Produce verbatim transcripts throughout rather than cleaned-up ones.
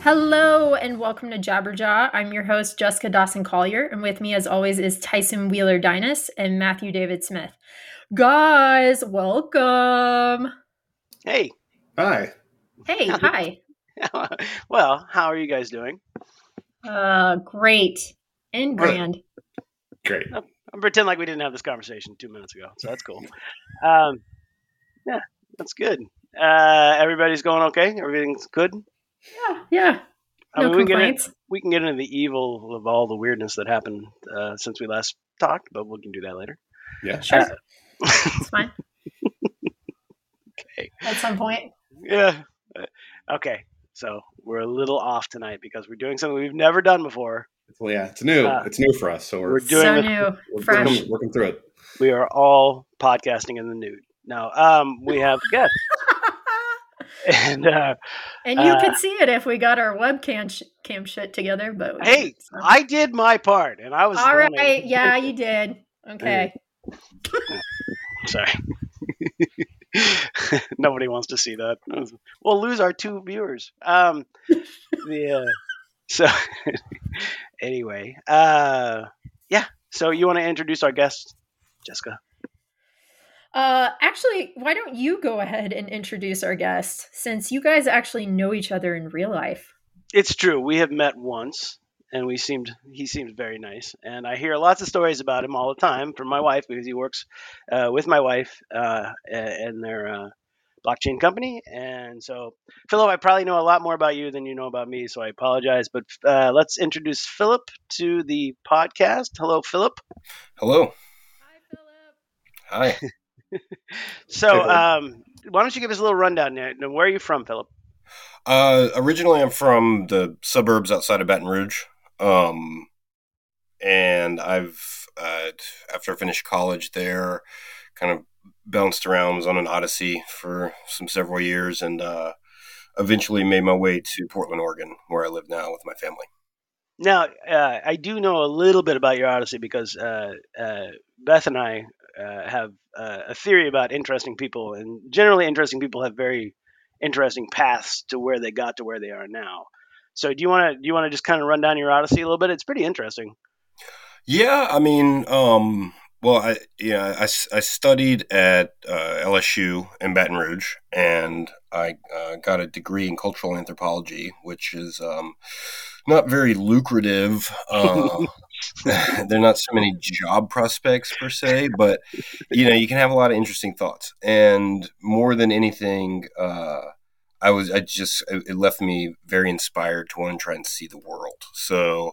Hello and welcome to Jabberjaw. I'm your host, Jessica Dawson Collier, and with me, as always, is Tyson Wheeler Dynas and Matthew David Smith. Guys, welcome. Hey. Hi. Hey, hi. Well, how are you guys doing? Uh, great and grand. Great. I'm, I'm pretend like we didn't have this conversation two minutes ago, so that's cool. Um, yeah, that's good. Uh, everybody's going okay? Everything's good? Yeah, yeah. I No mean, we complaints. Can get in, we can get into the evil of all the weirdness that happened uh, since we last talked, but we can do that later. Yeah, Sure. Uh, it's fine. Okay. At some point. Yeah. Uh, okay. So we're a little off tonight because we're doing something we've never done before. Well, yeah, it's new. Uh, it's new for us, so we're, we're doing so this, new, we're fresh. working, working through it. We are all podcasting in the nude. Now, um, we have guests. And uh, and you uh, could see it if we got our webcam sh- cam shit together. But we hey, didn't, so. I did my part, and I was all right. I... Yeah, you did. Okay. Sorry. Nobody wants to see that. We'll lose our two viewers. Um, the, uh, so anyway, uh, yeah. So you want to introduce our guest, Jessica? Uh, actually, why don't you go ahead and introduce our guest, since you guys actually know each other in real life? It's true. We have met once, and we seemed he seems very nice. And I hear lots of stories about him all the time from my wife because he works uh, with my wife uh, in their uh, blockchain company. And so, Philip, I probably know a lot more about you than you know about me, so I apologize. But uh, let's introduce Philip to the podcast. Hello, Philip. Hello. Hi, Philip. Hi. So, um, why don't you give us a little rundown? Now, where are you from, Philip? Uh, originally, I'm from the suburbs outside of Baton Rouge, um, and I've uh, after I finished college there, kind of bounced around, was on an odyssey for some several years, and uh, eventually made my way to Portland, Oregon, where I live now with my family. Now, uh, I do know a little bit about your odyssey because uh, uh, Beth and I uh, have uh, a theory about interesting people, and generally interesting people have very interesting paths to where they got to where they are now. So, do you want to do you want to just kind of run down your odyssey a little bit? It's pretty interesting. Yeah, I mean, um, well, I yeah, I, I studied at uh, L S U in Baton Rouge, and I uh, got a degree in cultural anthropology, which is um, not very lucrative. Uh, there are not so many job prospects per se, but you know, you can have a lot of interesting thoughts. And more than anything, uh, I was I just it left me very inspired to want to try and see the world. So.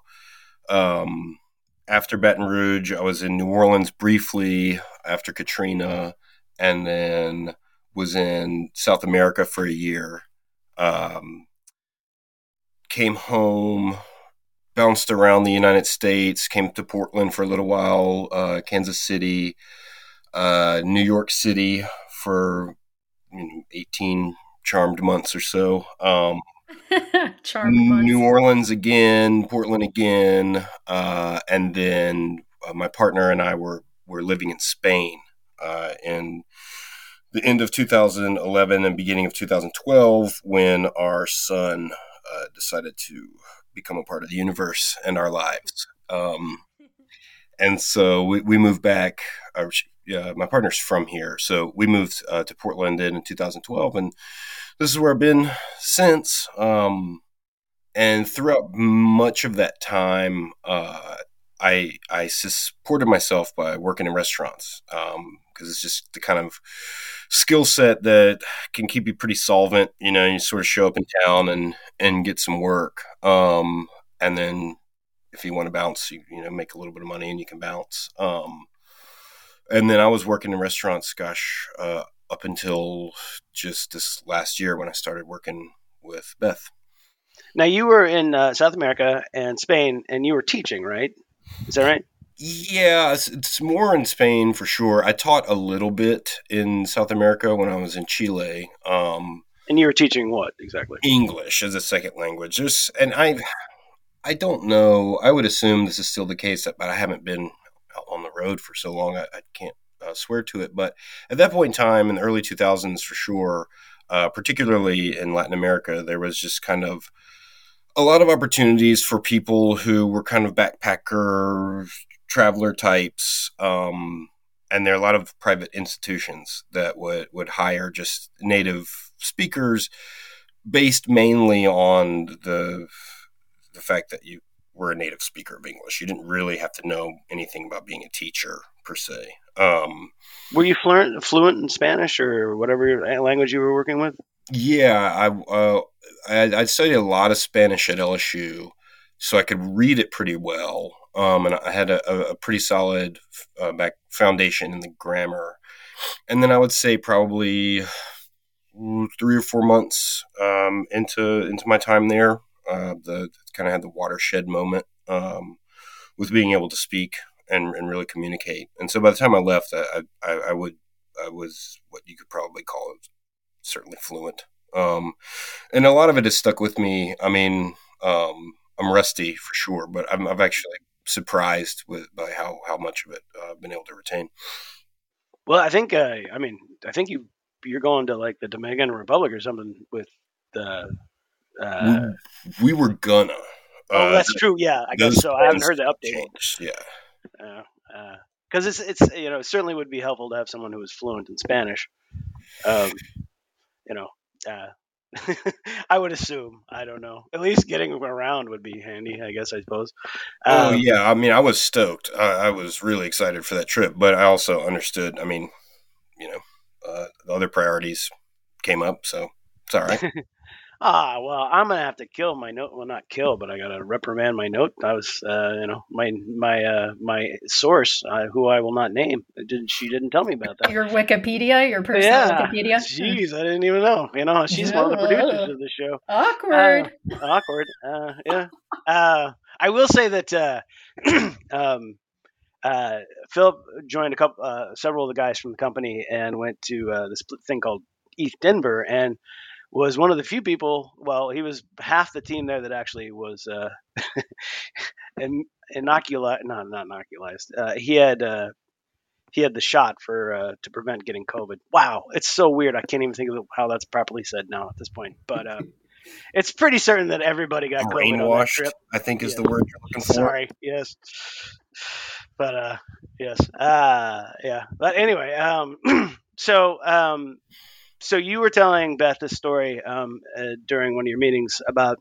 Um, After Baton Rouge, I was in New Orleans briefly after Katrina, and then was in South America for a year. Um, came home, bounced around the United States, came to Portland for a little while, uh, Kansas City, uh, New York City for you know, eighteen charmed months or so. Um, Charmed months. New Orleans again, Portland again, uh, and then uh, my partner and I were were living in Spain uh, in the end of two thousand eleven and beginning of two thousand twelve when our son uh, decided to become a part of the universe and our lives. Um, and so we, we moved back. Our, uh, my partner's from here, so we moved uh, to Portland in two thousand twelve, and this is where I've been since. Um, And throughout much of that time, uh, I I supported myself by working in restaurants because um, it's just the kind of skill set that can keep you pretty solvent. You know, you sort of show up in town and and get some work, um, and then if you want to bounce, you you know make a little bit of money and you can bounce. Um, and then I was working in restaurants, gosh, uh, up until just this last year when I started working with Beth. Now, you were in uh, South America and Spain, and you were teaching, right? Is that right? Yeah, it's, it's more in Spain for sure. I taught a little bit in South America when I was in Chile. Um, and you were teaching what exactly? English as a second language. There's, and I, I don't know. I would assume this is still the case, but I haven't been out on the road for so long. I, I can't uh, swear to it. But at that point in time, in the early two thousands, for sure, uh, particularly in Latin America, there was just kind of a lot of opportunities for people who were kind of backpacker, traveler types. Um, and there are a lot of private institutions that would, would hire just native speakers based mainly on the the fact that you were a native speaker of English. You didn't really have to know anything about being a teacher per se. Um, were you fluent fluent in Spanish or whatever language you were working with? Yeah, I, uh, I I studied a lot of Spanish at L S U, so I could read it pretty well. Um, and I had a, a pretty solid uh, back foundation in the grammar. And then I would say probably three or four months um, into into my time there, uh, the kind of had the watershed moment um, with being able to speak and, and really communicate. And so by the time I left, I, I, I would I was what you could probably call it, certainly fluent. Um, and a lot of it has stuck with me. I mean, um, I'm rusty for sure, but I'm, I've actually surprised with by how, how much of it uh, I've been able to retain. Well, I think, uh, I mean, I think you, you're going to like the Dominican Republic or something with the, uh, we, we were gonna. Oh, uh, that's true. Yeah, I guess so. I haven't heard the update. Changed. Yeah. Uh, uh, Cause it's, it's, you know, it certainly would be helpful to have someone who is fluent in Spanish. Um, you know, uh, I would assume. I don't know. At least getting around would be handy, I guess. I suppose. Oh Um, yeah, I mean, I was stoked. I, I was really excited for that trip, but I also understood. I mean, you know, uh, the other priorities came up, so it's all right. Ah, well, I'm gonna have to kill my note. Well, not kill, but I gotta reprimand my note. I was, uh, you know, my my uh, my source, uh, who I will not name. It didn't she didn't tell me about that. Your Wikipedia, your personal Yeah, Wikipedia. jeez, I didn't even know. You know, she's one of the producers of the show. Awkward. Uh, awkward. Uh, yeah. Uh, I will say that uh, um, uh, Philip joined a couple, uh, several of the guys from the company, and went to uh, this thing called E T H Denver, and was one of the few people. Well, he was half the team there that actually was uh, inoculized. No, not inoculized. Uh, he had uh, he had the shot for uh, to prevent getting COVID. Wow, it's so weird. I can't even think of how that's properly said now at this point. But uh, it's pretty certain that everybody got COVID on that trip. I think is Yeah. the word you're looking for. Sorry. Yes. But uh, yes. Uh, yeah. But anyway, um, so um, so you were telling Beth this story um, uh, during one of your meetings about.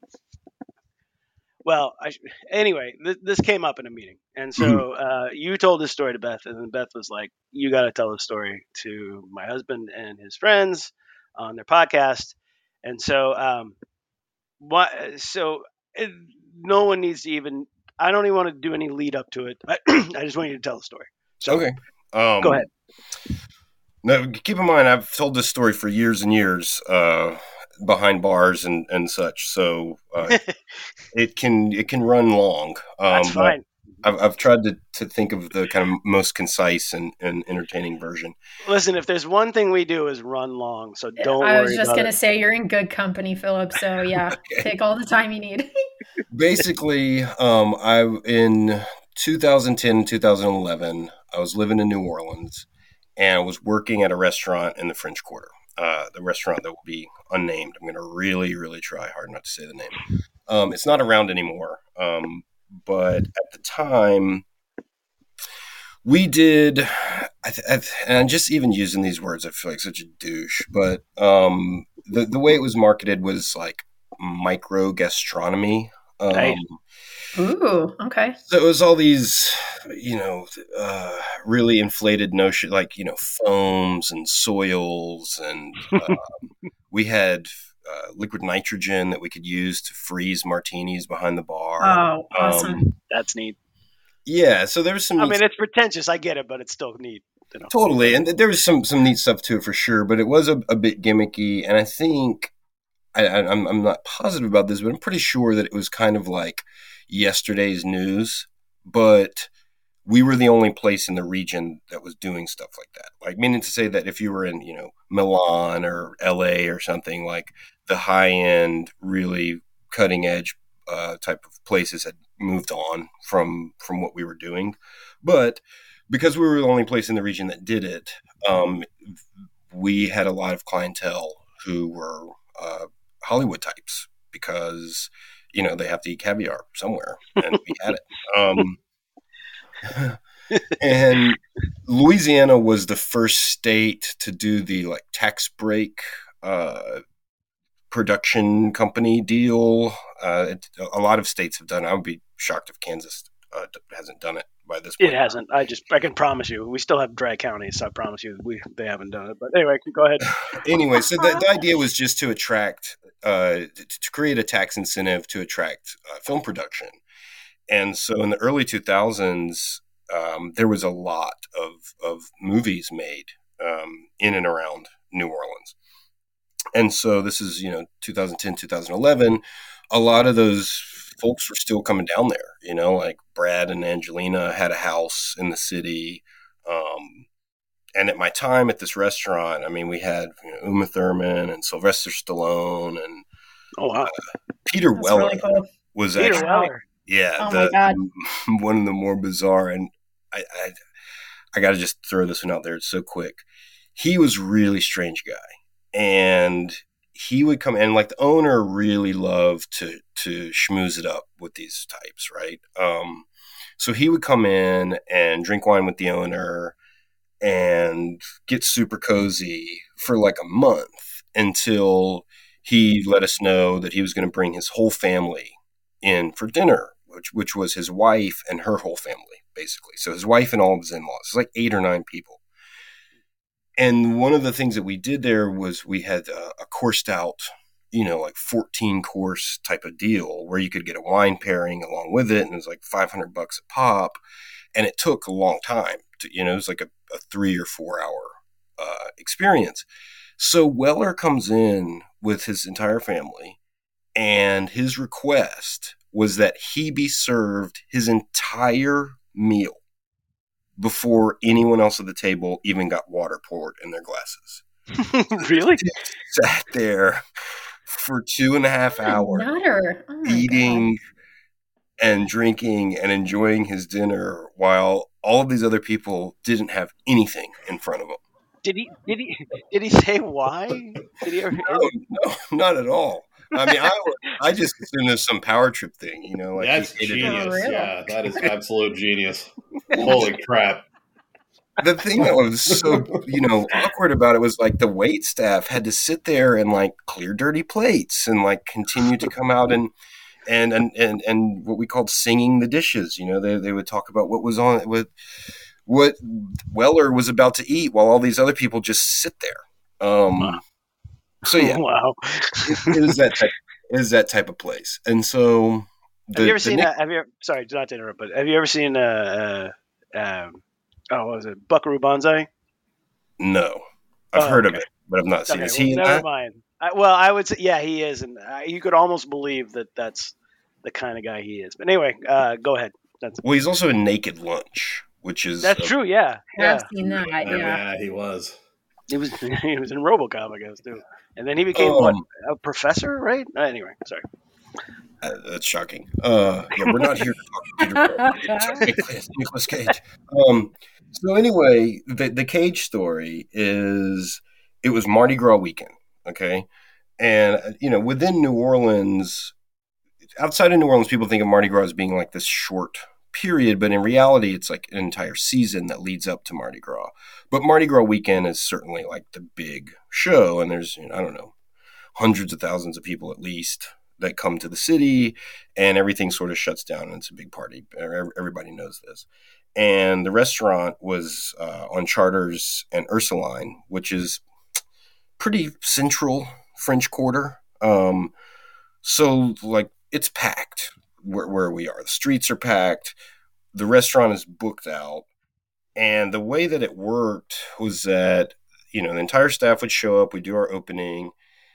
Well, I, anyway, th- this came up in a meeting, and so uh, you told this story to Beth, and then Beth was like, "You got to tell the story to my husband and his friends on their podcast." And so, um, what? So it, no one needs to even. I don't even want to do any lead up to it. I, I just want you to tell the story. So, okay, um, go ahead. Now, keep in mind, I've told this story for years and years. Uh, behind bars and, and such, so uh, it can it can run long. Um, That's fine. I've, I've tried to, to think of the kind of most concise and, and entertaining version. Listen, if there's one thing we do is run long, so don't I worry was just about gonna it. say you're in good company, Philip. So yeah, Okay. take all the time you need. Basically, um, I in two thousand ten, two thousand eleven, I was living in New Orleans, and I was working at a restaurant in the French Quarter. Uh, the restaurant that will be unnamed. I'm going to really, really try hard not to say the name. Um, it's not around anymore. Um, but at the time, we did, I th- I th- and I'm just even using these words, I feel like such a douche, but um, the, the way it was marketed was like micro gastronomy. Um, Nice. Ooh, okay. So it was all these, you know, uh, really inflated notion, like, you know, foams and soils. And uh, we had uh, liquid nitrogen that we could use to freeze martinis behind the bar. Oh, awesome. Um, That's neat. yeah. So there was some. I neat mean, it's pretentious. I get it, but it's still neat. You know? Totally. And there was some, some neat stuff to it for sure, but it was a, a bit gimmicky. And I think, I, I, I'm, I'm not positive about this, but I'm pretty sure that it was kind of like yesterday's news, but we were the only place in the region that was doing stuff like that. Like, meaning to say that if you were in, you know, Milan or L A or something, like the high end, really cutting edge uh, type of places had moved on from from what we were doing. But because we were the only place in the region that did it, um, we had a lot of clientele who were uh, Hollywood types because, you know, they have to eat caviar somewhere, and we had it. Um, and Louisiana was the first state to do the like tax break uh, production company deal. Uh, it, a lot of states have done it. I would be shocked if Kansas uh, hasn't done it by this point. It hasn't. I just I can promise you, we still have dry counties. So I promise you, we they haven't done it. But anyway, go ahead. Anyway, so the, the idea was just to attract, uh, to, to create a tax incentive to attract uh, film production. And so in the early two thousands, um, there was a lot of of movies made um, in and around New Orleans. And so this is, you know, two thousand ten, two thousand eleven. A lot of those folks were still coming down there, you know, like Brad and Angelina had a house in the city. Um, and at my time at this restaurant, I mean, we had you know, Uma Thurman and Sylvester Stallone and oh wow, uh, Peter That's Weller really cool. was Peter actually, Weller. yeah, Oh the, my God. one of the more bizarre. And I, I, I got to just throw this one out there. It's so quick. He was a really strange guy. And he would come in, like the owner really loved to to schmooze it up with these types, right? Um, so he would come in and drink wine with the owner and get super cozy for like a month until he let us know that he was going to bring his whole family in for dinner, which which was his wife and her whole family, basically. So his wife and all of his in-laws. It's like eight or nine people. And one of the things that we did there was we had a, a coursed out, you know, like fourteen course type of deal where you could get a wine pairing along with it. And it was like five hundred bucks a pop. And it took a long time to, you know, it was like a, a three or four hour uh, experience. So Weller comes in with his entire family, and his request was that he be served his entire meal before anyone else at the table even got water poured in their glasses. Really? Sat there for two and a half hours Nutter. Oh my eating and drinking and enjoying his dinner while all of these other people didn't have anything in front of them. Did he? Did he? Did he say why? Did he ever? No, no, not at all. I mean, I, I just assumed there's some power trip thing, you know. Like That's he hated it. genius. Oh, really? Yeah, that is absolute genius. Holy crap. The thing that was so, you know, awkward about it was like the wait staff had to sit there and like clear dirty plates and like continue to come out and and and and, and what we called singing the dishes. You know, they they would talk about what was on with what Weller was about to eat while all these other people just sit there. Um, Wow. So yeah, Wow. it, it was that type, it was that type of place. And so, the, have you ever the seen? nick- Uh, have you? Ever, sorry, not to interrupt, but have you ever seen? Uh, uh, um, oh, what was it? Buckaroo Banzai. No, I've Oh, heard okay. of it, but I've not seen. Okay, Is well, he in never that? mind. I, well, I would say, yeah, he is, and uh, you could almost believe that that's the kind of guy he is. But anyway, uh, go ahead. That's Well, he's also in Naked Lunch, which is that's uh, true. Yeah, yeah. I've seen that. Oh, Yeah. yeah, he was. He was he was in RoboCop, I guess, too. And then he became what, Um, a professor, right? Uh, anyway, sorry. Uh, that's shocking. Uh, yeah, we're not here to talk Peter Parker. Nicholas, Nicholas Cage. Um, so anyway, the the Cage story is it was Mardi Gras weekend, okay, and uh, you know within New Orleans, outside of New Orleans, people think of Mardi Gras as being like this short period, but in reality, it's like an entire season that leads up to Mardi Gras. But Mardi Gras weekend is certainly like the big show, and there's you know, I don't know hundreds of thousands of people at least that come to the city, and everything sort of shuts down, and it's a big party. Everybody knows this. And the restaurant was uh, on Chartres and Ursuline, which is pretty central French Quarter. Um, so, like, it's packed where, where we are. The streets are packed. The restaurant is booked out. And the way that it worked was that, you know, the entire staff would show up. We'd do our opening.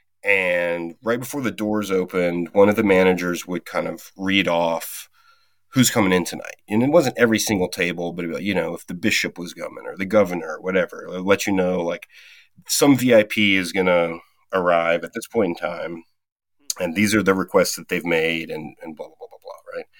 And right before the doors opened, one of the managers would kind of read off who's coming in tonight. And it wasn't every single table, but, you know, if the bishop was coming or the governor or whatever, it'll let you know, like, some V I P is going to arrive at this point in time. And these are the requests that they've made and, and blah, blah, blah, blah, blah, right?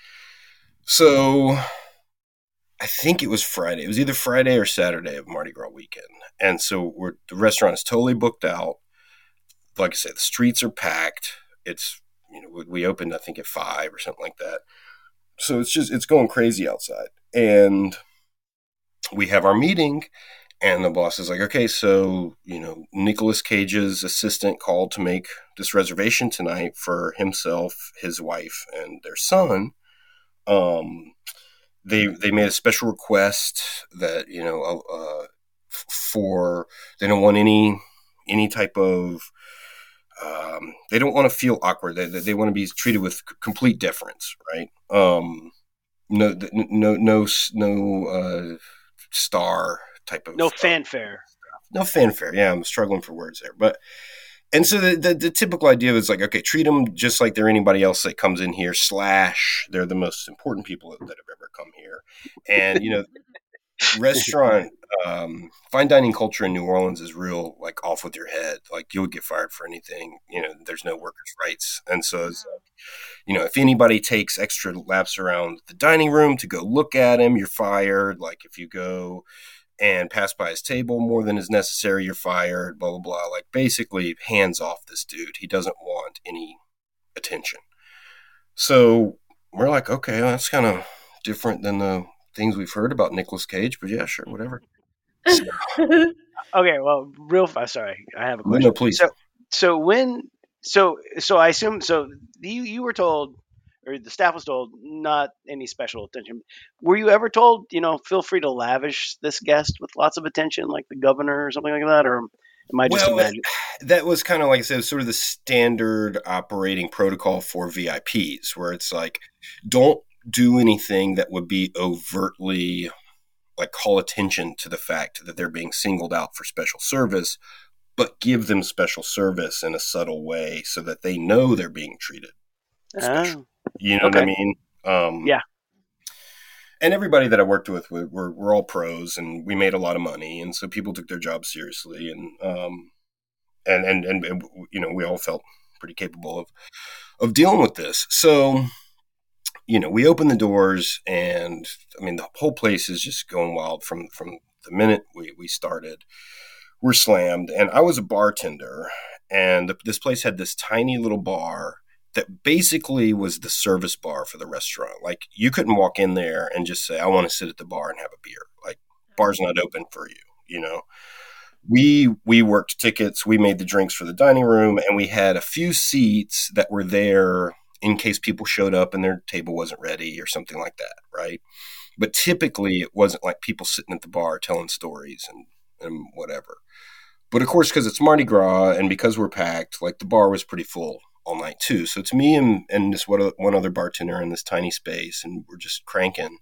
So I think it was Friday. It was either Friday or Saturday of Mardi Gras weekend. And so we're, the restaurant is totally booked out. Like I said, the streets are packed. It's, you know, we, we opened, I think, at five or something like that. So it's just, it's going crazy outside. And we have our meeting, and the boss is like, okay, so, you know, Nicolas Cage's assistant called to make this reservation tonight for himself, his wife, and their son. Um, they they made a special request that, you know, uh, for, they don't want any any type of, um, they don't want to feel awkward. They, they want to be treated with complete deference, right? Um, no, no, no, no uh, star type of no stuff. fanfare. No fanfare. Yeah, I'm struggling for words there, but. And so the, the, the typical idea is like, okay, treat them just like they're anybody else that comes in here, slash, they're the most important people that have ever come here. And, you know, restaurant, um, fine dining culture in New Orleans is real, like, off with your head. Like, you'll get fired for anything. You know, there's no workers' rights. And so, it's, you know, if anybody takes extra laps around the dining room to go look at him, you're fired. Like, if you go and pass by his table more than is necessary, you're fired, blah, blah, blah. Like, basically, hands off this dude. He doesn't want any attention. So we're like, okay, well, that's kind of different than the things we've heard about Nicolas Cage, but yeah, sure, whatever. So, okay, well, real fast. Sorry, I have a question. No, please. So, so when, so, so I assume, so you, you were told, or the staff was told, not any special attention. Were you ever told, you know, feel free to lavish this guest with lots of attention, like the governor or something like that? Or am I just well, imagining? That was kind of, like I said, sort of the standard operating protocol for V I Ps, where it's like, don't do anything that would be overtly, like, call attention to the fact that they're being singled out for special service, but give them special service in a subtle way so that they know they're being treated special. Oh. You know Okay. what I mean? Um, Yeah. And everybody that I worked with were, were, were all pros, and we made a lot of money, and so people took their jobs seriously, and um, and, and and and you know, we all felt pretty capable of of dealing with this. So, you know, we opened the doors, and I mean, the whole place is just going wild from from the minute we we started. We're slammed, and I was a bartender, and the, this place had this tiny little bar that basically was the service bar for the restaurant. Like, you couldn't walk in there and just say, I want to sit at the bar and have a beer. Like, bar's not open for you, you know? We we worked tickets, we made the drinks for the dining room, and we had a few seats that were there in case people showed up and their table wasn't ready or something like that, right? But typically, it wasn't like people sitting at the bar telling stories and, and whatever. But of course, because it's Mardi Gras and because we're packed, like, the bar was pretty full all night too. So it's me and, and this one, one other bartender in this tiny space, and we're just cranking.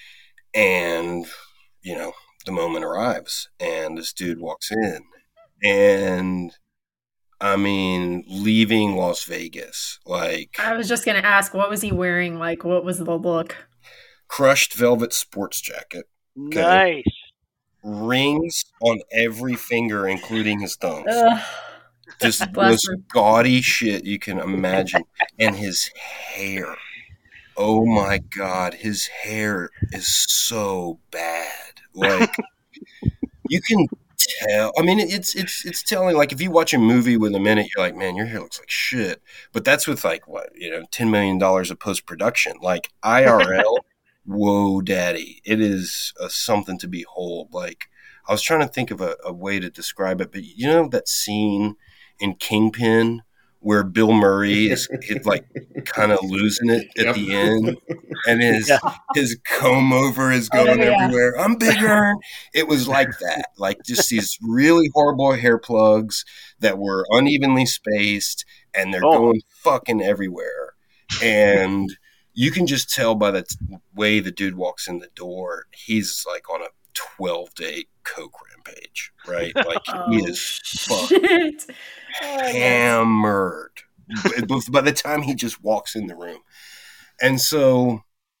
And, you know, the moment arrives, and this dude walks in, and I mean, leaving Las Vegas, like, I was just gonna ask, what was he wearing? Like, what was the look? crushed velvet sports jacket, Nice. rings on every finger, including his thumbs. Ugh. Just the Bless most him. gaudy shit you can imagine. And his hair. Oh my God. His hair is so bad. Like, you can tell. I mean, it's it's it's telling. Like, if you watch a movie with a minute, you're like, man, your hair looks like shit. But that's with, like, what, you know, ten million dollars of post-production. Like, I R L, whoa, daddy. It is uh, something to behold. Like, I was trying to think of a, a way to describe it, but you know that scene in Kingpin where Bill Murray is, is like, kind of losing it at Yep. the end, and his Yeah. his comb over is going Oh, yeah. everywhere. I'm bigger. It was like that, like, just these really horrible hair plugs that were unevenly spaced, and they're Oh. going fucking everywhere. And you can just tell by the t- way the dude walks in the door, he's like on a twelve day coke rampage, right? Like, he Oh, is fucked, shit. Oh, yes. hammered b- b- by the time he just walks in the room. And so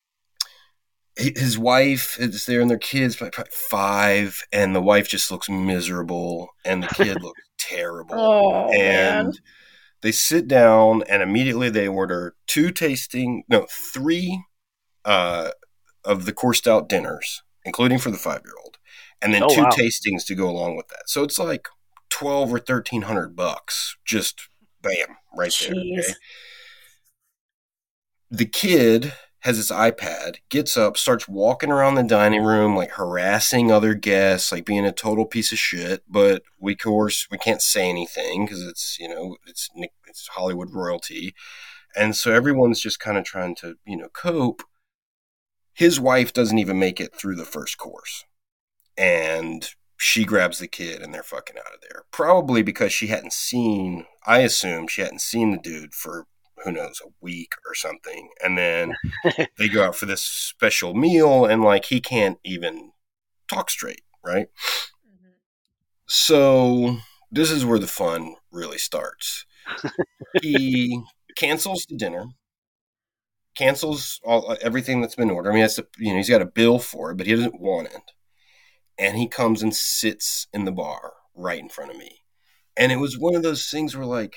hi- his wife is there, and their kids, like, probably five, and the wife just looks miserable, and the kid looks terrible. Oh, man. And they sit down, and immediately they order two tasting, no, three uh, of the coursed out dinners, including for the five-year-old, and then Oh, two wow. tastings to go along with that. So it's like twelve or thirteen hundred bucks, just bam, right there. Jeez. Okay? the kid has his iPad, gets up, starts walking around the dining room, like harassing other guests, like being a total piece of shit. But we, of course, we can't say anything because it's, you know, it's it's Hollywood royalty. And so everyone's just kind of trying to, you know, cope. His wife doesn't even make it through the first course. And she grabs the kid and they're fucking out of there. Probably because she hadn't seen, I assume she hadn't seen the dude for, who knows, a week or something. And then they go out for this special meal and like he can't even talk straight, right? Mm-hmm. So this is where the fun really starts. He cancels the dinner, cancels all everything that's been ordered. I mean, that's a, you know, he's got a bill for it, but he doesn't want it. And he comes and sits in the bar right in front of me. And it was one of those things where like,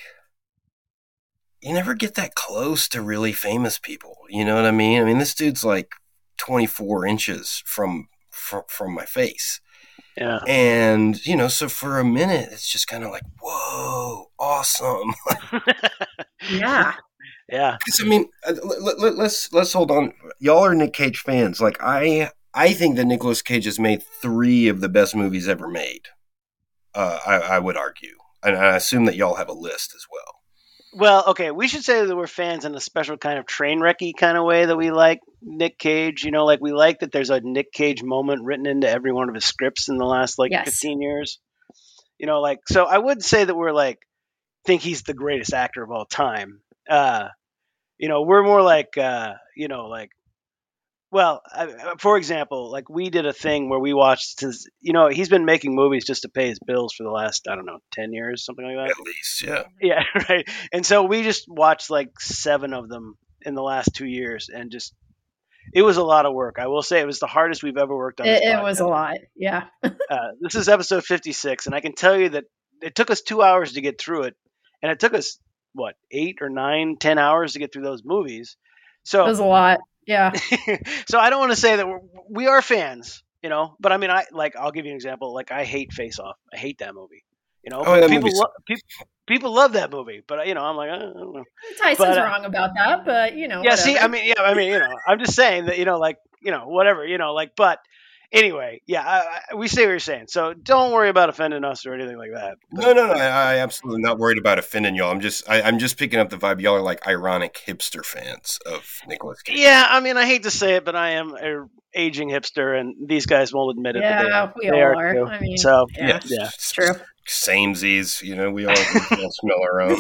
you never get that close to really famous people. You know what I mean? I mean, this dude's like twenty-four inches from from, from my face. Yeah. And, you know, so for a minute, it's just kind of like, whoa, awesome. Yeah. Yeah. Because, I mean, let, let, let's let's hold on. Y'all are Nick Cage fans. Like, I I think that Nicolas Cage has made three of the best movies ever made. Uh, I, I would argue. And I assume that y'all have a list as well. Well, okay, we should say that we're fans in a special kind of train wrecky kind of way that we like Nick Cage. You know, like we like that there's a Nick Cage moment written into every one of his scripts in the last like yes. fifteen years. You know, like, so I would say that we're like, think he's the greatest actor of all time. Uh, you know, we're more like, uh, you know, like, well, I, for example, like we did a thing where we watched his, you know, he's been making movies just to pay his bills for the last, I don't know, ten years, something like that. At least, yeah. Yeah, right. And so we just watched like seven of them in the last two years and just, it was a lot of work. I will say it was the hardest we've ever worked on. It, this it was a lot. Yeah. uh, this is episode fifty-six. And I can tell you that it took us two hours to get through it. And it took us, what, eight or nine, ten hours to get through those movies. So it was a lot. Yeah. So I don't want to say that we're, we are fans, you know, but I mean, I like, I'll give you an example. Like I hate Face Off. I hate that movie, you know, oh, people, lo- people, people love that movie, but you know, I'm like, I don't know. Tyson's but, uh, wrong about that, but you know, yeah, whatever. see, I mean, yeah, I mean, you know, I'm just saying that, you know, like, you know, whatever, you know, like, but anyway, yeah, I, I, we say what you're saying. So don't worry about offending us or anything like that. No, no, no. I, I absolutely not worried about offending y'all. I'm just, I, I'm just picking up the vibe. Y'all are like ironic hipster fans of Nicolas Cage. Yeah, I mean, I hate to say it, but I am a aging hipster, and these guys won't admit it. Yeah, but they are. we they all are. are. I mean, so yeah, yeah, yeah. it's true. Samesies, you know, we all, we all smell our own.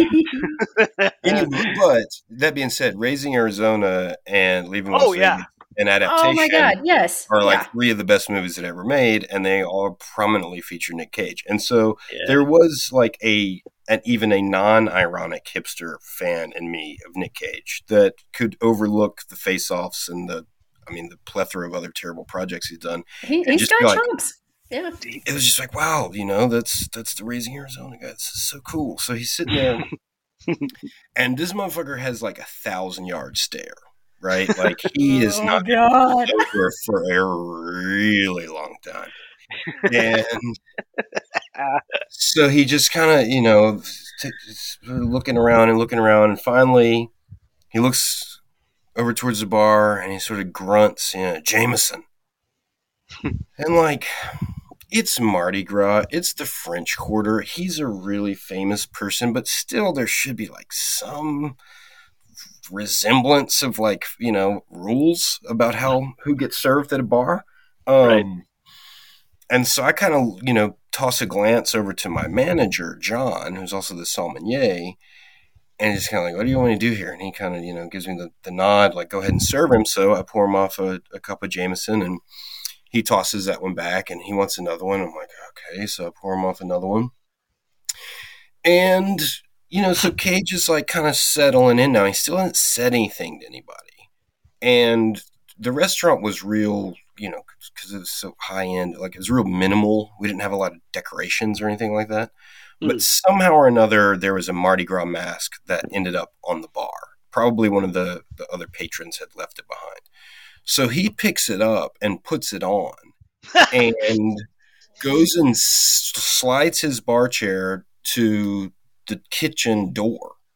Anyway, but that being said, Raising Arizona and Leaving Las Oh, Vegas, yeah. an adaptation. Oh my God, yes. Are like yeah. three of the best movies that ever made, and they all prominently feature Nick Cage. And so Yeah. there was like a, an, even a non-ironic hipster fan in me of Nick Cage that could overlook the face-offs and the, I mean, the plethora of other terrible projects he's done. He, and he's just got be like, chops. Yeah. It was just like, wow, you know, that's that's the Raising Arizona guy. This is so cool. So he's sitting there, and this motherfucker has like a thousand yard stare, right? Like he is Oh, not God. over for a really long time. And so he just kind of, you know, t- looking around and looking around, and finally he looks over towards the bar and he sort of grunts, you know, Jameson. And like, it's Mardi Gras, it's the French Quarter. He's a really famous person, but still there should be like some resemblance of like, you know, rules about how who gets served at a bar. Um, Right. And so I kind of, you know, toss a glance over to my manager, John, who's also the sommelier, and he's kind of like, what do you want to do here? And he kind of, you know, gives me the, the nod, like, go ahead and serve him. So I pour him off a, a cup of Jameson, and he tosses that one back, and he wants another one. I'm like, okay, so I pour him off another one. And, you know, so Cage is like kind of settling in now. He still hasn't said anything to anybody. And the restaurant was real, you know, because it was so high end, like it was real minimal. We didn't have a lot of decorations or anything like that. Mm. But somehow or another, there was a Mardi Gras mask that ended up on the bar. Probably one of the, the other patrons had left it behind. So he picks it up and puts it on and goes and s- slides his bar chair to the kitchen door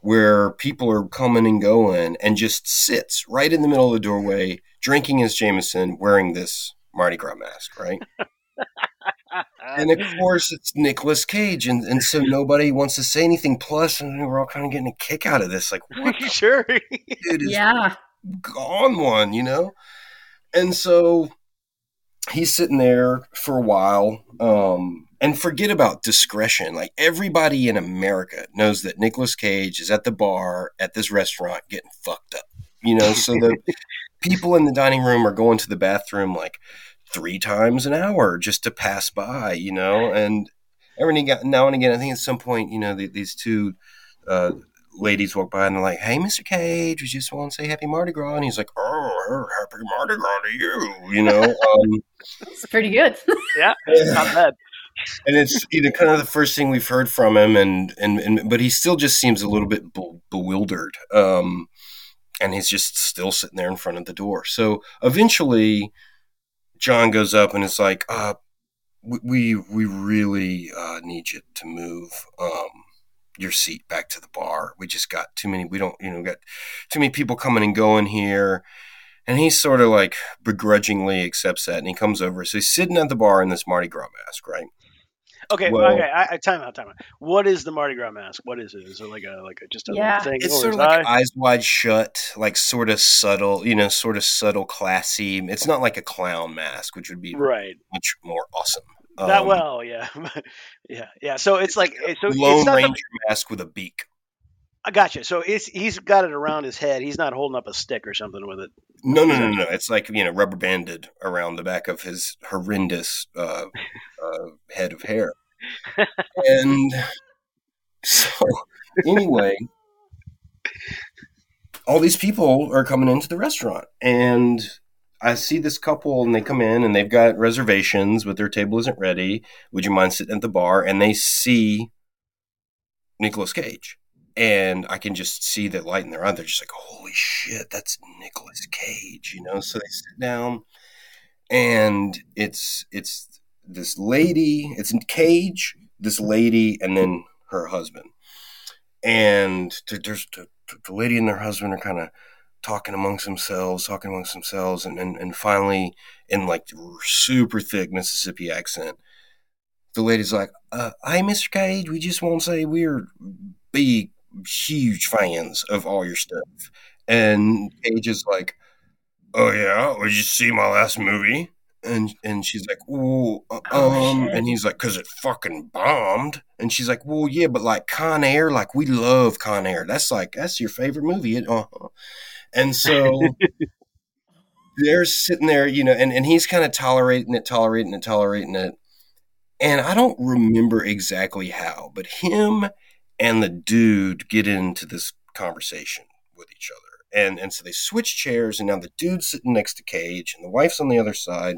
where people are coming and going, and just sits right in the middle of the doorway, drinking his Jameson, wearing this Mardi Gras mask, right? And of course, it's Nicolas Cage, and, and so nobody wants to say anything. Plus, and we're all kind of getting a kick out of this, like, what? The Sure. dude is Yeah. gone one, you know? And so he's sitting there for a while, um, and forget about discretion. Like, everybody in America knows that Nicolas Cage is at the bar at this restaurant getting fucked up, you know? So the people in the dining room are going to the bathroom like three times an hour just to pass by, you know? And every now and again, I think at some point, you know, the, these two uh, ladies walk by and they're like, "Hey, Mister Cage, we just want to say Happy Mardi Gras." And he's like, "Oh, Happy Mardi Gras to you," you know? Um, It's pretty good. Yeah, not bad. and it's, you know, kind of the first thing we've heard from him, and, and, and but he still just seems a little bit be- bewildered. Um, and he's just still sitting there in front of the door. So eventually John goes up and is like, uh, we we really uh, need you to move um, your seat back to the bar. We just got too many. We don't, you know, got too many people coming and going here. And he sort of like begrudgingly accepts that, and he comes over. So he's sitting at the bar in this Mardi Gras mask, right? Okay, Well- okay. I, I time out, time out. What is the Mardi Gras mask? What is it? Is it like a like a just a Yeah. little thing? It's over sort of his like eye? eyes wide shut, like sort of subtle, you know, sort of subtle, classy. It's not like a clown mask, which would be Right. much more awesome. That Um, well, yeah, yeah, yeah. So it's like so it's Lone not. Ranger The, mask with a beak. I gotcha. So it's he's got it around his head. He's not holding up a stick or something with it. No, no, no, no. It's like, you know, rubber banded around the back of his horrendous uh, uh, head of hair. And so, anyway, all these people are coming into the restaurant, and I see this couple, and they come in, and they've got reservations, but their table isn't ready. Would you mind sitting at the bar? And they see Nicolas Cage. And I can just see the light in their eye. They're just like, "Holy shit, that's Nicolas Cage," you know? So they sit down, and it's it's this lady, it's Cage, this lady, and then her husband. And there's the, the lady and their husband are kind of talking amongst themselves, talking amongst themselves, and, and, and finally, in like super thick Mississippi accent, the lady's like, uh, "Hey, Mister Cage, we just want to say we're big, huge fans of all your stuff." And Cage is like, "Oh yeah, did you see my last movie?" And and she's like, "Ooh, uh, Oh, um," shit. and he's like, "'Cause it fucking bombed." And she's like, "Well, yeah, but like Con Air, like we love Con Air. That's like that's your favorite movie." It, uh-huh. And so they're sitting there, you know, and, and he's kind of tolerating it, tolerating it, tolerating it. And I don't remember exactly how, but him and the dude get into this conversation with each other. And and so they switch chairs, and now the dude's sitting next to Cage, and the wife's on the other side.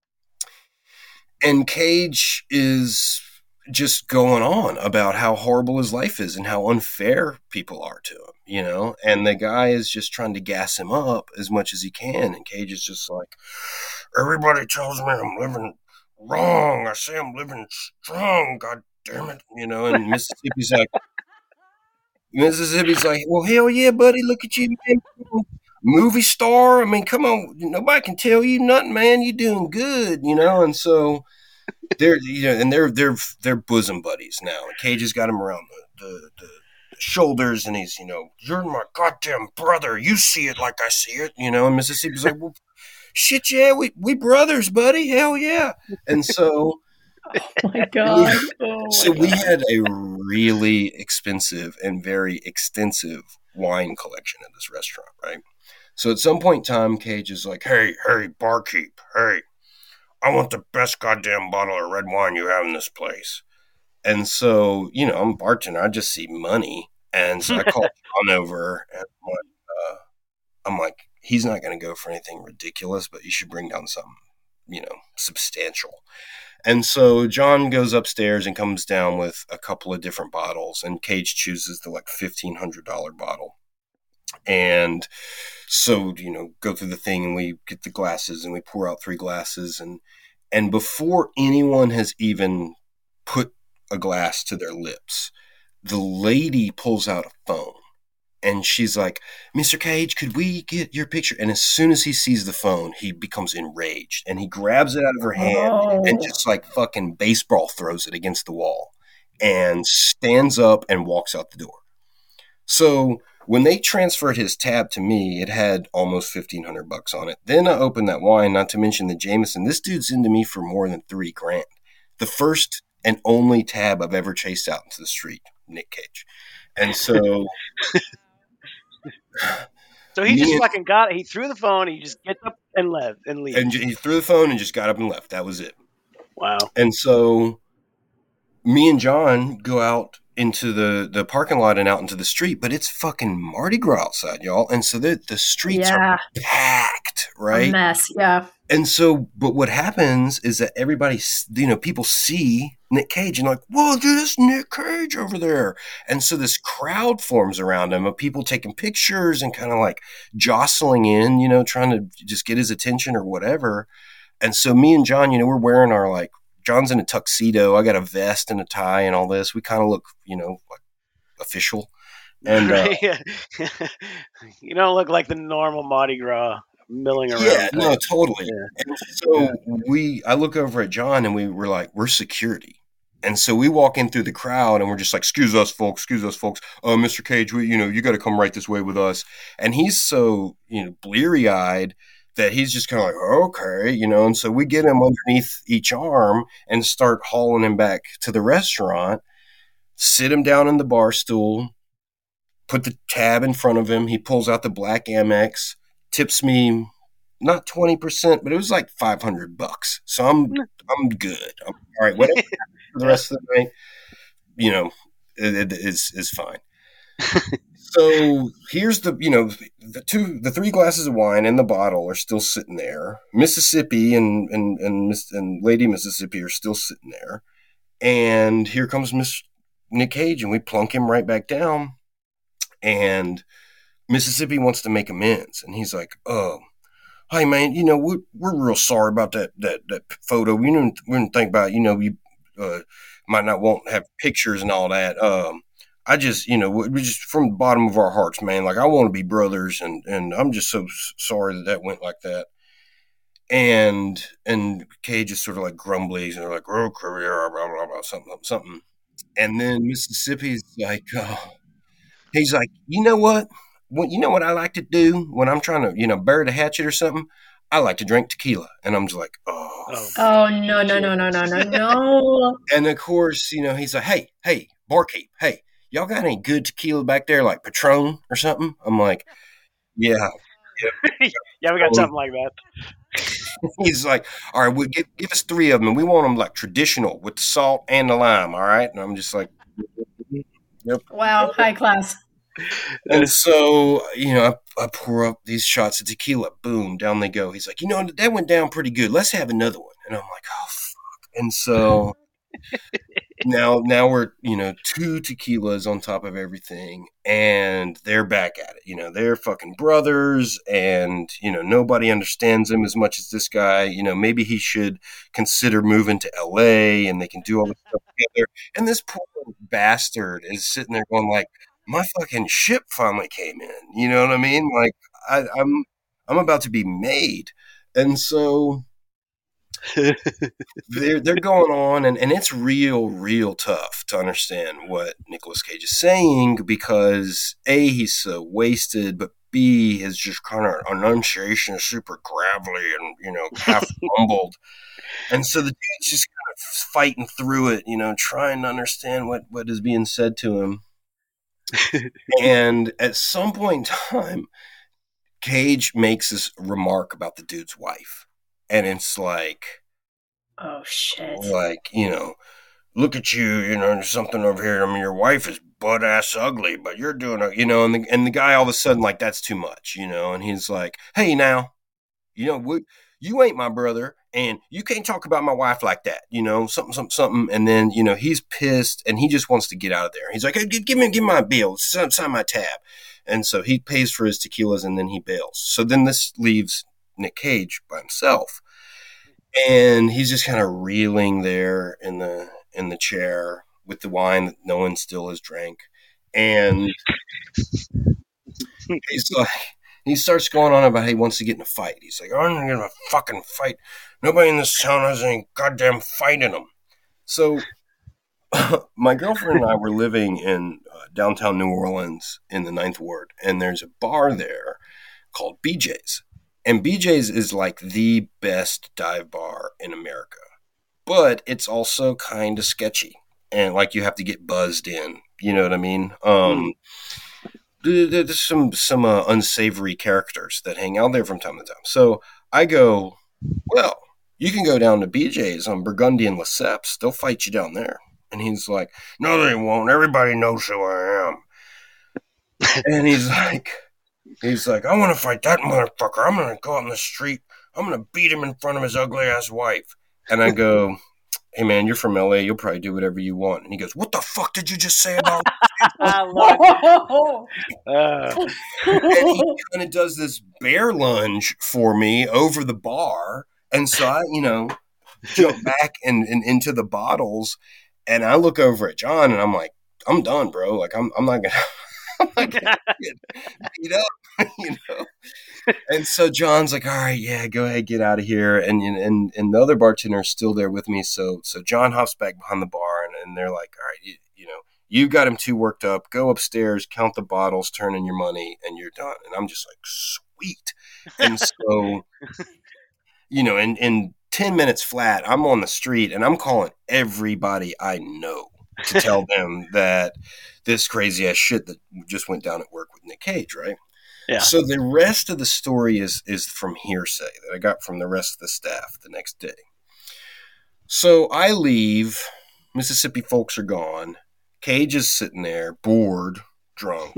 And Cage is just going on about how horrible his life is and how unfair people are to him, you know? And the guy is just trying to gas him up as much as he can. And Cage is just like, "Everybody tells me I'm living wrong. I say I'm living strong. God damn it." You know, and Mississippi's like, Mississippi's like, "Well, hell yeah, buddy. Look at you, man. Movie star. I mean, come on. Nobody can tell you nothing, man. You're doing good," you know? And so they're, you know, and they're, they're, they're bosom buddies now. And Cage has got him around the, the, the shoulders, and he's, you know, "You're my goddamn brother. You see it like I see it," you know? And Mississippi's like, "Well, shit, yeah, we, we brothers, buddy. Hell yeah." And so, Oh my god. Oh my so we God. had a really expensive and very extensive wine collection at this restaurant, right? So at some point in time, Cage is like, "Hey, hey, barkeep, hey, I want the best goddamn bottle of red wine you have in this place." And so, you know, I'm a bartender. I just see money. And so I call John over, and I'm like, uh, I'm like, he's not going to go for anything ridiculous, but you should bring down something, you know, substantial. And so John goes upstairs and comes down with a couple of different bottles, and Cage chooses the like fifteen hundred dollars bottle. And so, you know, go through the thing, and we get the glasses, and we pour out three glasses. And, and before anyone has even put a glass to their lips, the lady pulls out a phone And she's like, Mister Cage, could we get your picture? And as soon as he sees the phone, he becomes enraged. And he grabs it out of her hand Oh. and just like fucking baseball throws it against the wall and stands up and walks out the door. So when they transferred his tab to me, it had almost fifteen hundred bucks on it. Then I opened that wine, not to mention the Jameson. This dude's into me for more than three grand. The first and only tab I've ever chased out into the street, Nick Cage. And so... So he just fucking got it. He threw the phone. He just gets up and left and leaves. And he threw the phone and just got up and left. That was it. Wow. And so me and John go out into the, the parking lot and out into the street, but it's fucking Mardi Gras outside, y'all. And so the, the streets Yeah. are packed, right? A mess, yeah. And so, but what happens is that everybody, you know, people see Nick Cage and like, whoa, dude, that's Nick Cage over there. And so this crowd forms around him of people taking pictures and kind of like jostling in, you know, trying to just get his attention or whatever. And so me and John, you know, we're wearing our like, John's in a tuxedo. I got a vest and a tie and all this. We kind of look, you know, like official. And uh, you don't look like the normal Mardi Gras milling around. Yeah, no, totally. Yeah. And so we, I look over at John and we were like, we're security. And so we walk in through the crowd and we're just like, excuse us, folks, excuse us, folks. Oh, Mister Cage, we, you know, you got to come right this way with us. And he's so, you know, bleary eyed that he's just kind of like, okay, you know. And so we get him underneath each arm and start hauling him back to the restaurant, sit him down in the bar stool, put the tab in front of him. He pulls out the black Amex, tips me not twenty percent, but it was like five hundred bucks. So I'm, I'm good. I'm, all right. Whatever for the rest of the night, you know, it, it is, is fine. So here's the, you know, the two, the three glasses of wine and the bottle are still sitting there. Mississippi and, and, and, Miss, and Lady Mississippi are still sitting there. And here comes Miss Nick Cage and we plunk him right back down. And Mississippi wants to make amends. And he's like, oh, hey, man, you know, we're, we're real sorry about that, that, that photo. We didn't, we didn't think about, you know, you uh, might not want to have pictures and all that. Um, I just, you know, we just from the bottom of our hearts, man, like I want to be brothers. And, and I'm just so sorry that that went like that. And, and Cage is sort of like grumbly. And they're like, oh, career, blah, blah, blah, something, something. And then Mississippi's like, oh, he's like, you know what? Well, you know what I like to do when I'm trying to, you know, bury the hatchet or something? I like to drink tequila. And I'm just like, oh. Oh, Oh, no, no, no, no, no, no, no. And of course, you know, he's like, hey, hey, barkeep, hey, y'all got any good tequila back there, like Patron or something? I'm like, yeah. yeah, we got something like that. He's like, all right, we'll give, give us three of them. And we want them like traditional with the salt and the lime. All right. And I'm just like, yep. Wow, high class. And so, you know, I, I pour up these shots of tequila. Boom, down they go. He's like, you know, that went down pretty good. Let's have another one. And I'm like, oh, fuck. And so now, now we're, you know, two tequilas on top of everything. And they're back at it. You know, they're fucking brothers. And, you know, nobody understands him as much as this guy. You know, maybe he should consider moving to L A and they can do all this stuff together. And this poor bastard is sitting there going like, my fucking ship finally came in. You know what I mean? Like I, I'm, I'm about to be made. And so they're, they're going on and, and it's real, real tough to understand what Nicolas Cage is saying because A, he's so wasted, but B, his just kind of enunciation is super gravelly and, you know, half mumbled. And so the dude's just kind of fighting through it, you know, trying to understand what, what is being said to him. And at some point in time, Cage makes this remark about the dude's wife. And it's like, oh, shit. Like, you know, look at you, you know, there's something over here. I mean, your wife is butt ass ugly, but you're doing it, you know, and the, and the guy all of a sudden, like, that's too much, you know, and he's like, hey, now, you know, we, you ain't my brother. And you can't talk about my wife like that, you know, something, something, something. And then, you know, he's pissed and he just wants to get out of there. He's like, hey, give me, give me my bill, sign, sign my tab. And so he pays for his tequilas and then he bails. So then this leaves Nick Cage by himself. And he's just kind of reeling there in the, in the chair with the wine that no one still has drank. And He's like, he starts going on about how he wants to get in a fight. He's like, I'm going to get in a fucking fight. Nobody in this town has any goddamn fight in them. So my girlfriend and I were living in uh, downtown New Orleans in the Ninth Ward, and there's a bar there called B J's. And B J's is like the best dive bar in America. But it's also kind of sketchy. And like you have to get buzzed in. You know what I mean? Um, mm. There's some, some uh, unsavory characters that hang out there from time to time. So I go, well, you can go down to B J's on Burgundy and Lesseps. They'll fight you down there. And he's like, no, they won't. Everybody knows who I am. And he's like, he's like, I want to fight that motherfucker. I'm going to go out in the street. I'm going to beat him in front of his ugly ass wife. And I go, hey, man, you're from L A. You'll probably do whatever you want. And he goes, what the fuck did you just say about I love it. Uh. And he kind of does this bear lunge for me over the bar. And so I, you know, jump back and, and into the bottles. And I look over at John and I'm like, I'm done, bro. Like, I'm I'm not going I'm not gonna get beat up, you know? And so John's like, all right, yeah, go ahead, get out of here. And and and the other bartender's still there with me. So so John hops back behind the bar and, and they're like, all right, you, you know, you've got him too worked up. Go upstairs, count the bottles, turn in your money, and you're done. And I'm just like, sweet. And so, you know, in, in ten minutes flat, I'm on the street and I'm calling everybody I know to tell them that this crazy ass shit that just went down at work with Nick Cage, right? Yeah. So the rest of the story is is from hearsay that I got from the rest of the staff the next day. So I leave. Mississippi folks are gone. Cage is sitting there, bored, drunk,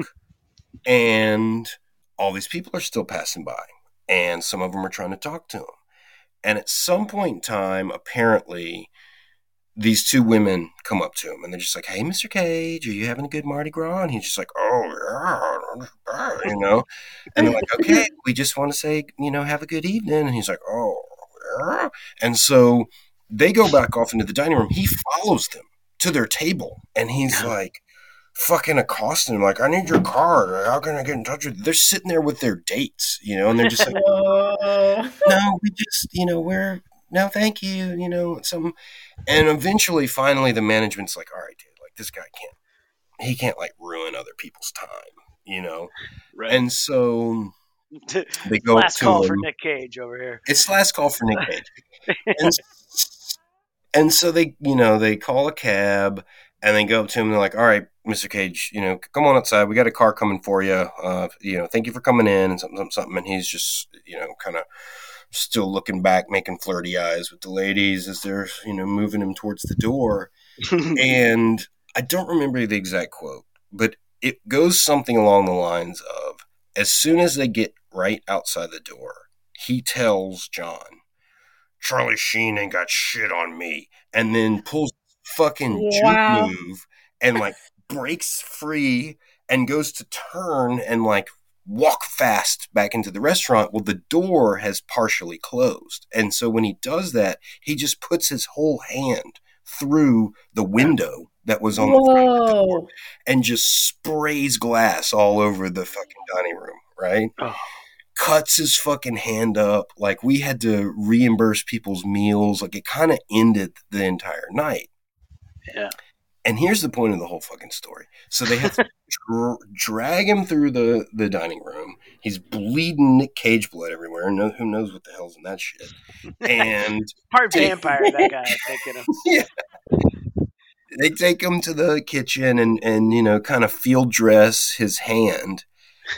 and all these people are still passing by, and some of them are trying to talk to him. And at some point in time, apparently, these two women come up to him and they're just like, hey, Mister Cage, are you having a good Mardi Gras? And he's just like, oh, yeah, you know? And they're like, okay, we just want to say, you know, have a good evening. And he's like, oh, yeah. And so they go back off into the dining room. He follows them to their table and he's like, fucking accosting him, like, I need your card. How can I get in touch with you? They're sitting there with their dates, you know, and they're just like, no, we just, you know, we're, no, thank you, you know, some, and eventually, finally, the management's like, all right, dude, like, this guy can't, he can't, like, ruin other people's time, you know? Right. And so they go last up to call him. for Nick Cage over here. It's last call for Nick Cage. and, and so they, you know, they call a cab, and they go up to him, and they're like, all right, Mister Cage, you know, come on outside. We got a car coming for you. Uh, you know, thank you for coming in and something, something, something. And he's just, you know, kind of still looking back, making flirty eyes with the ladies as they're, you know, moving him towards the door. And I don't remember the exact quote, but it goes something along the lines of, as soon as they get right outside the door, he tells John, Charlie Sheen ain't got shit on me. And then pulls fucking Wow. juke move and like breaks free and goes to turn and like walk fast back into the restaurant. Well, the door has partially closed. And so when he does that, he just puts his whole hand through the window that was on Whoa. the front door and just sprays glass all over the fucking dining room, right? Oh. Cuts his fucking hand up. Like, we had to reimburse people's meals. Like, it kind of ended the entire night. Yeah. And here's the point of the whole fucking story. So they have to dra- drag him through the, the dining room. He's bleeding Nick Cage blood everywhere. No, who knows what the hell's in that shit. And part vampire, that guy, I'm thinking of. Yeah. They take him to the kitchen and, and you know, kind of field dress his hand.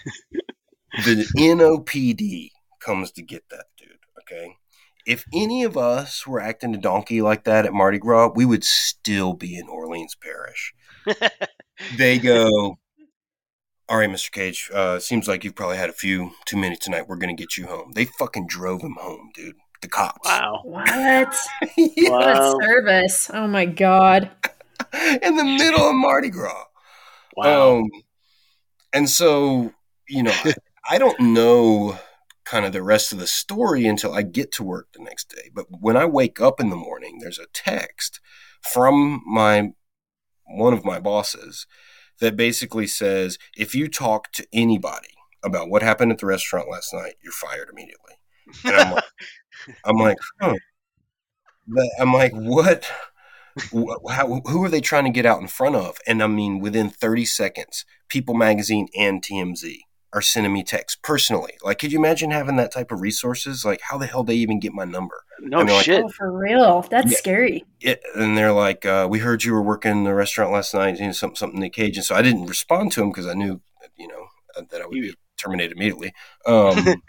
The N O P D comes to get that dude, okay? If any of us were acting a donkey like that at Mardi Gras, we would still be in Orleans Parish. They go, all right, Mister Cage, uh, seems like you've probably had a few too many tonight. We're going to get you home. They fucking drove him home, dude. The cops. Wow. What? Yeah. What Wow. service? Oh my God. In the middle of Mardi Gras. Wow. Um, and so, you know, I, I don't know kind of the rest of the story until I get to work the next day. But when I wake up in the morning, there's a text from my one of my bosses that basically says, if you talk to anybody about what happened at the restaurant last night, you're fired immediately. And I'm like, I'm like, huh. But I'm like, what? How, who are they trying to get out in front of? And I mean, within thirty seconds, People Magazine and T M Z are sending me texts personally. Like, could you imagine having that type of resources? Like, how the hell they even get my number? No and shit. Like, oh, for real? That's yeah, scary. It, and they're like, uh, we heard you were working in the restaurant last night, you know, something, something Nick Cage. And so I didn't respond to him because I knew, you know, that I would be terminated immediately. Um,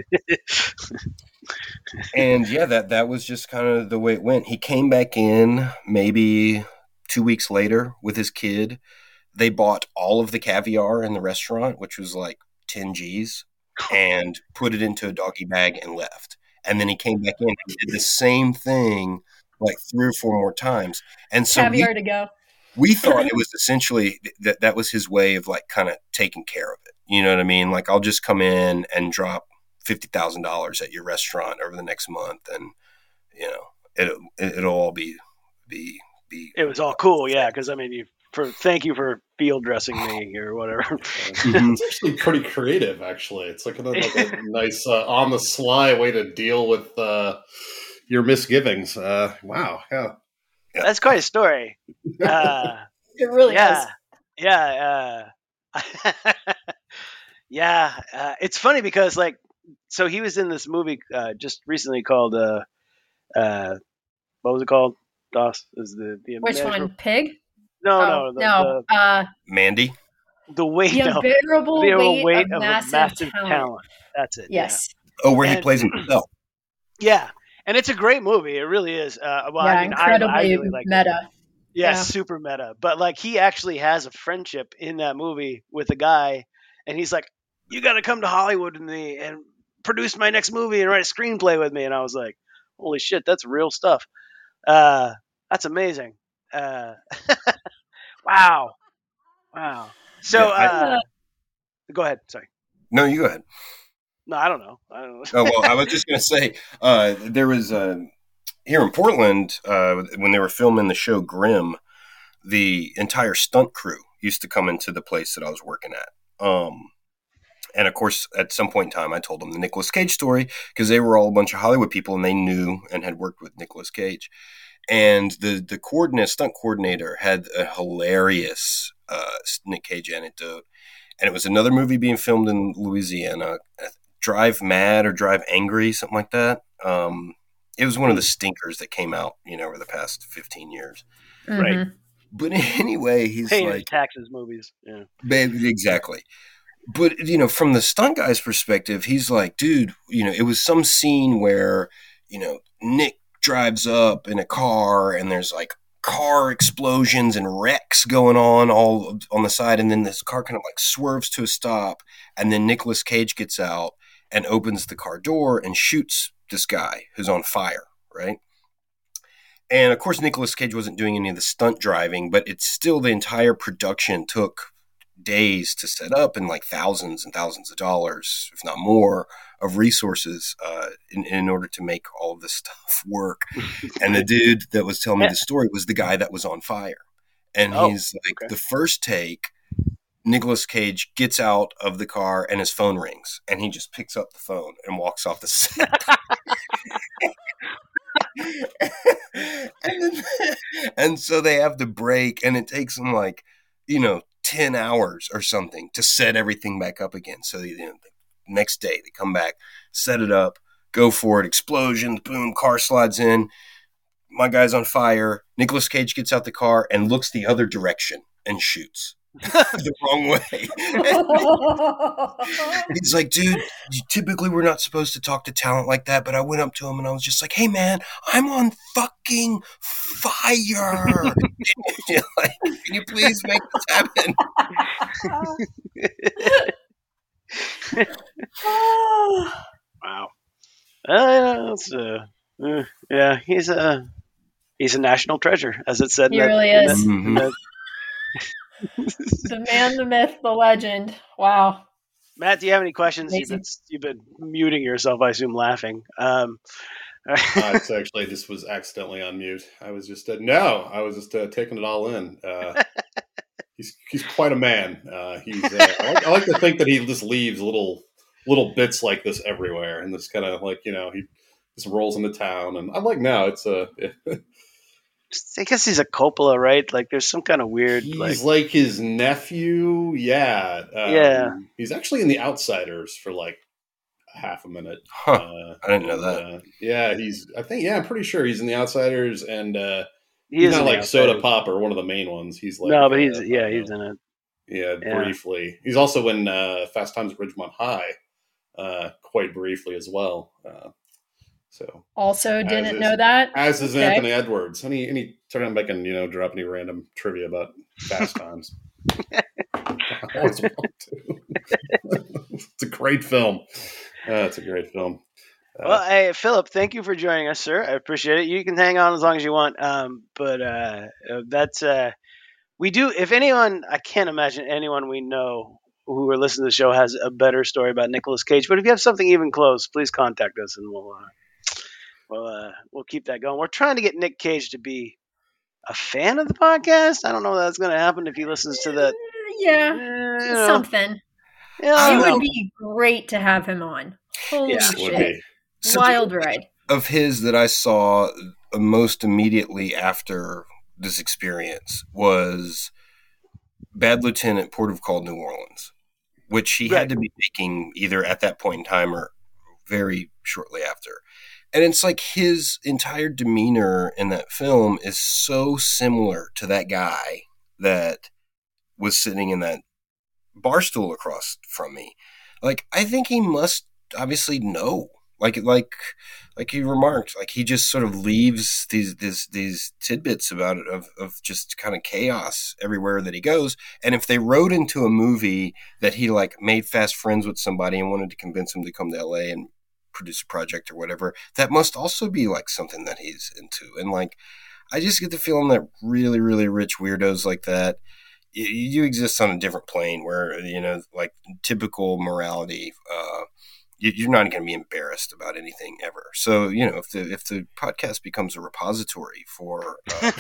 and yeah, that, that was just kind of the way it went. He came back in maybe two weeks later with his kid. They bought all of the caviar in the restaurant, which was like ten G's, and put it into a doggy bag and left. And then he came back in and did the same thing like three or four more times. And so Caviar we, to go. we thought it was essentially that that was his way of like kind of taking care of it. You know what I mean? Like, I'll just come in and drop fifty thousand dollars at your restaurant over the next month. And, you know, it, it, it'll all be, be, be. It was all cool. Yeah. Cause I mean, you, for, thank you for field dressing me or whatever. Mm-hmm. It's actually pretty creative, actually. It's like a, like a nice uh, on the sly way to deal with uh, your misgivings. Uh, wow. Yeah. That's quite a story. Uh, It really yeah. is. Yeah. Uh, yeah. Uh, it's funny because like, so he was in this movie uh, just recently called, uh, uh, what was it called? Doss is the, the Which one? Pig? No, oh, no, the, no. Uh, Mandy? the, the weight, the no, unbearable the weight, weight of, of, massive, a massive talent. talent. That's it. Yes. Oh, where And- he plays himself. Yeah. And it's a great movie. It really is. Uh, well, yeah, I mean, I, incredibly I really like it. meta. Yeah, Yeah. super meta. But like, he actually has a friendship in that movie with a guy, and he's like, "You got to come to Hollywood with me and produce my next movie and write a screenplay with me." And I was like, "Holy shit, that's real stuff." Uh, that's amazing. Uh, wow, wow. So, Yeah, I- uh, go ahead. Sorry. No, you go ahead. No, I don't know. I don't know. Oh, well, I was just going to say, uh, there was, uh, here in Portland, uh, when they were filming the show Grimm, the entire stunt crew used to come into the place that I was working at. Um, and of course, at some point in time, I told them the Nicolas Cage story because they were all a bunch of Hollywood people and they knew and had worked with Nicolas Cage. And the, the coordinator, stunt coordinator had a hilarious uh, Nick Cage anecdote. And it was another movie being filmed in Louisiana, Drive Mad or Drive Angry, something like that. Um, it was one of the stinkers that came out, you know, over the past fifteen years. Right. Mhm. But anyway, he's Paying his like, taxes movies. Yeah. baby, exactly. But, you know, from the stunt guy's perspective, he's like, dude, you know, it was some scene where, you know, Nick drives up in a car and there's like car explosions and wrecks going on all on the side. And then this car kind of like swerves to a stop. And then Nicolas Cage gets out and opens the car door and shoots this guy who's on fire, right? And of course, Nicolas Cage wasn't doing any of the stunt driving, but it's still the entire production took days to set up and like thousands and thousands of dollars, if not more, of resources uh, in, in order to make all of this stuff work. And the dude that was telling me the story was the guy that was on fire. And Oh, he's like, okay. the first take, Nicolas Cage gets out of the car and his phone rings and he just picks up the phone and walks off the set. and, then, and so they have to break and it takes them like, you know, ten hours or something to set everything back up again. So, you know, the next day they come back, set it up, go for it, explosions, boom, car slides in. My guy's on fire. Nicolas Cage gets out the car and looks the other direction and shoots the wrong way. He's like, dude, typically we're not supposed to talk to talent like that, but I went up to him and I was just like, hey, man, I'm on fucking fire. Like, can you please make this happen? Wow. Uh, that's, uh, uh, yeah, he's a he's a national treasure, as it said. He in that- really in is. that- in that- The man, the myth, the legend. Wow. Matt, do you have any questions? You've been, Amazing. you've been muting yourself, I assume, laughing. Um, Uh, it's actually I just was accidentally on mute. I was just uh, no, I was just uh, taking it all in. Uh, he's he's quite a man. Uh, he's uh, I, like, I like to think that he just leaves little little bits like this everywhere, and this kind of like you know he just rolls into town, and I'm like, no, it's a. I guess he's a Coppola, right? Like, there's some kind of weird, he's like, like his nephew. Yeah, um, yeah. He's actually in The Outsiders for like half a minute. Huh. Uh, I didn't know and, that. Uh, yeah, he's. I think. Yeah, I'm pretty sure he's in The Outsiders, and uh, He he's is not in The like Soda Outsiders. Pop or one of the main ones. He's like No, but he's uh, yeah, I don't he's know. in it. Yeah, Yeah. briefly. He's also in uh, Fast Times at Ridgemont High, uh, quite briefly as well. Uh, so Also didn't is- know that. as is Okay. Anthony Edwards. Any any turn on back and you know drop any random trivia about Fast Times. I always want to. It's a great film. Uh, it's a great film. Uh, Well, hey, Philip, thank you for joining us, sir. I appreciate it. You can hang on as long as you want. Um, but uh, uh, that's uh, we do. If anyone, I can't imagine anyone we know who are listening to the show has a better story about Nicolas Cage. But if you have something even close, please contact us, and we'll uh, we'll uh, we'll keep that going. We're trying to get Nick Cage to be a fan of the podcast. I don't know if that's going to happen if he listens to that. Yeah, Uh, you know, something. you know, I It don't would know. be great to have him on. Holy Yeah. would shit. be. So- Wild ride. Of his that I saw most immediately after this experience was Bad Lieutenant, Port of Call, New Orleans, which he Right. had to be making either at that point in time or very shortly after. And it's like his entire demeanor in that film is so similar to that guy that was sitting in that bar stool across from me. Like, I think he must obviously know. Like, like, like you remarked, like he just sort of leaves these these these tidbits about it of of just kind of chaos everywhere that he goes. And if they wrote into a movie that he like made fast friends with somebody and wanted to convince him to come to L A and produce a project or whatever, that must also be like something that he's into. And like, I just get the feeling that really, really rich weirdos like that, you, you exist on a different plane where, you know, like typical morality, uh, you, you're not going to be embarrassed about anything ever. So, you know, if the if the podcast becomes a repository for uh,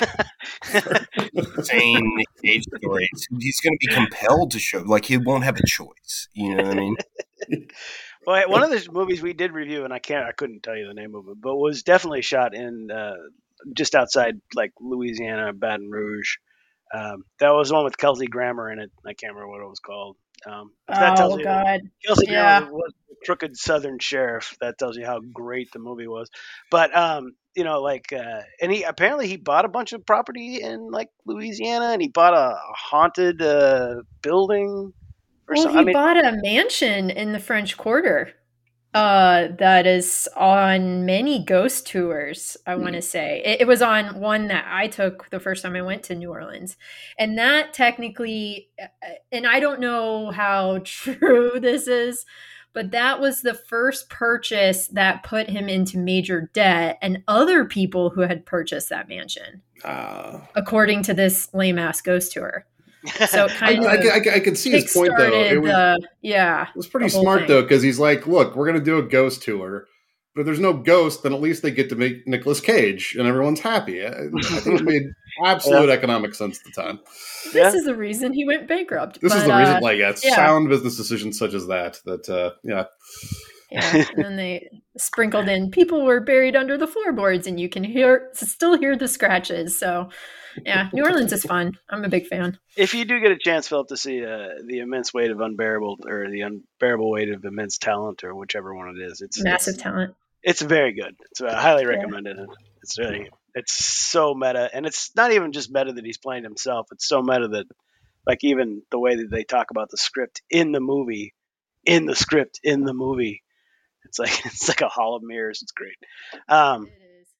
insane Nick Cage stories, he's going to be compelled to show, like he won't have a choice. You know what I mean? Well, one of the movies we did review, and I can't, I couldn't tell you the name of it, but was definitely shot in uh, just outside like Louisiana, Baton Rouge. Um, that was the one with Kelsey Grammer in it. I can't remember what it was called. Um, that tells Oh, you God. Kelsey Yeah. Grammer was the crooked Southern sheriff. That tells you how great the movie was. But um, you know, like, uh, and he apparently he bought a bunch of property in like Louisiana, and he bought a, a haunted uh, building. Or Well, something. he I mean, bought a mansion in the French Quarter uh, that is on many ghost tours, I want to say. It, it was on one that I took the first time I went to New Orleans. And that technically, uh, and I don't know how true this is, but that was the first purchase that put him into major debt and other people who had purchased that mansion, Uh, according to this lame ass ghost tour. So it I, kind I, of I, I could see his point though. It kickstarted was, the yeah. it was pretty the whole smart thing. though, because he's like, "Look, we're going to do a ghost tour, but if there's no ghost, then at least they get to make Nicolas Cage, and everyone's happy." I, I think it made absolute economic sense at the time. This Yeah. is the reason he went bankrupt. This but, is the reason, uh, like, yeah, it's yeah. sound business decisions such as that. That, uh, yeah, yeah, and then they sprinkled in people were buried under the floorboards, and you can hear still hear the scratches. So, yeah, New Orleans is fun. I'm a big fan. If you do get a chance, Philip, to see uh, the immense weight of unbearable or the unbearable weight of immense talent or whichever one it is, it's Massive it's, talent. it's very good. It's uh, highly recommended. It's really it's so meta, and it's not even just meta that he's playing himself. It's so meta that like even the way that they talk about the script in the movie, in the script in the movie, it's like it's like a hall of mirrors. It's great. Um,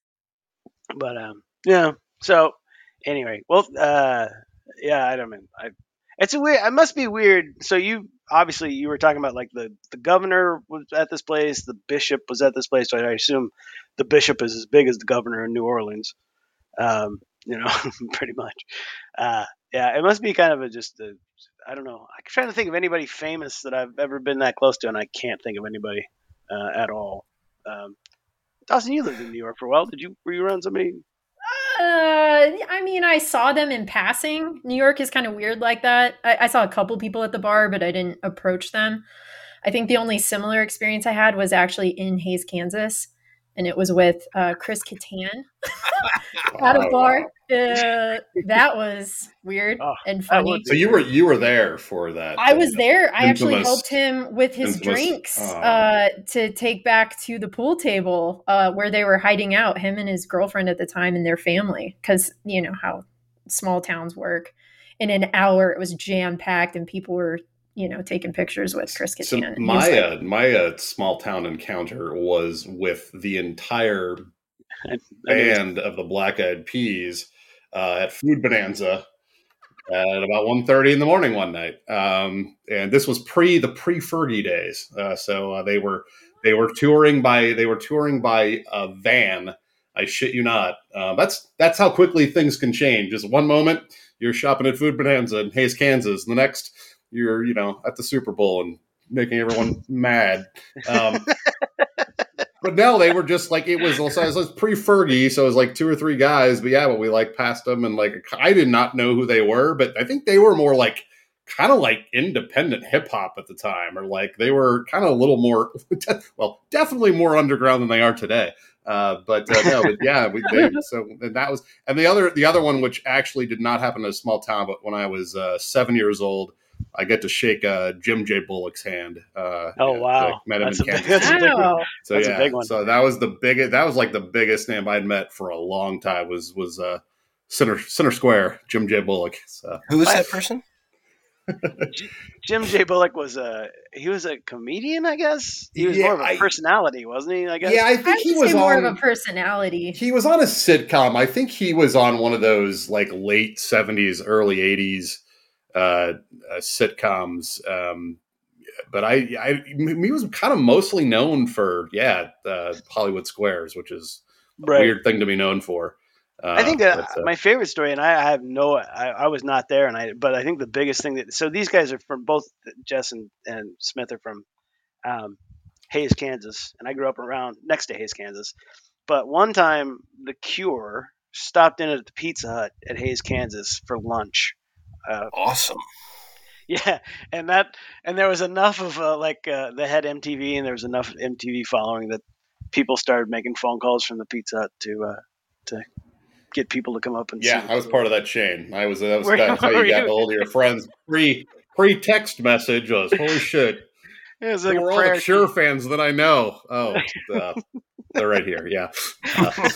but um, yeah. So anyway, well, uh, yeah, I don't mean I. It's a weird. It must be weird. So you obviously you were talking about like the the governor was at this place, the bishop was at this place. So I assume the bishop is as big as the governor in New Orleans. Um, you know, pretty much. Uh, yeah, it must be kind of a just a. I don't know. I'm trying to think of anybody famous that I've ever been that close to, and I can't think of anybody uh, at all. Um, Dawson, you lived in New York for a while. Did you were you around somebody? Uh, I mean, I saw them in passing. New York is kind of weird like that. I, I saw a couple people at the bar, but I didn't approach them. I think the only similar experience I had was actually in Hays, Kansas, and it was with uh, Chris Kattan at a Oh, bar. wow. Uh, that was weird Oh, and that funny. would So you were you were there for that? I was uh, there. I actually infamous- helped him with his infamous- drinks oh. uh, to take back to the pool table uh, where they were hiding out, him and his girlfriend at the time and their family, because you know how small towns work. In an hour, it was jam packed, and people were, you know, taking pictures with Chris So Kattan. He my was like, uh, my uh, small town encounter was with the entire I mean, band of the Black Eyed Peas uh, at Food Bonanza at about one thirty in the morning one night, um, and this was pre the pre Fergie days. Uh, so uh, they were they were touring by they were touring by a van. I shit you not. Uh, that's that's how quickly things can change. Just one moment you're shopping at Food Bonanza in Hays, Kansas, and the next you're you know at the Super Bowl and making everyone mad. Um, But no, they were just like, it was, so it was pre-Fergie, so it was like two or three guys, but yeah, but we like passed them, and like, I did not know who they were, but I think they were more like, kind of like independent hip-hop at the time, or like, they were kind of a little more, well, definitely more underground than they are today. Uh, but uh, no, but yeah, we, they, so and that was, and the other, the other one, which actually did not happen in a small town, but when I was uh, seven years old, I get to shake uh, Jim J. Bullock's hand. Uh, Oh, yeah, wow. like, met him That's in a big- Kansas that's a City. big one. wow. So That's a yeah, big one. so that was the biggest. That was like the biggest name I'd met for a long time. Was was uh, Center Center Square, Jim J. Bullock. So Who is I- that person? Jim J. Bullock was a he was a comedian, I guess. He was Yeah, more of a I- personality, wasn't he? I guess. yeah, I I think would he say was more on. of a personality. He was on a sitcom. I think he was on one of those like late seventies, early eighties uh, uh, sitcoms. Um, but I, I, he was kind of mostly known for yeah, uh, Hollywood Squares, which is a Right. weird thing to be known for. Uh, I think that but, uh, my favorite story, and I, I have no, I, I was not there, and I, but I think the biggest thing that, so these guys are from both Jess and, and Smith are from um, Hays, Kansas, and I grew up around next to Hays, Kansas. But one time, The Cure stopped in at the Pizza Hut at Hays, Kansas for lunch. Uh, Awesome. yeah, and that, and there was enough of uh, like uh, they had M T V, and there was enough M T V following that people started making phone calls from the Pizza Hut to uh, to get people to come up and yeah, see. I was part of that chain. I was. That was Were- that's how were you got you? hold of your friends. Pre pre text message was holy shit. It was They like a were all prayer the Cure sheet. fans that I know. Oh, uh, they're right here. Yeah. Uh,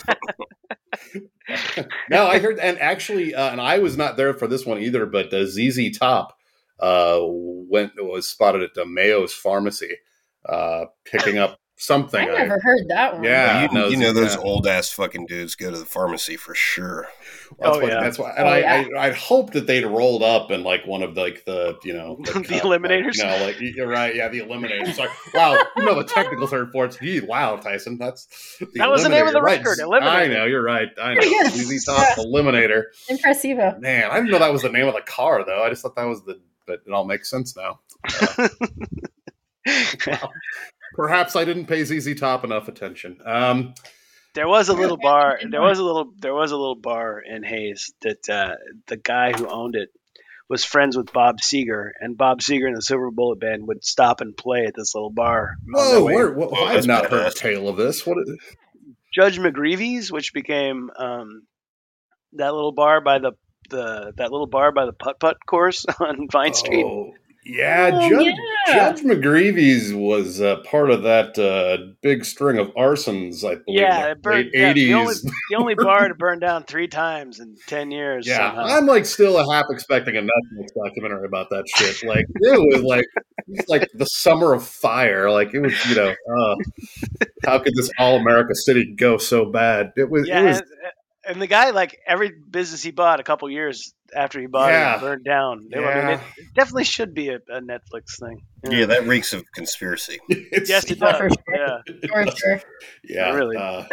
no, I heard, and actually, uh, and I was not there for this one either. But uh, Z Z Top uh, went was spotted at the Mayo's Pharmacy, uh, picking up something. I never heard that one. Yeah. you, no, you know those yeah. old ass fucking dudes go to the pharmacy for sure. Well, that's Oh, what, yeah. that's why, and Oh, I, yeah. I, I'd hoped that they'd rolled up in like one of the, like the, you know, The cup, Eliminators? Like, no, like you're right, yeah, the Eliminators. Sorry, wow, you know the technical term for it. Gee, wow, Tyson, that's the That was the name of the Eliminator. Right. record, I Eliminator. know, you're right. I know. Pretty good. Z Z Top Eliminator. Impressivo. Man, I didn't know that was the name of the car though. I just thought that was the, but it all makes sense now. Uh, wow. Perhaps I didn't pay Z Z Top enough attention. Um, There was a little bar. There was a little. There was a little bar in Hayes that uh, the guy who owned it was friends with Bob Seger, and Bob Seger and the Silver Bullet Band would stop and play at this little bar. on their whoa, way. where, whoa, Whoa, I have that's not heard a badass. tale of this. What? Is, Judge McGreevy's, which became um, that little bar by the the that little bar by the putt putt course on Vine Street. Oh, yeah, Oh, Judge, yeah. Judge McGreevy's was uh, part of that uh, big string of arsons, I believe, Yeah, in it the burned. late Yeah, eighties. the only the only bar to burn down three times in ten years. Yeah, somehow. I'm like still a half expecting a Netflix documentary about that shit. Like it was like it was like the summer of fire. Like it was, you know, uh, how could this all America city go so bad? It was. Yeah, it was. and, and the guy, like every business he bought a couple years after he bought Yeah. it, burned down. It- I mean, Yeah. it, it definitely should be a, a Netflix thing. Yeah, that reeks of conspiracy. It's, Yes, it Oh, does. for sure. Yeah. For sure. yeah, Really. Uh,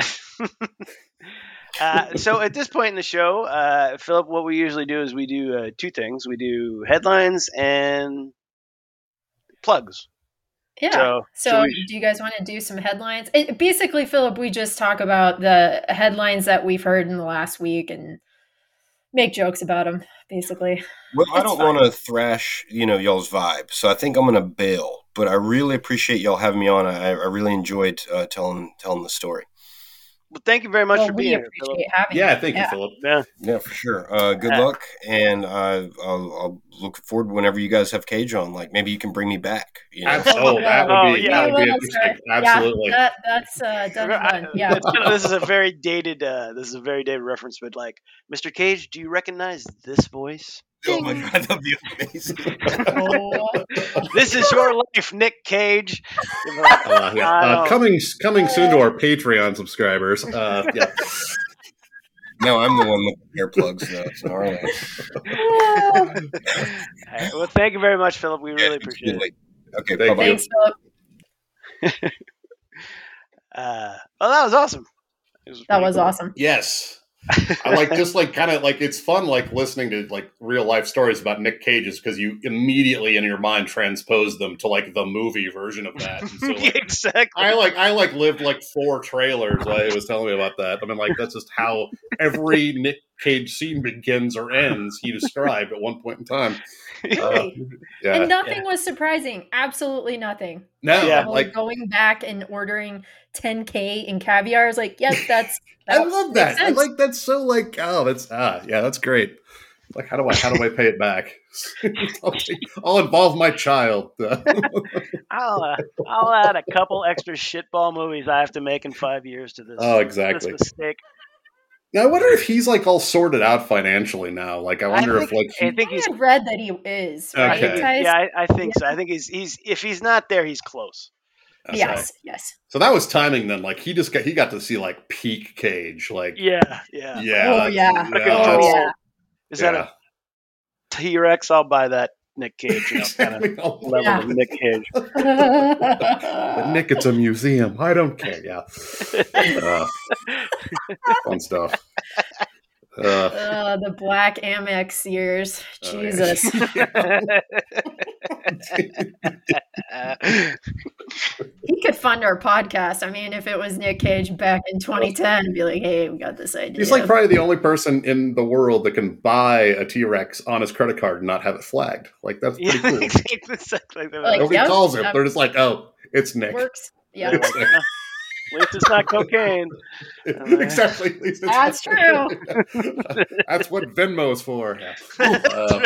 Uh, so at this point in the show, uh, Philip, what we usually do is we do uh, two things. We do headlines and plugs. Yeah. So, So, should we- do you guys want to do some headlines? It, basically, Philip, we just talk about the headlines that we've heard in the last week and make jokes about them, basically. Well, I It's don't fine. want to thrash, you know, y'all's vibe, so I think I'm going to bail but I really appreciate y'all having me on. I, I really enjoyed uh, telling telling the story. Well, thank you very much well, for we being here, Philip. appreciate having Yeah, you. thank you, Yeah. Philip. Yeah. Yeah, for sure. Uh, good Yeah. luck, and uh, I'll, I'll look forward whenever you guys have Cage on. Like maybe you can bring me back. You know? Abs- Oh, oh, we that will. would be Oh, yeah. that We would be will, interesting. sir. Absolutely. Yeah, that, that's uh, done and done. Yeah. It's gonna- this is a very dated. Uh, this is a very dated reference, but like, Mister Cage, do you recognize this voice? Oh my god, that'd be amazing. Oh, This is your life, Nick Cage. You'll be like, Uh, yeah. I Uh, don't- coming coming soon to our Patreon subscribers. Uh, yeah. No, I'm the one with the earplugs, though. It's gnarly. All right, well, thank you very much, Philip. We really appreciate it. Okay, Thank bye-bye. you. thanks, Philip. Uh, well, that was awesome. It That pretty was cool. awesome. Yes. I like just like kind of like it's fun like listening to like real life stories about Nick Cage's because you immediately in your mind transpose them to like the movie version of that. And so, like, exactly. I like I like lived like four trailers while he was telling me about that. I mean, like that's just how every Nick Cage scene begins or ends. He described at one point in time. Uh, Really? yeah. And nothing was surprising. Absolutely nothing. No, Yeah. Well, like going back and ordering ten K in caviar is like, yes, that's. I that love makes that. I sense. like that's so like oh that's ah yeah that's great. Like how do I how do I pay it back? I'll, take, I'll involve my child. I'll uh, I'll add a couple extra shitball movies I have to make in five years to this. Oh, This exactly. mistake. Now, I wonder if he's like all sorted out financially now. Like I wonder I if think, like he, I think I he's. had read that he is. I Right, think Okay. he's- Tice? yeah, I, I think so. I think he's he's if he's not there, he's close. Okay. Yes. Yes. So that was timing then. Like he just got he got to see like peak Cage. Like Yeah, yeah. yeah, Oh, that's- yeah. Like a yeah, Oh, drool. yeah. Is that yeah. a T Rex? I'll buy that Nick Cage. You know, kind of Exactly. Oh, level Yeah. of Nick Cage. But Nick, it's a museum. I don't care. Yeah, uh, fun stuff. Uh, Uh, the black Amex years. oh, yeah. Jesus. He could fund our podcast. I mean, if it was Nick Cage back in twenty ten, it'd be like, hey, we got this idea. He's like probably the only person in the world that can buy a T Rex on his credit card and not have it flagged. Like that's pretty Yeah, cool. exactly. Like, Nobody yep, calls him. yep. They're just like, oh, it's Nick. Works. Yeah. They're like, "Uh, at least it's not cocaine. Exactly. At least it's- That's true. That's what Venmo's for. Yeah. That's Uh,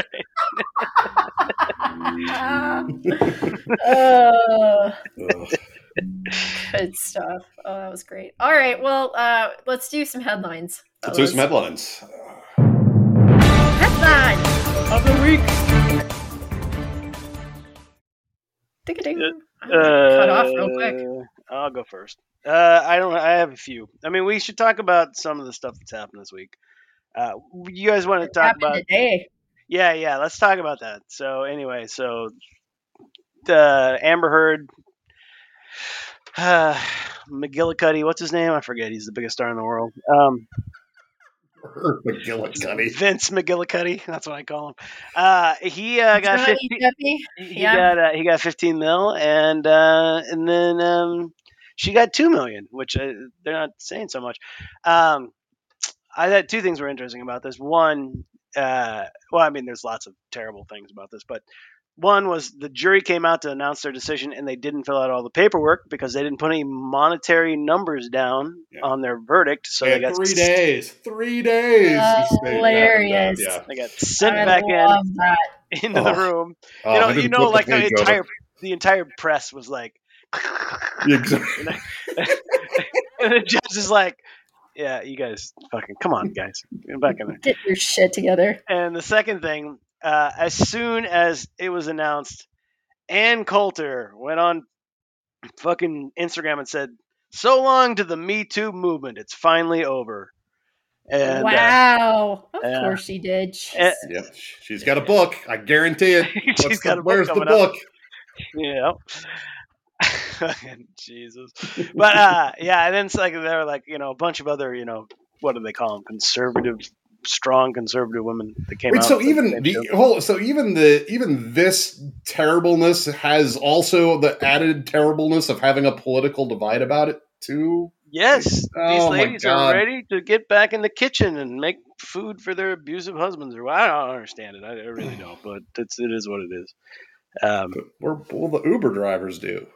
uh, ugh. good stuff. Oh, that was great. All right. Well, uh, let's do some headlines. Let's do some headlines. Headline of the week. Ding-a-ding. I'm gonna cut off real quick. Uh, I'll go first. Uh, I don't. I have a few. I mean, we should talk about some of the stuff that's happened this week. Uh, you guys want to What talk happened about? today? Yeah, yeah. Let's talk about that. So anyway, so the Amber Heard, uh, McGillicuddy. What's his name? I forget. He's the biggest star in the world. Um, McGillicuddy. Vince McGillicuddy. That's what I call him. Uh, he uh, got Johnny fifty. Deppy? He Yeah. got uh, he got fifteen mil, and uh, and then um, she got two million, which uh, they're not saying so much. Um, I thought two things were interesting about this. One, uh, well, I mean, there's lots of terrible things about this, but one was the jury came out to announce their decision, and they didn't fill out all the paperwork because they didn't put any monetary numbers down Yeah. on their verdict. So They they, had got three s- days. Three days. Hilarious. Yeah. They got sent I back love that. in into the Oh. room. Oh, you know, I you didn't know, flip like the the page over. entire the entire press was like. Yeah, exactly. And the judge is like, yeah, you guys fucking come on, guys. Get back in there. Get your shit together. And the second thing, uh, as soon as it was announced, Ann Coulter went on fucking Instagram and said, so long to the Me Too movement. It's finally over. And uh, wow. of yeah. course she did. Jeez. eh, Yeah, she's got a book. I guarantee it. She's What's got the- a book where's the coming up. book? yeah. Jesus. But uh, yeah, and then it's like there were like, you know, a bunch of other, you know, what do they call them? Conservative, strong conservative women that came Wait, out. so with even same the show. whole, so even the even this terribleness has also the added terribleness of having a political divide about it too. Yes, Oh, these my ladies are God. ready to get back in the kitchen and make food for their abusive husbands. Or I don't understand it. I, I really don't, but it's it is what it is. Um, But we're, what will the Uber drivers do?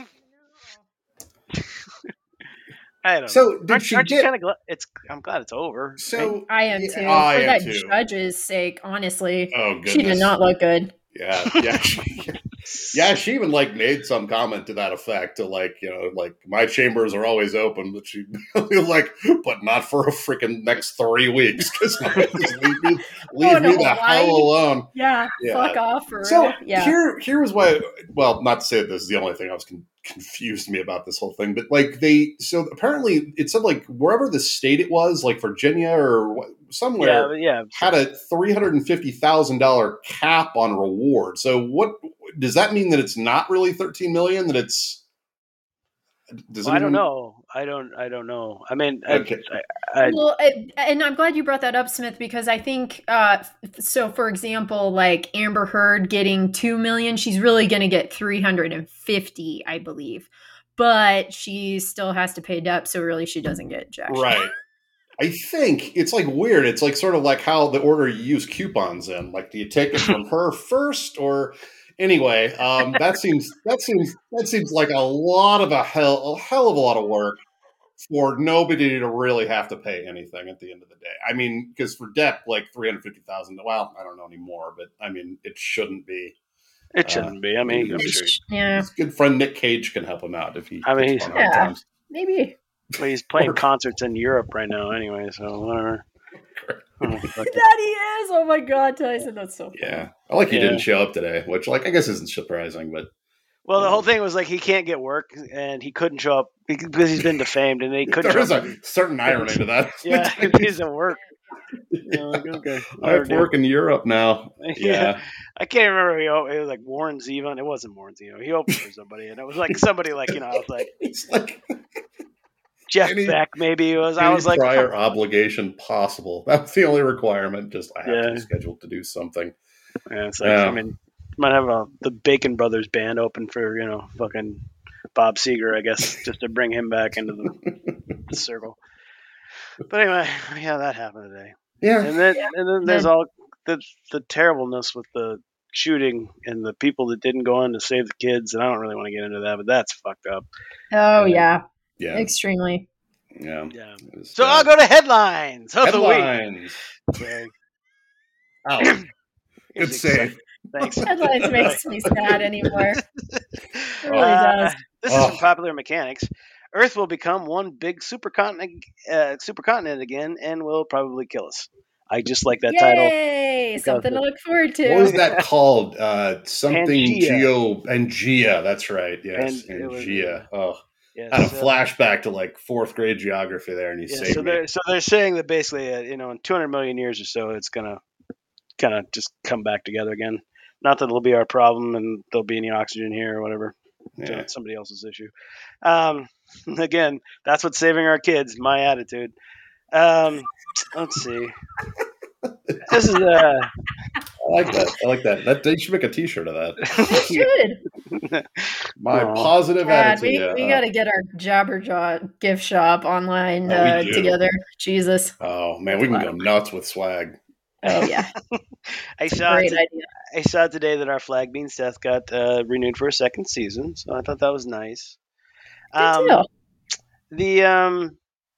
I don't So know. did aren't, she aren't you get? kind of glad? It's. I'm glad it's over. Right? So I am yeah, too. I For am that too. judge's sake, honestly. Oh She did goodness. not look good. Yeah, yeah, she, yeah. She even like made some comment to that effect. To like, you know, like my chambers are always open, but she was like, but not for a freaking next three weeks because just leave me, leave Oh, me no, the why? hell alone. Yeah, Yeah. fuck off for So real. Yeah. here, here was why. Well, not to say that this is the only thing I was con- confused me about this whole thing, but like they, so apparently it said like wherever the state it was, like Virginia or what, somewhere, Yeah, yeah. had a three hundred and fifty thousand dollar cap on reward. So what does that mean? That it's not really thirteen million? That it's does Well, I don't anyone- know. I don't. I don't know. I mean, Okay. I, I, I, Well, I- and I'm glad you brought that up, Smith, because I think, uh, so for example, like Amber Heard getting two million, she's really going to get three hundred fifty, I believe, but she still has to pay debt. So really she doesn't get jack shit. Right. I think it's like weird. It's like sort of like how the order you use coupons in. Like, do you take it from her first, or anyway? Um, that seems that seems that seems like a lot of a hell a hell of a lot of work for nobody to really have to pay anything at the end of the day. I mean, because for debt, like three hundred fifty thousand. Well, I don't know anymore, but I mean, it shouldn't be. it shouldn't Uh, be. I mean, I'm sure. Yeah, His good friend Nick Cage can help him out if he. I mean, gets he's- run out of Yeah. times. maybe. Well, he's playing concerts in Europe right now, anyway. So whatever. Oh, fuck it. That he is. Oh my God, Tyson, that's so funny. Yeah, I like he Yeah. didn't show up today, which like I guess isn't surprising, but Well, the whole thing was like he can't get work, and he couldn't show up because he's been defamed, and they couldn't there show is up. a certain irony to that. Yeah, he's at work. Yeah, like, okay. I have to work in Europe now. Yeah. Yeah. I can't remember. He, o- it was like Warren Zevon. It wasn't Warren Zevon. He opened for somebody, and it was like somebody like you know, I was like It's like Jeff Any- Beck. Maybe it was. I any was like, prior obligation possible. That's the only requirement. Just I have Yeah. to be scheduled to do something. yeah, it's like Yeah. I mean, might have a, the Bacon Brothers band open for you know fucking Bob Seger, I guess, just to bring him back into the, the circle. But anyway, yeah, that happened today. Yeah. And then, and then there's Then- all the the terribleness with the shooting and the people that didn't go in to save the kids. And I don't really want to get into that, but that's fucked up. Oh yeah, Yeah. extremely. Yeah. Yeah. It was So bad. I'll go to headlines of Headlines. the week. Oh, Okay. good save. Thanks. Headlines makes me sad anymore. It really Uh, does. This is Oh. from Popular Mechanics. Earth will become one big supercontinent, uh, supercontinent again, and will probably kill us. I just like that title. Yay! Something to look forward to. What was that called? Uh, something Pangea. Geo Pangea. That's right. Yes, And it was- Pangea. Oh, Yeah, had a so- flashback to like fourth grade geography there, and you Yeah, saved so me. they're so they're saying that basically, uh, you know, in two hundred million years or so, it's gonna kind of just come back together again. Not that it'll be our problem and there'll be any oxygen here or whatever. So Yeah. it's somebody else's issue. Um, again, that's what's saving our kids. My attitude. Um, let's see. This is uh, I like that. I like that. That you should make a T-shirt of that. Good. My Aw. positive God, we, attitude. we uh, got to get our Jabberjaw gift shop online Oh, we uh, do. together. Jesus. Oh man, we can go nuts with swag. Oh yeah, I saw great t- idea. I saw today that our Flag Beans Death got uh, renewed for a second season, so I thought that was nice. Good Um, deal. The um,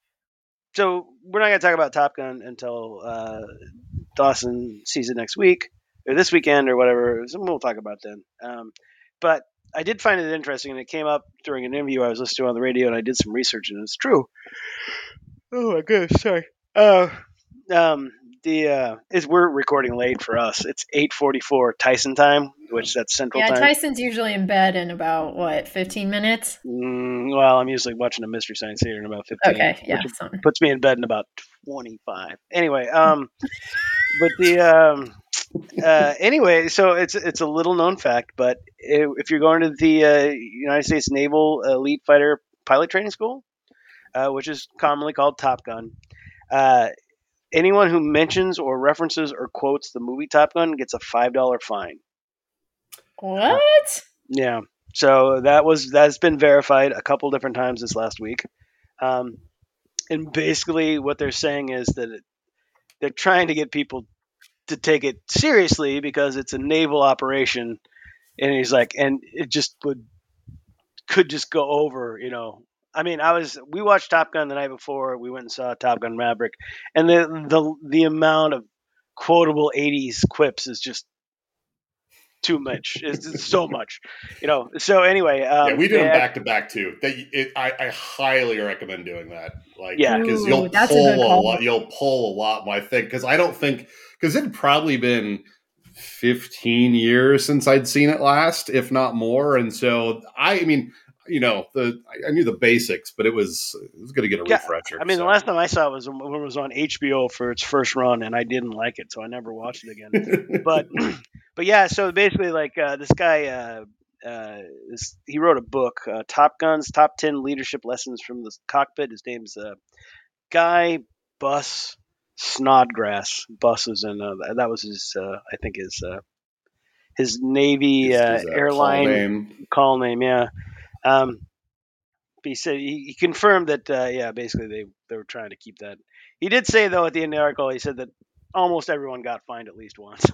so we're not gonna talk about Top Gun until uh, Dawson sees it next week or this weekend or whatever. So we'll talk about then. Um, but I did find it interesting, and it came up during an interview I was listening to on the radio, and I did some research, and it's true. Oh my goodness, sorry. Uh, um, the uh, is we're recording late for us. It's eight forty-four Tyson time, which that's Central Yeah, time. Tyson's usually in bed in about what, fifteen minutes? Mm, well, I'm usually watching a Mystery Science Theater in about fifteen. Okay, yeah, which something. puts me in bed in about twenty-five. Anyway, um, but the um, uh, anyway, so it's it's a little known fact, but if, if you're going to the uh, United States Naval Elite Fighter Pilot Training School, uh, which is commonly called Top Gun, uh, anyone who mentions or references or quotes the movie Top Gun gets a five dollar fine. What? Yeah. So that was that's been verified a couple different times this last week, um, and basically what they're saying is that it, they're trying to get people to take it seriously because it's a naval operation, and he's like, and it just would could just go over, you know. I mean, I was we watched Top Gun the night before. We went and saw Top Gun Maverick, and the the the amount of quotable eighties quips is just too much. It's, it's so much, you know. So anyway, um, yeah, we did them had, back to back too. They, it, I, I highly recommend doing that. Like, Yeah. because Ooh, you'll that's a pull good a, call. lot. You'll pull a lot. I think because I don't think because it had probably been fifteen years since I'd seen it last, if not more. And so I, I mean, you know, the I, I knew the basics, but it was it was going to get a Yeah, refresher. I mean, so. the last time I saw it was when it was on H B O for its first run, and I didn't like it, so I never watched it again. but, but yeah, so basically, like uh, this guy, uh, uh, this, he wrote a book, uh, Top Guns, Top Ten Leadership Lessons from the Cockpit. His name's uh, Guy Buss Snodgrass. Buss is in uh, that was his, uh, I think his uh, his Navy His- uh, his, uh, call airline name. call name, yeah. Um, but he said he, he confirmed that, uh, yeah, basically they, they were trying to keep that. He did say though at the end of the article, he said that almost everyone got fined at least once.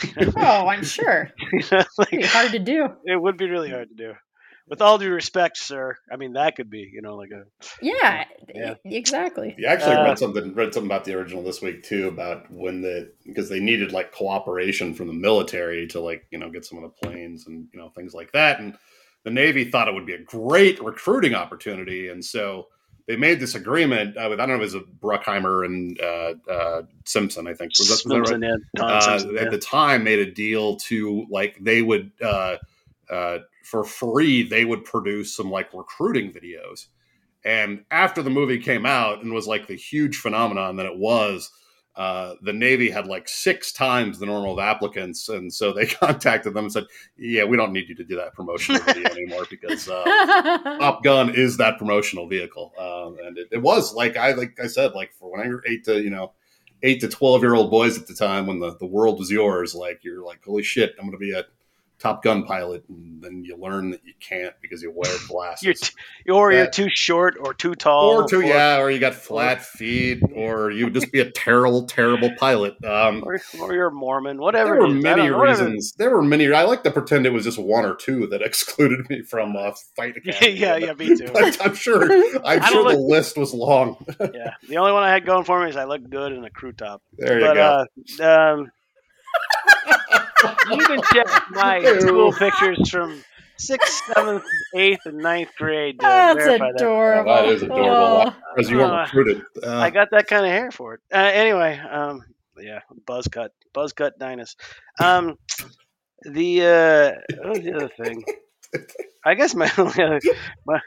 Oh, I'm sure. Like, Pretty hard to do. it would be really hard to do. With all due respect, sir, I mean that could be, you know, like a Yeah, Yeah. e- exactly. You actually Uh, read something read something about the original this week too, about when the because they needed like cooperation from the military to like, you know, get some of the planes and, you know, things like that. And the Navy thought it would be a great recruiting opportunity. And so they made this agreement uh, with, I don't know, it was a Bruckheimer and uh, uh, Simpson, I think. Was that, was that right? Simpson, yeah, Don Uh, Simpson, at yeah. the time made a deal to like they would uh, uh, for free they would produce some like recruiting videos. And after the movie came out and was like the huge phenomenon that it was, uh, the Navy had like six times the normal of applicants, and so they contacted them and said, "Yeah, we don't need you to do that promotional video anymore because uh, Top Gun is that promotional vehicle." Um, and it, it was like I like I said, like for when I were eight to you know eight to twelve year old boys at the time, when the, the world was yours, like you're like, "Holy shit, I'm going to be a Top Gun pilot," and then you learn that you can't because you wear glasses. You're t- or you're That- too short or too tall. or too, yeah, or you got flat feet, or you would just be a terrible, terrible pilot. Um, Or, or you're a Mormon, whatever there were it is. I many don't know, whatever- reasons. There were many. I like to pretend it was just one or two that excluded me from uh, Fight Academy. yeah, yeah, me too. But I'm sure. I'm I sure don't the list was long. Yeah, the only one I had going for me is I look good in a crew top. There you But go. uh, um, you can check my school pictures from sixth, seventh, eighth, and ninth grade. To That's verify that. adorable. Oh, that is adorable. Oh. Because you weren't Uh, recruited. Uh, I got that kind of hair for it. Uh, anyway, um, yeah, buzz cut, buzz cut, Dinus. Um, the uh, what was the other thing? I guess my, my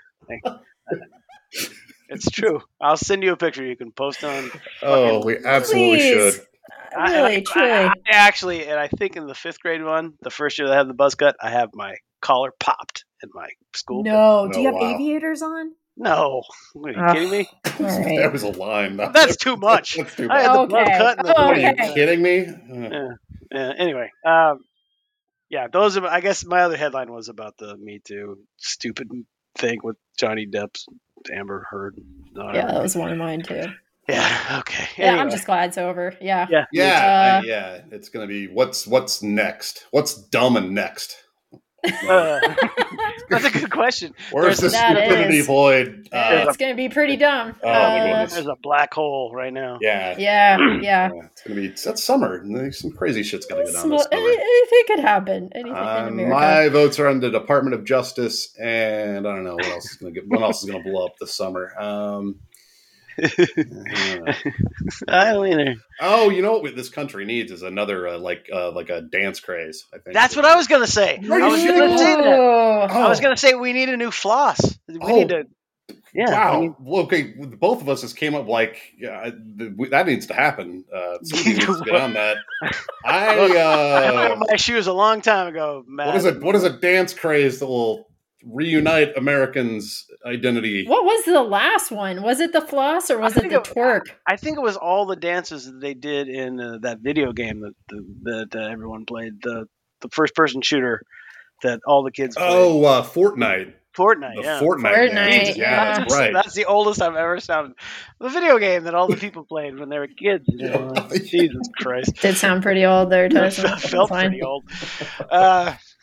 it's true. I'll send you a picture you can post on. oh, we absolutely Please. should. I- Really, I- truly. I- I actually, and I think in the fifth grade one, the first year that I had the buzz cut, I have my collar popped in my school. No, do you No, have wow. aviators on? No, are you Ugh. kidding me? All right. That was a line. That's too much. That's too I much. had the Okay. buzz cut. And the Oh, What, are you okay. kidding me? Uh, Yeah. Anyway, um, yeah, those are. I guess my other headline was about the Me Too stupid thing with Johnny Depp's Amber Heard. Uh, Yeah, that was one of mine too. Yeah. Okay. Yeah, Anyway. I'm just glad it's over. Yeah. Yeah. Yeah, Uh, I- yeah. It's gonna be what's what's next? What's dumb and next? Uh, that's a good question. Where's there's- the that stupidity is- void? Yeah, Uh, it's gonna be pretty dumb. Oh, my Uh, goodness. There's a black hole right now. yeah, yeah, yeah. yeah, it's gonna be that's summer. and there's Some crazy shit's gonna go down Small- this summer. anything could happen. Anything in Uh, America. my votes are on the Department of Justice, and I don't know what else is gonna get. What else is gonna blow up this summer? Um, uh, I don't either. oh, you know what this country needs is another uh, like uh, like a dance craze. I think That's what I was gonna say. Are I you was shitting gonna me? say that. Oh. I was gonna say we need a new floss. We Oh. need to. Yeah. wow. we need- Well, okay, both of us just came up like yeah, the, we, that needs to happen. Uh, somebody needs to get on that. I I uh, found my shoes a long time ago, Matt. what is it? What is a dance craze that will reunite Americans' identity? What was the last one? Was it the floss or was I it think the it- twerk? I think it was all the dances that they did in uh, that video game that that, that uh, everyone played, the the first person shooter that all the kids played. Oh, uh, Fortnite. Fortnite, The yeah. Fortnite. Fortnite, dance. yeah. that's right. That's the oldest I've ever sounded. The video game that all the people played when they were kids. You know? Yeah. Jesus Christ. Did sound pretty old there, I Tyson. felt Fine. pretty old. Uh,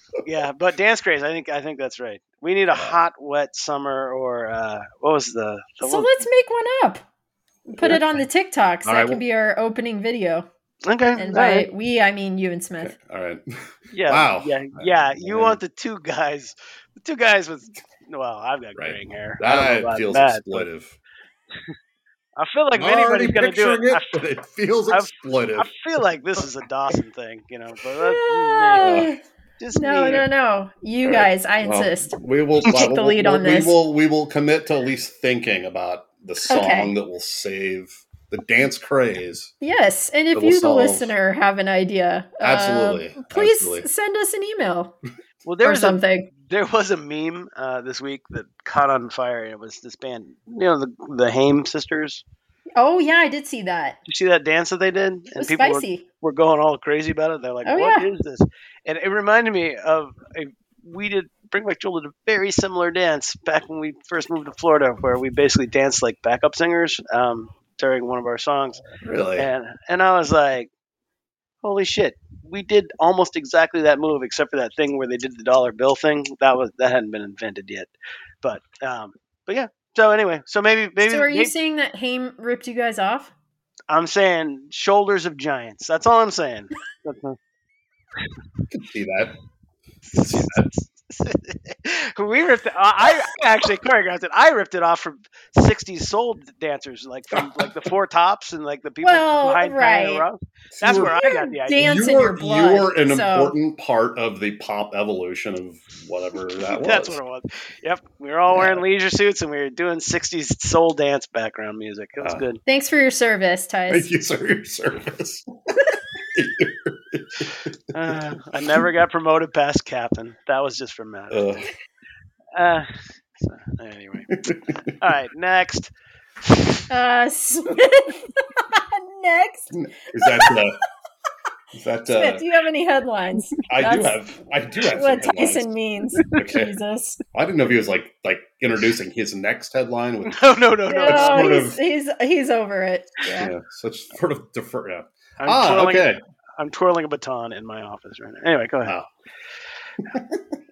Yeah, but dance craze. I think I think that's right. We need a hot, wet summer, or uh, what was the? the So one? let's make one up. Put it on the TikToks. All That right, could well- be our opening video. Okay. And all by right. we, I mean you and Smith. Okay, all right. Yeah. Wow. Yeah. Yeah. You Man. want the two guys? The two guys with. Well, I've got Right. graying hair. I don't know That about feels that, but exploitive. I feel like if I'm already anybody's gonna do picturing it. it, I, but it feels I've- exploitive. I feel like this is a Dawson thing, you know. But that's Ah, just no, me. no, no. You All right. guys, I Well, insist. we will Take well, the we'll- lead we'll- on this. We will we will commit to at least thinking about the song Okay. that will save the dance craze. Yes, and if That will you, the solve- listener, have an idea, uh, Absolutely, please absolutely. send us an email Well, there or was a something. there was a meme uh, this week that caught on fire. And it was this band, you know, the the Haim sisters. Oh yeah, I did see that. Did you see that dance that they did? It And was people were, spicy. were going all crazy about it. They're like, Oh, "What yeah. is this?" And it reminded me of a, we did Bring Back Joel did a very similar dance back when we first moved to Florida, where we basically danced like backup singers um, during one of our songs. Really? And and I was like, "Holy shit!" We did almost exactly that move, except for that thing where they did the dollar bill thing. That was that hadn't been invented yet. But um, but yeah. So anyway, so maybe maybe, So are you maybe saying that Haim ripped you guys off? I'm saying shoulders of giants. That's all I'm saying. That's all. I can see that. I can see that. we ripped it. I I actually choreographed it. I ripped it off from sixties soul dancers, like from like the Four Tops and like the people Well, behind right. Diana Ross. That's You where were- I got the idea. Dance in you your were, blood, you were an so- important part of the pop evolution of whatever that was. That's what it was. Yep, we were all Yeah. wearing leisure suits and we were doing sixties soul dance background music. It was Uh, good. Thanks for your service, Thank Tice. you for your service. Uh, I never got promoted past captain. That was just for Matt. Uh, Uh, so, anyway, all right, next. Uh, Smith. Next, is that uh, is that Smith, uh, do you have any headlines? I do That's have I do have what some headlines. Tyson means. Okay. Jesus. I didn't know if he was like like introducing his next headline with No, no, no, no. No, sort he's, of- he's he's over it. Yeah. yeah, such sort of defer. Yeah. I'm Ah, twirling, okay. I'm twirling a baton in my office right now. Anyway, go ahead. Wow.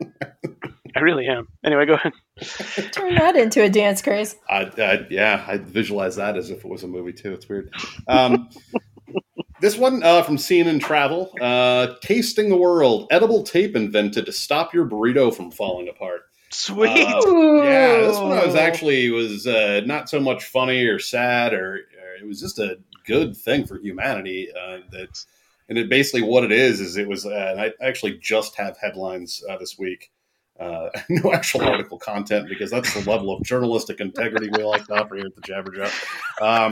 I really am. Anyway, go ahead. Turn that into a dance craze. I, I, yeah, I visualize that as if it was a movie too. It's weird. Um, this one uh, from Scene and Travel, uh, Tasting the World, edible tape invented to stop your burrito from falling apart. Sweet. Uh, Yeah, this one I was actually was uh, not so much funny or sad, or, or it was just a good thing for humanity. Uh, that, and it basically what it is is it was. Uh, and I actually just have headlines uh, this week. Uh, no actual article content because that's the level of journalistic integrity we like to offer here at the Jabberjaw. Um,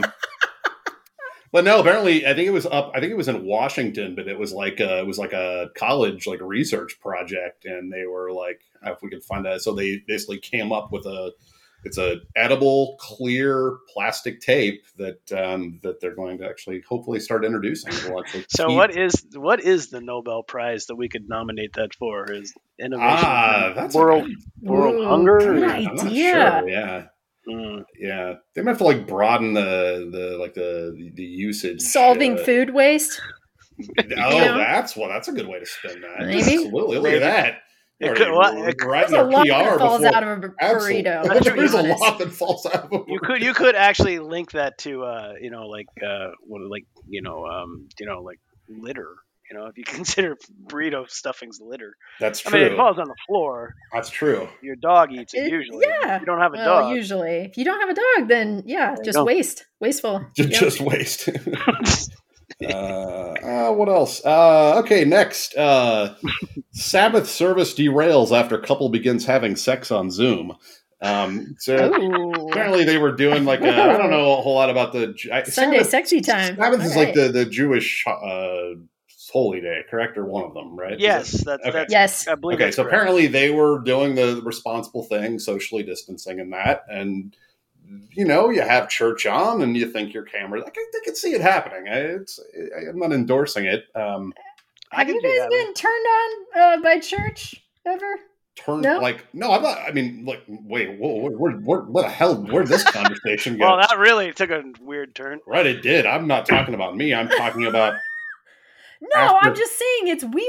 but no, apparently, I think it was up. I think it was in Washington, but it was like a, it was like a college like a research project, and they were like, if we could find that. So they basically came up with a. It's a edible, clear plastic tape that um, that they're going to actually hopefully start introducing. We'll actually So keep- what is what is the Nobel Prize that we could nominate that for? Is innovation, Ah, that's a world good- world Ooh, hunger? good or- idea. I'm not sure. Yeah. Mm. Yeah, they might have to like broaden the the like the the usage. Solving uh, food waste. Oh, know? that's well, that's a good way to spin that. Maybe. Absolutely, look Maybe. at that. It Already could- well, it could- writing There's a their lot P R that falls before- out of a bur- Absolutely. burrito. That's to be There's a honest. lot that falls out of a You could you could actually link that to uh, you know like uh, what like you know um, you know like litter. You know, if you consider burrito stuffings litter. That's I true. mean, it falls on the floor. That's true. Your dog eats it, It- usually. yeah. If you don't have a Well, dog. usually, if you don't have a dog, then yeah, you just go. waste, wasteful. Just, Yep. just waste. uh, uh, what else? Uh, okay, next. Uh, Sabbath service derails after couple begins having sex on Zoom. Um, so Ooh. apparently they were doing like a, I don't know a whole lot about the I- Sunday Sabbath, sexy time. Sabbath is All like right. the, the Jewish uh, holy day, correct? Or one of them, right? Is yes, that- that's, okay. that's Yes. I believe Okay, that's so correct. apparently they were doing the responsible thing, socially distancing and that, and you know, you have church on and you think your camera. Like, I, I can see it happening. It's, I, I'm not endorsing it. Um, I Have can you do guys that, been turned on uh, by church ever? turn No? like no, I'm not. I mean, like, wait, whoa, where, where, where, where the hell? Where'd this conversation go? Well, that really took a weird turn. Right, it did. I'm not talking about me. I'm talking about No, After- I'm just saying it's weird.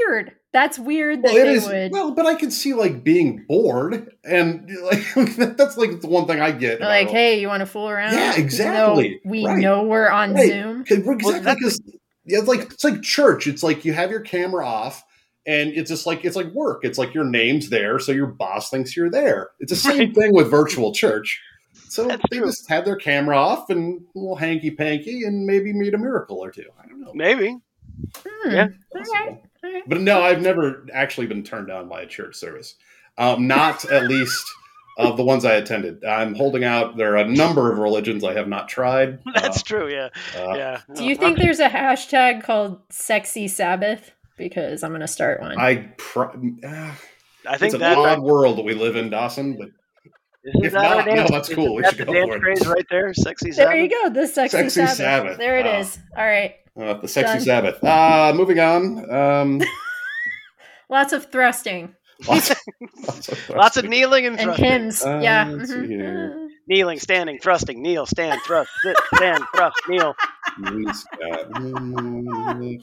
That's weird that Well, it they is. would. Well, but I can see like being bored, and like that's like the one thing I get. Like, about- hey, you want to fool around? Yeah, Even exactly. though we Right. know we're on Right. Zoom. 'Cause- Well, Exactly, that's- because yeah, it's like it's like church. It's like you have your camera off, and it's just like it's like work. It's like your name's there, so your boss thinks you're there. It's the same Right. thing with virtual church. So That's they true. just have their camera off and a little hanky panky, and maybe meet a miracle or two. I don't know. Maybe. Hmm. Yeah. All right. All right. But no, I've never actually been turned down by a church service. Um, not at least of the ones I attended. I'm holding out. There are a number of religions I have not tried. That's Uh, true. Yeah. uh, Yeah. Do you think there's a hashtag called Sexy Sabbath? Because I'm going to start one. I pr- uh, I think it's an that odd world that we live in, Dawson. But isn't if that not, our dance? no, that's cool. We That's should the go dance for it. phrase right there. Sexy there Sabbath. you go. The Sexy, Sexy Sabbath. Sabbath. There it Wow. is. All right. uh, the sexy Done. Sabbath. Uh, moving on. Um, Lots of thrusting lots, lots of, Lots of kneeling and and thrusting. hymns. Uh, yeah. let's see mhm. here. Kneeling, standing, thrusting, kneel, stand, thrust, sit, stand, thrust, kneel. He's got- mm,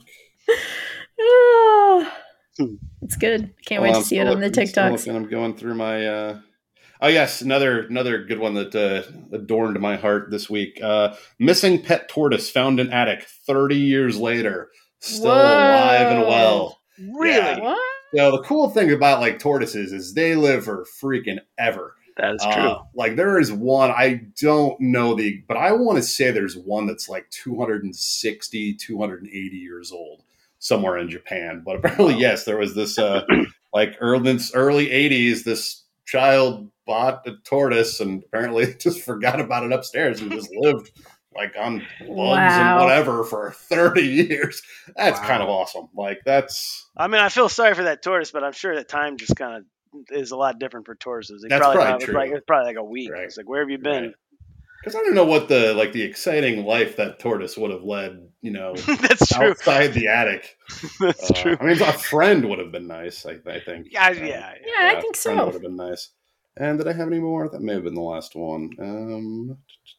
Ah. Hmm. It's good. Can't Well, wait I'm to see it still on the looking- still TikToks. looking. I'm going through my. Uh... Oh yes, another another good one that uh, adorned my heart this week. Uh, missing pet tortoise found in attic thirty years later, still Whoa. alive and well. Really? Yeah. What? You know, the cool thing about like tortoises is they live for freaking ever. That is true. Uh, like there is one, I don't know the, but I want to say there's one that's like two hundred sixty, two hundred eighty years old somewhere in Japan. But apparently, yes, there was this uh, like early, early eighties, this child bought a tortoise and apparently just forgot about it upstairs and just lived like on bugs Wow. and whatever for thirty years. That's Wow. kind of awesome. Like that's, I mean, I feel sorry for that tortoise, but I'm sure that time just kind of is a lot different for tortoises. It That's probably, probably not- it's true. like it's probably like a week. Right. It's like, where have you been? because I don't know what the, like the exciting life that tortoise would have led, you know, That's true. outside the attic. That's Uh, true. I mean, a friend would have been nice. I, I think. Yeah, Uh, yeah, yeah. Yeah, I think a friend so. would have been nice. And did I have any more? That may have been the last one. Um,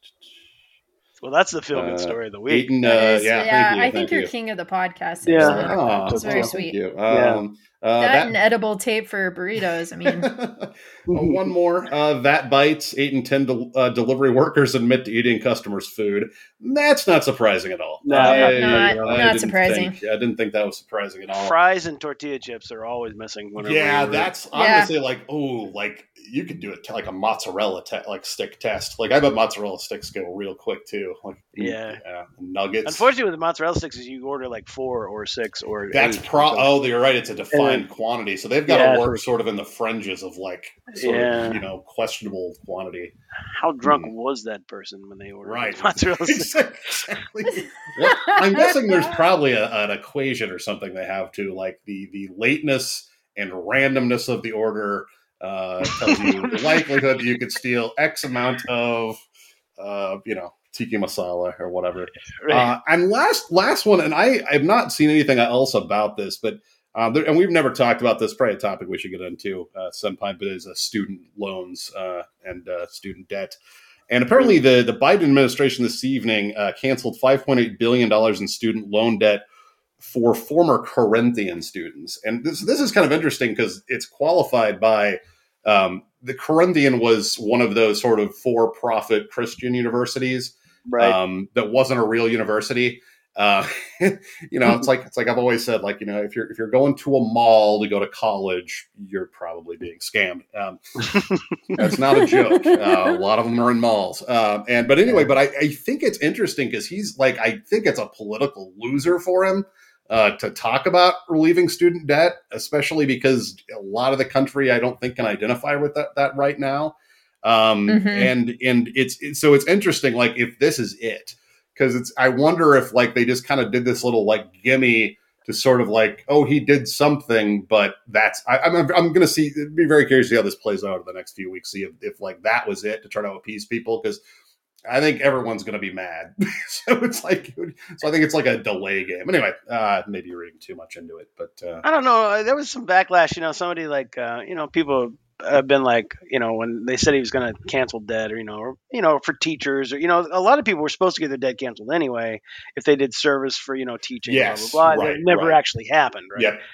Well, that's the feel good Uh, story of the week. Eaton, That uh, is- yeah, yeah, thank you, I thank think you're you. king of the podcast. Yeah. actually. Oh, That's very oh, sweet. Thank you. Yeah. Um, uh, that, that and edible tape for burritos. I mean, Uh, one more. Uh, that bites. Eight and ten del- uh, delivery workers admit to eating customers' food. That's not surprising at all. No, I- not- I not didn't surprising. think- I didn't think that was surprising at all. Fries and tortilla chips are always missing. Whenever Yeah, we were- that's. I'm Yeah. gonna say like, oh, like you could do it t- like a mozzarella te- like stick test. Like I bet mozzarella sticks go real quick too. Like Yeah. yeah, nuggets. Unfortunately, with the mozzarella sticks, is you order like four or six or That's eight. pro. So- Oh, you're right. It's a defined quantity, so they've got Yeah, to work sort of in the fringes of like sort Yeah. of you know questionable quantity. How drunk Hmm. was that person when they ordered Right. mozzarella sticks? Exactly. Well, I'm guessing there's probably a, an equation or something they have to, like the the lateness and randomness of the order uh, tells you the likelihood that you could steal X amount of, uh, you know, tiki masala or whatever. Uh, and last last one, and I I've not seen anything else about this, but um, there, and we've never talked about this. Probably a topic we should get into uh, sometime. But is uh, student loans uh, and uh, student debt. And apparently, the the Biden administration this evening uh, canceled five point eight billion dollars in student loan debt for former Corinthian students. And this this is kind of interesting because it's qualified by um, the Corinthian was one of those sort of for profit Christian universities. right. Um, that wasn't a real university. Uh, you know, it's like it's like I've always said, like you know, if you're if you're going to a mall to go to college, you're probably being scammed. Um, that's not a joke. Uh, a lot of them are in malls. Uh, and but anyway, but I, I think it's interesting because he's like I think it's a political loser for him uh, to talk about relieving student debt, especially because a lot of the country I don't think can identify with that that right now. Um, Mhm. and and it's, it's so it's interesting. Like if this is it. Because it's, I wonder if like they just kind of did this little like gimme to sort of like, oh, he did something, but that's I, I'm I'm going to see. Be very curious to see how this plays out in the next few weeks. See if, if like that was it to try to appease people, because I think everyone's going to be mad. So it's like, so I think it's like a delay game. Anyway, uh, maybe you're reading too much into it, but uh, I don't know. There was some backlash. You know, somebody like, uh, you know, people have been like, you know, when they said he was going to cancel debt, or you know, or you know, for teachers, or you know, a lot of people were supposed to get their debt canceled anyway if they did service for you know teaching, Yes, blah blah blah. right, It never right. actually happened, right? yeah,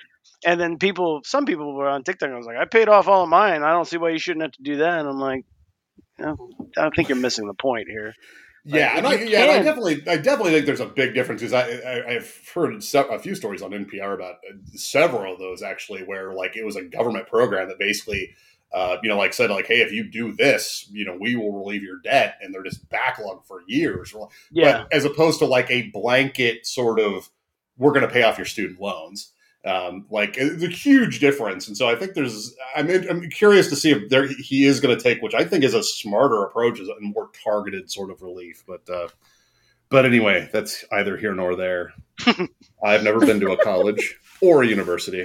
And then people, some people were on TikTok. I was like, I paid off all of mine. I don't see why you shouldn't have to do that. And I'm like, no, I think you're missing the point here. Yeah, Like, and I, you yeah, and I can- definitely, I definitely think there's a big difference because I, I, I've heard se- a few stories on N P R about uh, several of those actually, where like it was a government program that basically, uh, you know, like said like, hey, if you do this, you know, we will relieve your debt, and they're just backlogged for years. Yeah. But as opposed to like a blanket sort of, we're going to pay off your student loans. Um, like it's a huge difference, and so I think there's. I'm I'm curious to see if there he is going to take, which I think is a smarter approach, is a more targeted sort of relief. But uh, but anyway, that's either here nor there. I've never been to a college or a university.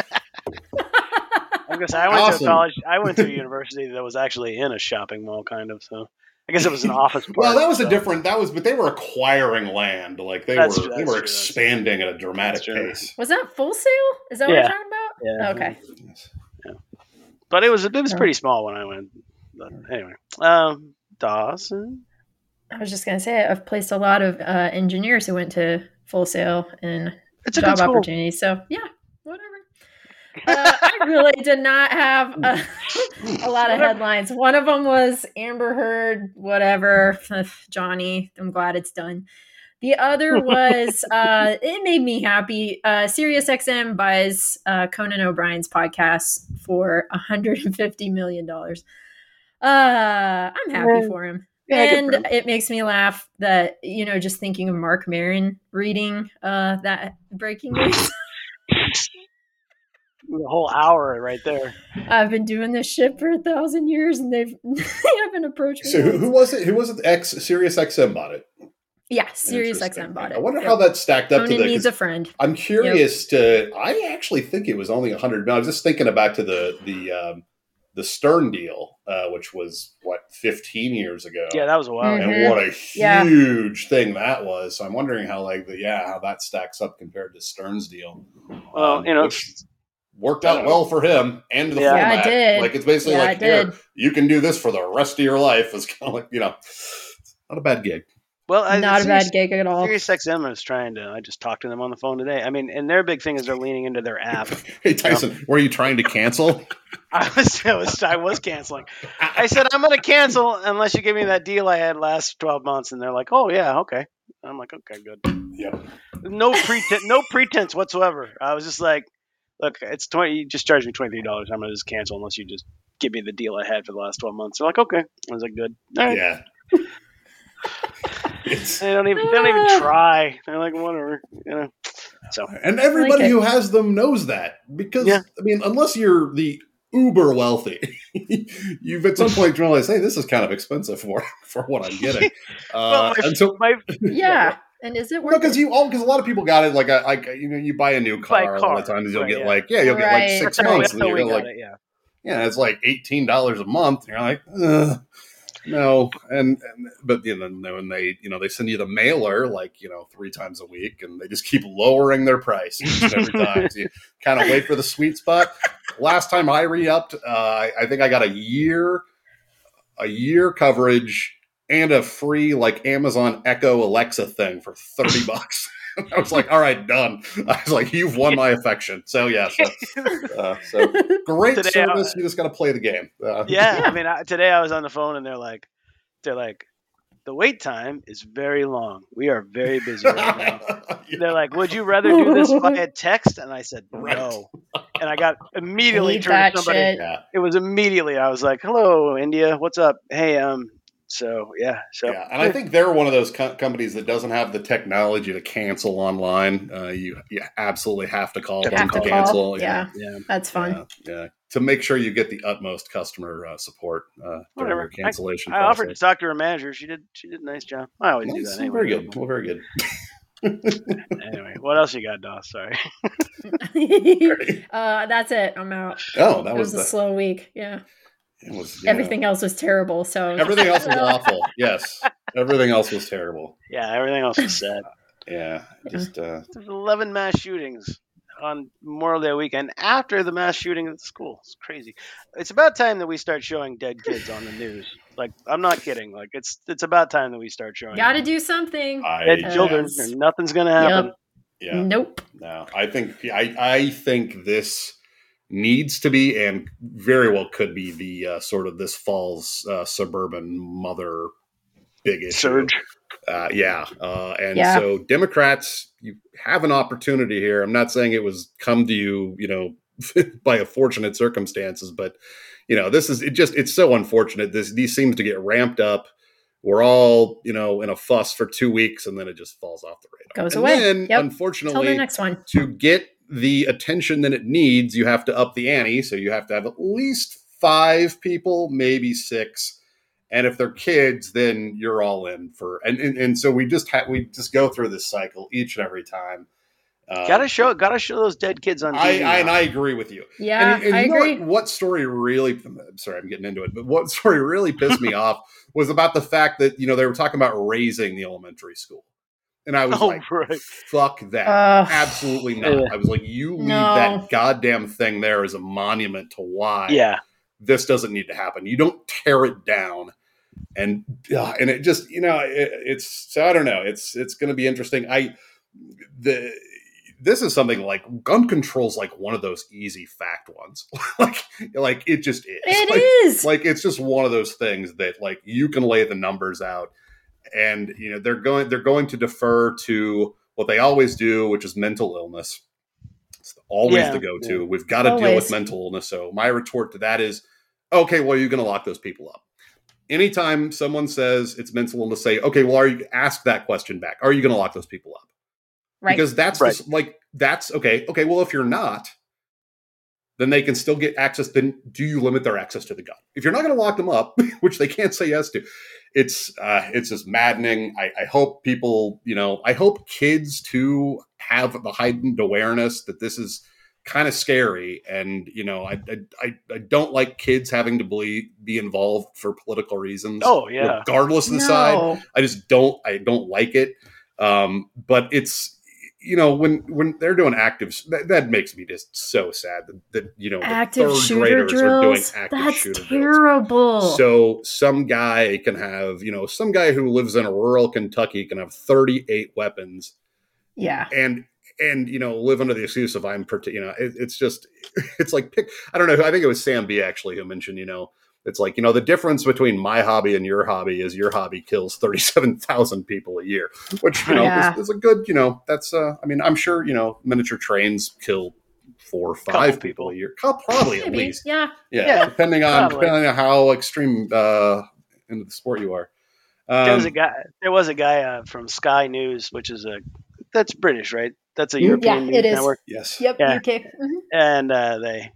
I'm gonna say I went to Awesome. a college. I went to a university that was actually in a shopping mall, kind of. So I guess it was an office park. Well, that was so. a different. That was, but they were acquiring land. Like they That's were, true, they that's were true, that's expanding at a dramatic That's true. pace. Was that Full Sail? Is that what Yeah. you're talking about? Yeah. Okay. But it was it was Oh. pretty small when I went. But anyway, um, Dawson. I was just gonna say I've placed a lot of uh, engineers who went to Full Sail and It's a job good school. opportunities. So yeah, whatever. Uh, I really did not have a, a lot of headlines. One of them was Amber Heard, whatever, Johnny. I'm glad it's done. The other was uh, it made me happy. Uh, SiriusXM buys uh, Conan O'Brien's podcast for one hundred fifty million dollars. Uh, I'm happy Yeah. for him. Yeah, good And for him. it makes me laugh that, you know, just thinking of Mark Maron reading uh, that breaking news. The whole hour right there. I've been doing this shit for a thousand years and they've they haven't approached me. So who, once. who was it? Who was it? X Sirius X M bought it. Yeah, Sirius Interesting. X M bought it. I wonder Yep. how that stacked up Conan to the. needs a friend. I'm curious to. I actually think it was only a hundred. I was just thinking back to the the um, the Stern deal, uh, which was what fifteen years ago. Yeah, that was a while. Mhm. ago. and what a Yeah. huge thing that was. So I'm wondering how like the yeah how that stacks up compared to Stern's deal. Well, Um, you know, which worked out well for him and the Yeah. Yeah, it format. did. Like it's basically Yeah, like it here did. you can do this for the rest of your life. It's kind of like you know, not a bad gig. well, I, Not a Sirius, bad gig at all. Sirius X M is trying to. I just talked to them on the phone today. I mean, and their big thing is they're leaning into their app. Hey Tyson, were you trying to cancel? I was, I was, I was canceling. I said I'm going to cancel unless you give me that deal I had last twelve months, and they're like, "Oh yeah, okay." I'm like, "Okay, good." Yep. No pretense, no pretense whatsoever. I was just like, "Look, it's twenty. You just charged me twenty three dollars. I'm going to just cancel unless you just give me the deal I had for the last twelve months." They're like, "Okay." I was like, "Good." All right. Yeah. It's, They don't even, they don't even try. They're like, "Whatever," you know. So and everybody Like it. who has them knows that because Yeah. I mean, unless you're the uber wealthy, you've at some point realized, hey, this is kind of expensive for for what I'm getting. Uh, well, my, and so, my Yeah. And is it worth because it? you all because a lot of people got it like a, like you know you buy a new Buy a car, a car, lot of times you'll right, get yeah. like yeah you'll get like Right, six right. that's how we, months that's and how you're we got like it. Yeah. yeah it's like eighteen dollars a month. You're like Ugh. No, and, and but you know when they you know they send you the mailer like you know three times a week, and they just keep lowering their price each and every time. So you kind of wait for the sweet spot. Last time I re-upped, uh, I, I think I got a year, a year coverage and a free like Amazon Echo Alexa thing for thirty bucks. I was like, all right, done. I was like, you've won my affection. So yeah, so, uh, so great Today, service. I- You just got to play the game. Uh, Yeah, I mean, I, today I was on the phone and they're like, they're like, the wait time is very long. We are very busy right now. They're like, would you rather do this via text? And I said, Right. no. And I got immediately Leave turned that to somebody. shit. Yeah, It was immediately. I was like, hello, India. What's up? Hey, um, so yeah, so yeah, and I think they're one of those co- companies that doesn't have the technology to cancel online. Uh, you you absolutely have to call You them have to to cancel. call. Yeah. yeah, That's fun. Yeah, yeah. To make sure you get the utmost customer uh, support uh, during Whatever. your cancellation I process. offered to talk to her manager. She did. She did a nice job. I always do Nice. that anyway. Very good. Well, very good. Anyway, what else you got, Doss? Sorry. uh, that's it. I'm out. Oh, that It was, was a the. slow week. Yeah. It was, yeah. Everything else was terrible. So Everything else was awful. Yes, everything else was terrible. Yeah, everything else was sad. Yeah, just uh, There's eleven mass shootings on Memorial Day weekend after the mass shooting at the school. It's crazy. It's about time that we start showing dead kids on the news. Like, I'm not kidding. Like, it's it's about time that we start showing got to do something. I dead children, Yes. and nothing's gonna happen. Yep. Yeah. Nope. No, I think I I think this needs to be and very well could be the uh, sort of this fall's uh, suburban mother big issue. Surge. Uh, yeah. Uh, and Yeah. so Democrats, you have an opportunity here. I'm not saying it was come to you, you know, by a fortunate circumstances, but you know, this is, it just, it's so unfortunate. This, these seems to get ramped up. We're all, you know, in a fuss for two weeks and then it just falls off the radar. Goes and away. Then, Yep. Till unfortunately, the next one. to get the attention that it needs, you have to up the ante. So you have to have at least five people, maybe six. And if they're kids, then you're all in for, and and, and so we just ha- we just go through this cycle each and every time. Um, Gotta show, gotta show those dead kids on T I, V. I and now. I agree with you. Yeah, and, and I you know agree. What, what story really? I'm sorry, I'm getting into it. But what story really pissed me off was about the fact that you know they were talking about raising the elementary school, and I was Oh, like, right. "Fuck that! Uh, Absolutely not!" Yeah. I was like, "You leave No. that goddamn thing there as a monument to why Yeah. this doesn't need to happen. You don't tear it down." And uh, and it just you know it, it's so I don't know it's it's going to be interesting. I the this is something like gun control's like one of those easy fact ones. like like it just is. It like, is. like it's just one of those things that like you can lay the numbers out, and you know they're going they're going to defer to what they always do, which is mental illness. It's always Yeah. the go-to. We've got to deal Always. with mental illness. So my retort to that is, okay, well, you're going to lock those people up. Anytime someone says it's mental illness, say, okay, well, are you ask that question back? Are you going to lock those people up? Right. Because that's Right. just, like that's okay. Okay, well, if you're not, then they can still get access. Then do you limit their access to the gun? If you're not going to lock them up, which they can't say yes to, it's uh, it's just maddening. I, I hope people, you know, I hope kids too have the heightened awareness that this is kind of scary, and you know, I I I don't like kids having to be be involved for political reasons. Oh, yeah. regardless of the no. side. I just don't I don't like it. Um, but it's you know when when they're doing active that, that makes me just so sad that, that you know the Active third shooter graders are doing drills. active That's shooter drills. terrible. So some guy can have you know some guy who lives in a rural Kentucky can have thirty-eight weapons yeah. and and you know live under the excuse of I'm part- you know it, it's just it's like pick I don't know I think it was Sam B actually who mentioned you know it's like you know the difference between my hobby and your hobby is your hobby kills thirty-seven thousand people a year, which you know Yeah. is, is a good you know that's uh I mean I'm sure you know miniature trains kill four or five Couple people. people. a year probably at Maybe. least Yeah. yeah, Yeah, depending on probably. depending on how extreme uh into the sport you are. Um, There was a guy. There was a guy uh, from Sky News, which is a that's British, right? That's a Mhm. European Yeah, news it is. network, yes. Yep. Yeah. U K. Mhm. and uh, they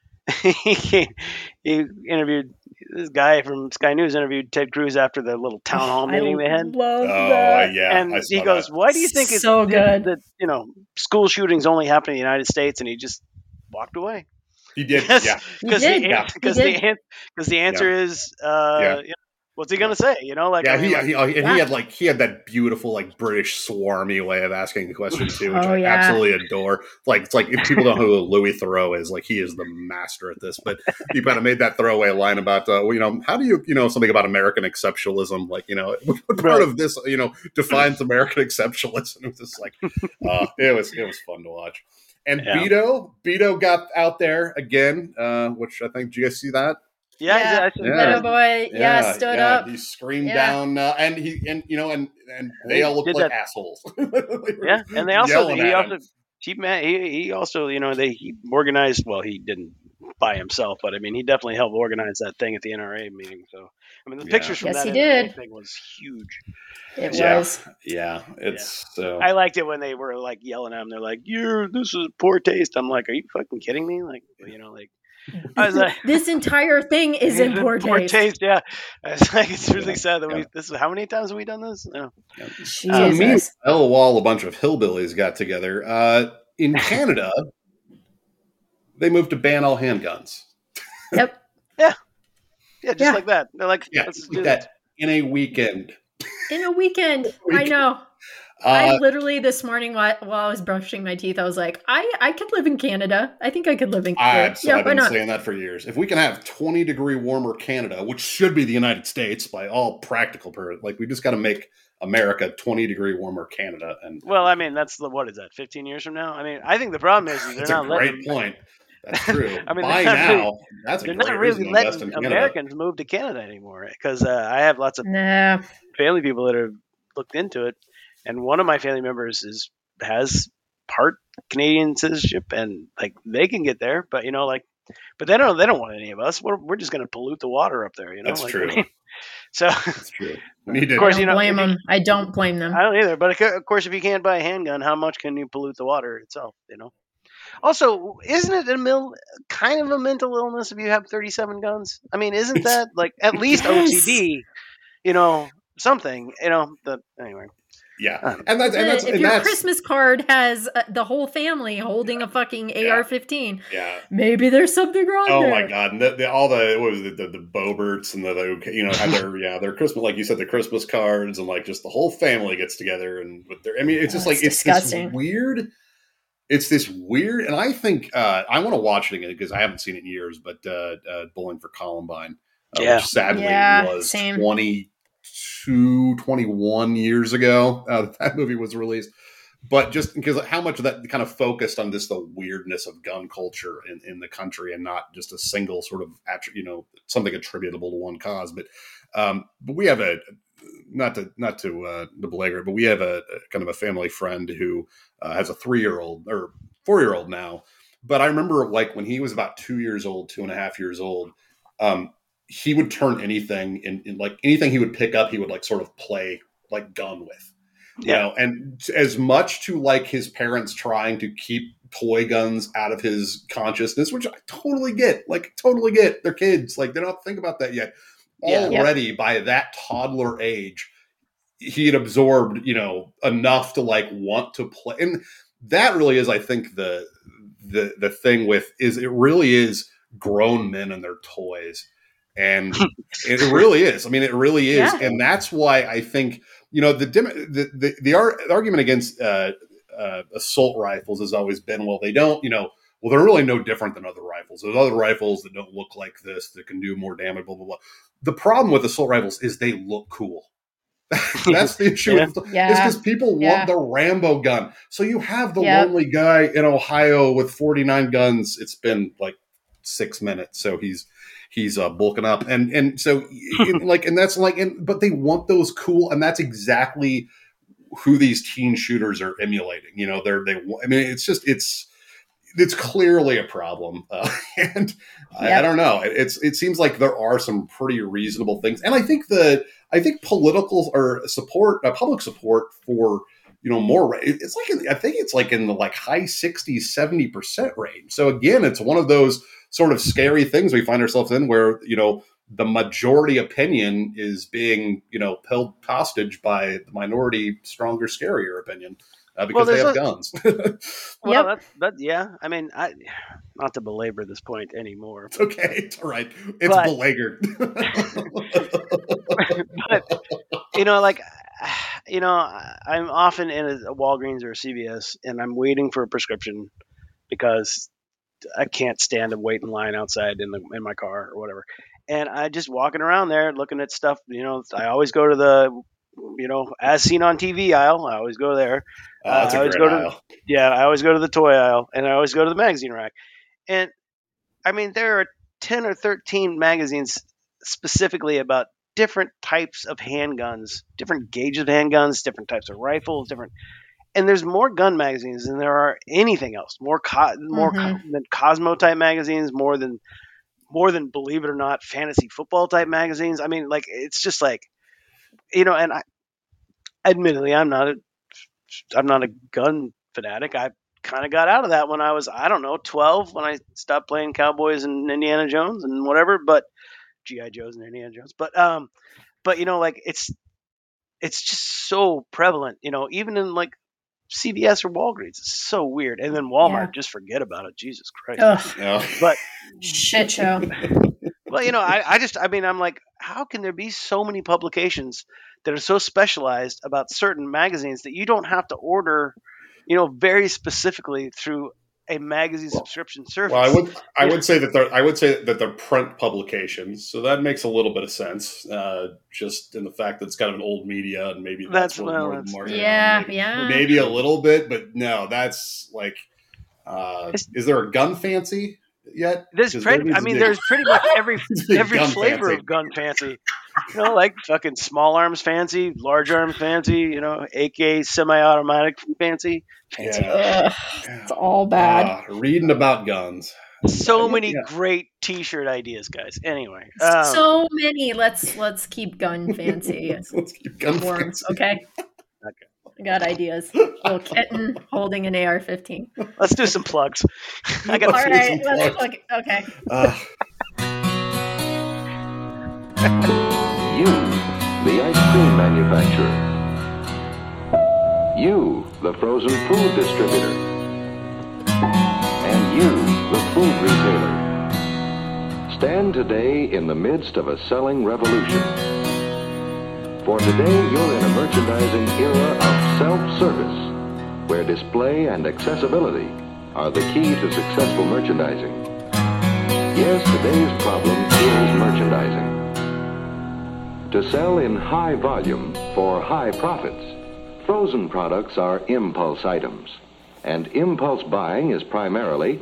he, came, he interviewed this guy from Sky News interviewed Ted Cruz after the little town hall I meeting they had, love Oh that. yeah, and I saw he goes, that. "Why do you think it's So good. that you know school shootings only happen in the United States?" And he just walked away. He did, Because yeah. He because did. the, Yeah. because He the, did. an- 'cause the answer is, uh, Yeah. you know, what's he gonna say? You know, like Yeah, I mean, he, like, he, and Yeah. he had like he had that beautiful like British swarmy way of asking the question too, which Oh, I yeah. absolutely adore. Like it's like if people don't know who Louis Theroux is, like he is the master at this. But he kind of made that throwaway line about, uh, well, you know, how do you you know something about American exceptionalism? Like you know, what part Right. of this you know defines American exceptionalism? It was just like uh, it was it was fun to watch. And Yeah. Beto Beto got out there again, uh, which I think did you guys see that? yeah, Yeah. I- I think Yeah. Little that- boy. Yeah. Stood yeah, up. He screamed Yeah. down, uh, and he and you know, and and they He all looked did like that- assholes. They were yeah, and they also yelling he at also him. he man he he also you know they he organized well he didn't by himself, but I mean he definitely helped organize that thing at the N R A meeting. So I mean the Yeah. pictures from Yes, that he N R A did. thing was huge. It Yeah. was. Yeah, it's so. I liked it when they were like yelling at him. They're like, "You're this is poor taste." I'm like, "Are you fucking kidding me?" Like you know like. I was like, This entire thing is in poor taste. Yeah, I was like, it's really Yeah, sad that yeah. we. This is how many times have we done this? No. Jesus. So meanwhile, while a bunch of hillbillies got together uh, in Canada, they moved to ban all handguns. Yep. Yeah, just Yeah. like that. They're like, Yeah, let's like do that that. in a weekend. In a weekend. I know. I Uh, literally this morning while, while I was brushing my teeth, I was like, I, I could live in Canada. I think I could live in Canada. I've, Yeah, I've why been not? saying that for years. If we can have twenty degree warmer Canada, which should be the United States by all practical purposes, like we just got to make America twenty degree warmer Canada. And Well, I mean, that's the what is that? Fifteen years from now? I mean, I think the problem is, is they're that's a not letting great them. point. That's true. I mean, By they're not now, really, that's a they're great not reason really to invest letting in Canada. Americans move to Canada anymore because uh, I have lots of Nah. family people that have looked into it, and one of my family members is has part Canadian citizenship, and like they can get there, but you know, like, but they don't they don't want any of us. We're we're just going to pollute the water up there, you know. That's like, true. I mean, so That's true. We need to. Of I course, don't you know, blame if you- them. I don't blame them. I don't either. But of course, if you can't buy a handgun, how much can you pollute the water itself? You know. Also, isn't it a mil- kind of a mental illness if you have thirty-seven guns? I mean, isn't It's- that like at least Yes. O C D? You know, something. You know, the anyway. Yeah, Uh, and that's and that's if and your that's Christmas card has uh, the whole family holding a fucking A R fifteen, yeah. maybe there's something wrong Oh there. my god! And the, the, all the what was it, the the Boberts and the, the you know had their yeah their Christmas, like you said, the Christmas cards, and like just the whole family gets together and with their I mean it's just Oh, like it's it's disgusting. this weird it's this weird and I think uh, I want to watch it again because I haven't seen it in years, but uh, uh, Bowling for Columbine, uh, Yeah. which sadly Yeah, was same. twenty-two, twenty-one years ago uh, that movie was released. But just because how much of that kind of focused on just the weirdness of gun culture in, in the country and not just a single sort of, you know, something attributable to one cause. But um, but we have a, not to not to uh, to belabor it, but we have a, a kind of a family friend who uh, has a three-year-old or four-year-old now. But I remember like when he was about two years old, two and a half years old, um, he would turn anything in, in like anything he would pick up, he would like sort of play like gun with. You Yeah. know, and as much to like his parents trying to keep toy guns out of his consciousness, which I totally get, like totally get. They're kids, like they don't think about that yet. Yeah. Already by that toddler age, he had absorbed, you know, enough to like want to play, and that really is, I think, the the the thing with is it really is grown men and their toys, and it really is. I mean, it really is, Yeah. and that's why I think. You know, the the the, the, ar- the argument against uh, uh, assault rifles has always been, well, they don't, you know, well, they're really no different than other rifles. There's other rifles that don't look like this that can do more damage, blah, blah, blah. The problem with assault rifles is they look cool. That's the issue. Yeah. With, Yeah. It's because people Yeah. want the Rambo gun. So you have the Yep. lonely guy in Ohio with forty-nine guns. It's been like six minutes. So he's, he's uh, bulking up. And, and so it, like, and that's like, and, but they want those cool. And that's exactly who these teen shooters are emulating. You know, they're, they, I mean, it's just, it's, it's clearly a problem. Uh, and I, I Yep. don't know. It, it's, it seems like there are some pretty reasonable things. And I think the, I think political or support, uh, public support for, you know, more, it's like, in, I think it's like in the like high sixties, seventy percent range. So again, it's one of those sort of scary things we find ourselves in where, you know, the majority opinion is being, you know, held hostage by the minority, stronger, scarier opinion uh, because Well, they have there's guns. Well, Yep. that, that yeah. I mean, I not to belabor this point anymore, It's okay. It's all right. It's But- beleaguered. but you know, like you know, I- I'm often in a, a Walgreens or a C V S, and I'm waiting for a prescription because I can't stand to wait in line outside in the in my car or whatever. And I just walking around there looking at stuff. You know, I always go to the, you know, as seen on T V aisle. I always go there. Oh, that's Uh, I a always great go to- aisle. Yeah, I always go to the toy aisle, and I always go to the magazine rack. And I mean, there are ten or thirteen magazines specifically about different types of handguns, different gauges of handguns, different types of rifles, different. And there's more gun magazines than there are anything else. More co- more co- than Cosmo type magazines, more than more than believe it or not, fantasy football type magazines. I mean, like it's just like, you know, and I admittedly I'm not a I'm not a gun fanatic. I kind of got out of that when I was, I don't know, twelve, when I stopped playing Cowboys and Indiana Jones and whatever, but G I Joes and Indiana Jones. But, um, but you know, like it's, it's just so prevalent, you know, even in like C V S or Walgreens. It's so weird. And then Walmart, Yeah. just forget about it. Jesus Christ. Ugh, Yeah. But, shit show. well, you know, I, I just, I mean, I'm like, how can there be so many publications that are so specialized about certain magazines that you don't have to order, you know, very specifically through a magazine Well, subscription service. Well, I would I You know, would say that they're I would say that they're print publications, so that makes a little bit of sense. Uh, just in the fact that it's kind of an old media, and maybe that's, That's where well, more of the that's market. Yeah, maybe, yeah. maybe a little bit, but no, that's like. Uh, It's- is there a gun fancy yet? there's 'Cause there pretty. needs I to mean, be a- there's pretty much every needs to be a every gun flavor fancy. of gun fancy. You know, like fucking small arms fancy, large arms fancy. You know, A K semi-automatic fancy. Fancy. Yeah. Ugh, it's all bad. Ah, reading about guns. So Yeah, many yeah. great T-shirt ideas, guys. Anyway, um, So many. Let's let's keep gun fancy Let's keep gun forms, fancy. okay? Okay. I got ideas. Little kitten holding an A R fifteen. let's do some plugs. I got All Let's do right, some let's plugs. look. Okay. Uh, You, the ice cream manufacturer. You, the frozen food distributor. And you, the food retailer. Stand today in the midst of a selling revolution. For today, you're in a merchandising era of self-service, where display and accessibility are the key to successful merchandising. Yes, today's problem is merchandising. To sell in high volume for high profits, frozen products are impulse items, and impulse buying is primarily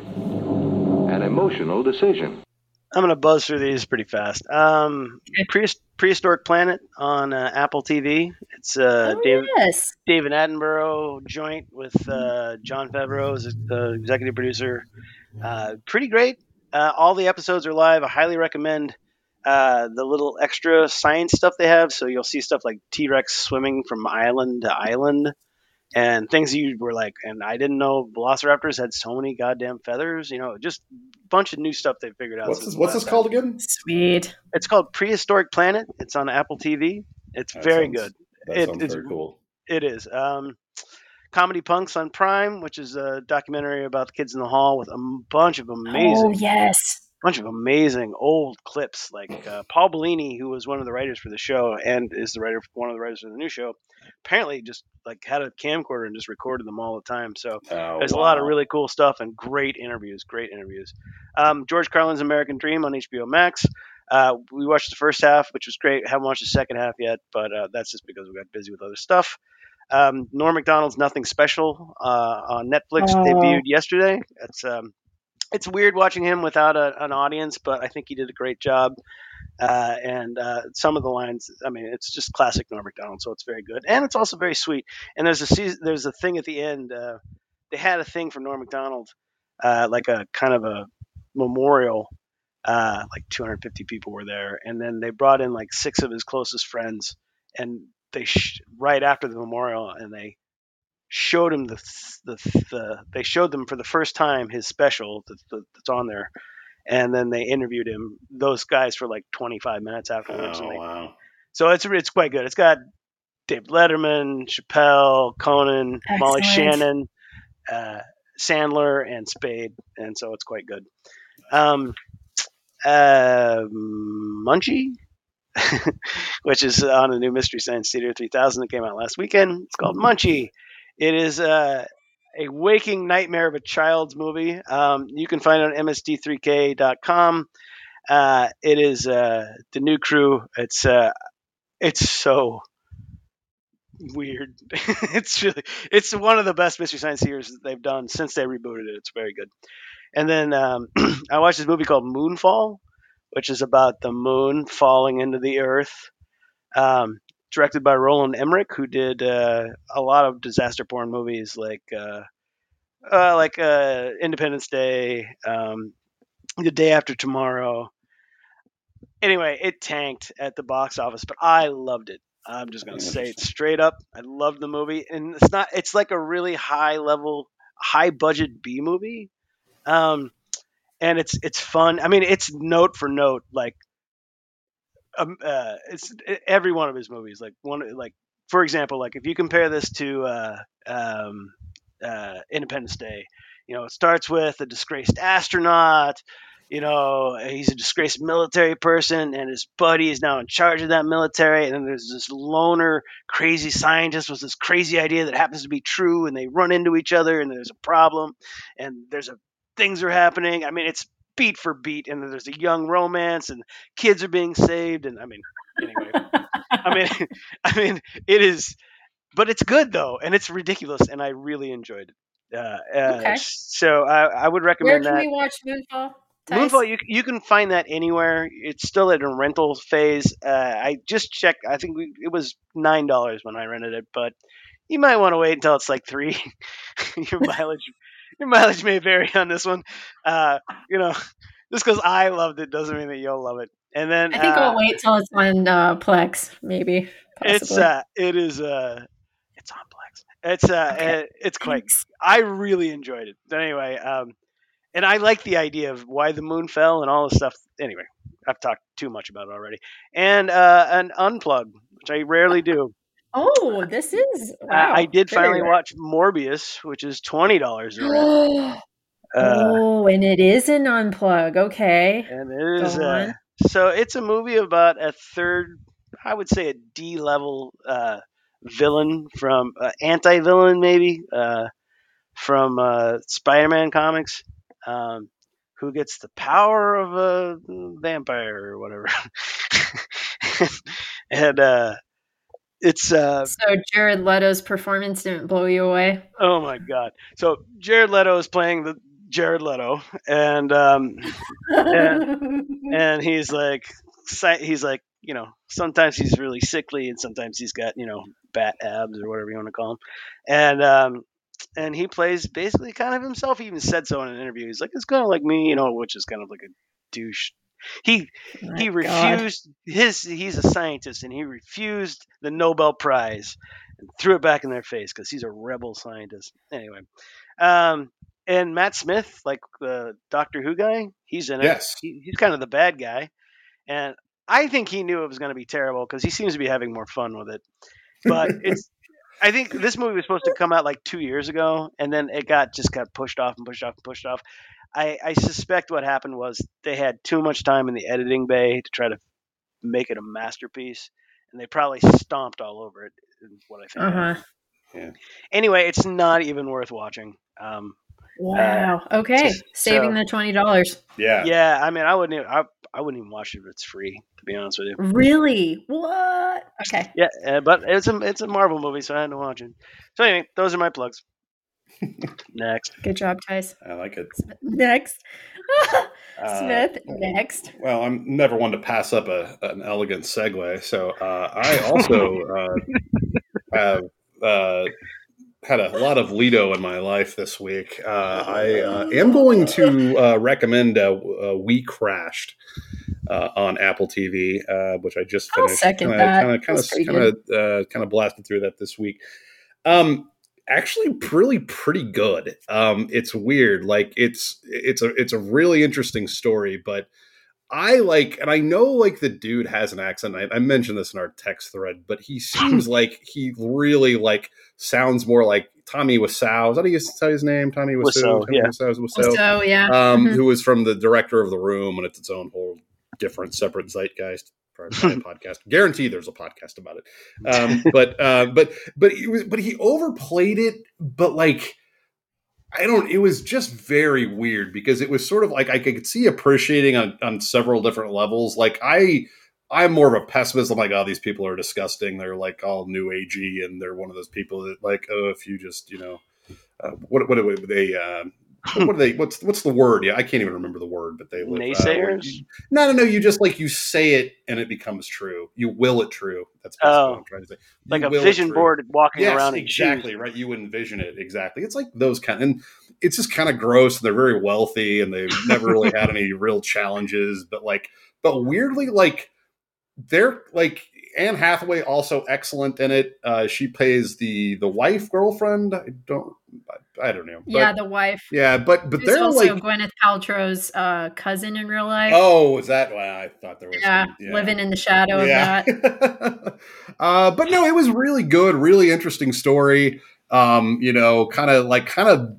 an emotional decision. I'm gonna buzz through these pretty fast. Um, Okay. Prehist- Prehistoric Planet on uh, Apple T V. It's uh, Oh, David, yes. David Attenborough joint with uh, John Favreau as the executive producer. Uh, pretty great. Uh, all the episodes are live. I highly recommend uh, the little extra science stuff they have. So you'll see stuff like T-Rex swimming from island to island, and things you were like, and I didn't know velociraptors had so many goddamn feathers. You know, just a bunch of new stuff they figured out. what's since this? the What's last this called time. again? Sweet. It's called Prehistoric Planet. It's on Apple T V. It's That very sounds- good. That It- sounds it's- very cool. It is. Um, Comedy Punks on Prime, which is a documentary about the kids in the hall with a m- bunch of amazing, Oh, yes. bunch of amazing old clips. Like uh, Paul Bellini, who was one of the writers for the show and is the writer, one of the writers for the new show, apparently just like had a camcorder and just recorded them all the time. So Oh, there's a lot of wow. really cool stuff and great interviews. Great interviews. Um, George Carlin's American Dream on H B O Max. Uh, we watched the first half, which was great. Haven't watched the second half yet, but uh, that's just because we got busy with other stuff. Um, Norm Macdonald's Nothing Special uh, on Netflix Oh. debuted yesterday. It's um, it's weird watching him without a, an audience, but I think he did a great job. Uh, and uh, some of the lines, I mean, it's just classic Norm Macdonald, so it's very good, and it's also very sweet. And there's a season, there's a thing at the end. Uh, they had a thing for Norm Macdonald, uh, like a kind of a memorial. Uh, like two hundred fifty people were there, and then they brought in like six of his closest friends, and they sh- right after the memorial, and they showed him the the, the they showed them for the first time his special that, that, that's on there, and then they interviewed him, those guys, for like twenty-five minutes afterwards. Oh, and they, wow. so it's it's quite good. It's got Dave Letterman, Chappelle, Conan, Molly Excellent. Shannon, uh, Sandler, and Spade, and so it's quite good. Um, uh, Munchie, which is on a new Mystery Science Theater three thousand that came out last weekend. It's called Munchie. It is uh, a waking nightmare of a child's movie. Um, you can find it on M S D three K dot com. Uh, it is uh, the new crew. It's uh, it's so weird. it's really it's one of the best Mystery Science Theaters that they've done since they rebooted it. It's very good. And then um, I watched this movie called Moonfall, which is about the moon falling into the earth. Um, directed by Roland Emmerich, who did uh, a lot of disaster porn movies like uh, uh, like uh, Independence Day, um, The Day After Tomorrow. Anyway, it tanked at the box office, but I loved it. I'm just gonna say it straight up. I loved the movie, and it's not. It's like a really high level, high budget B movie. Um, and it's it's fun. I mean, it's note for note, like um, uh, it's every one of his movies. Like one, like for example, like if you compare this to uh, um, uh, Independence Day, you know, it starts with a disgraced astronaut. you know, he's a disgraced military person, and his buddy is now in charge of that military. And then there's this loner, crazy scientist with this crazy idea that happens to be true, and they run into each other, and there's a problem, and there's a things are happening. I mean, it's beat for beat, and then there's a young romance, and kids are being saved, and I mean, anyway, I mean, I mean, it is, but it's good though, and it's ridiculous, and I really enjoyed it. Uh, uh, Okay. So I, I would Where recommend can that. we watch Moonfall? Tice? Moonfall, you you can find that anywhere. It's still at a rental phase. Uh, I just checked. I think we, it was nine dollars when I rented it, but you might want to wait until it's like three. your mileage, your mileage may vary on this one. Uh, you know, just because I loved it doesn't mean that you'll love it. And then I think uh, I'll wait till it's on uh, Plex, maybe. Possibly. it's uh, it is uh, it's on Plex. It's uh, Okay. it's quite. Thanks. I really enjoyed it. But anyway, um, and I like the idea of why the moon fell and all this stuff. Anyway, I've talked too much about it already. And uh, an unplug, which I rarely do. Oh, this is wow. Uh, I did very finally rare. watch Morbius, which is twenty dollars a rent. Oh, Uh, and it is an unplug. Okay. and it is Go uh, on. so it's a movie about a third, I would say a D level uh, villain from uh, anti villain maybe uh, from uh, Spider-Man comics. Um, who gets the power of a vampire or whatever. and uh, it's uh, So Jared Leto's performance didn't blow you away? oh my god. So Jared Leto is playing the Jared Leto, and um, and, and he's like si- he's like you know sometimes he's really sickly and sometimes he's got you know bat abs or whatever you want to call him, and um, and he plays basically kind of himself. He even said so in an interview. He's like, it's kind of like me, you know, which is kind of like a douche. He My he God. refused his. He's a scientist, and he refused the Nobel Prize and threw it back in their face because he's a rebel scientist. Anyway, um, and Matt Smith, like the Doctor Who guy, he's in it. Yes. He, he's kind of the bad guy, and I think he knew it was going to be terrible because he seems to be having more fun with it. But it's. I think this movie was supposed to come out like two years ago, and then it got just got pushed off and pushed off and pushed off. I, I suspect what happened was they had too much time in the editing bay to try to make it a masterpiece, and they probably stomped all over it. Is what I think. Uh-huh. Yeah. Anyway, it's not even worth watching. Um, Wow. Okay. so- Saving the twenty dollars. Yeah. yeah, I mean, I wouldn't. Even, I, I wouldn't even watch it if it's free. To be honest with you. Really? What? Okay. Yeah, uh, but it's a it's a Marvel movie, so I had to watch it. So anyway, those are my plugs. Next. Good job, Tice. I like it. Next. Uh, Smith, next. Well, I'm never one to pass up a, an elegant segue. So uh, I also uh, have uh, had a lot of Lido in my life this week. Uh, I uh, am going to uh, recommend uh, uh, We Crashed uh, on Apple T V, uh, which I just I'll finished. second kinda, that. Kind of, kind That's of, pretty kind of, uh, kind of blasted through that this week. Um, actually, really pretty good. Um, it's weird. Like it's it's a it's a really interesting story, but I like, and I know like the dude has an accent. I, I mentioned this in our text thread, but he seems like he really like sounds more like Tommy Wiseau. Is that how you say his name? Tommy Wiseau. Wiseau, yeah. Wiseau, Wiseau. So, yeah. Um, Mhm. who was from the director of The Room, and it's its own whole different, separate zeitgeist. Podcast. Guarantee there's a podcast about it. Um, but uh, but but it was but he overplayed it. But like I don't. It was just very weird because it was sort of like I could see appreciating on on several different levels. Like I. I'm more of a pessimist. I'm like, oh, these people are disgusting. They're like all new agey, and they're one of those people that like, oh, if you just, you know, uh, what what do they? Uh, what are they? What's what's the word? Yeah, I can't even remember the word, but they live, Naysayers? Uh, no, no, no. You just like you say it and it becomes true. You will it true. That's basically Oh. what I'm trying to say. You Like a will it vision true. board walking Yes, around in exactly shoes. right. You envision it exactly. It's like those kind, and it's just kind of gross. And they're very wealthy, and they've never really had any real challenges. But like, but weirdly, like they're like Anne Hathaway also excellent in it. Uh, she plays the the wife girlfriend. I don't, I, I don't know. But, Yeah, the wife. yeah, but but Who's they're also like, Gwyneth Paltrow's uh, cousin in real life. oh, is that? Well, I thought there was. yeah, some- living in the shadow of that. uh, but no, it was really good, really interesting story. Um, you know, kind of like kind of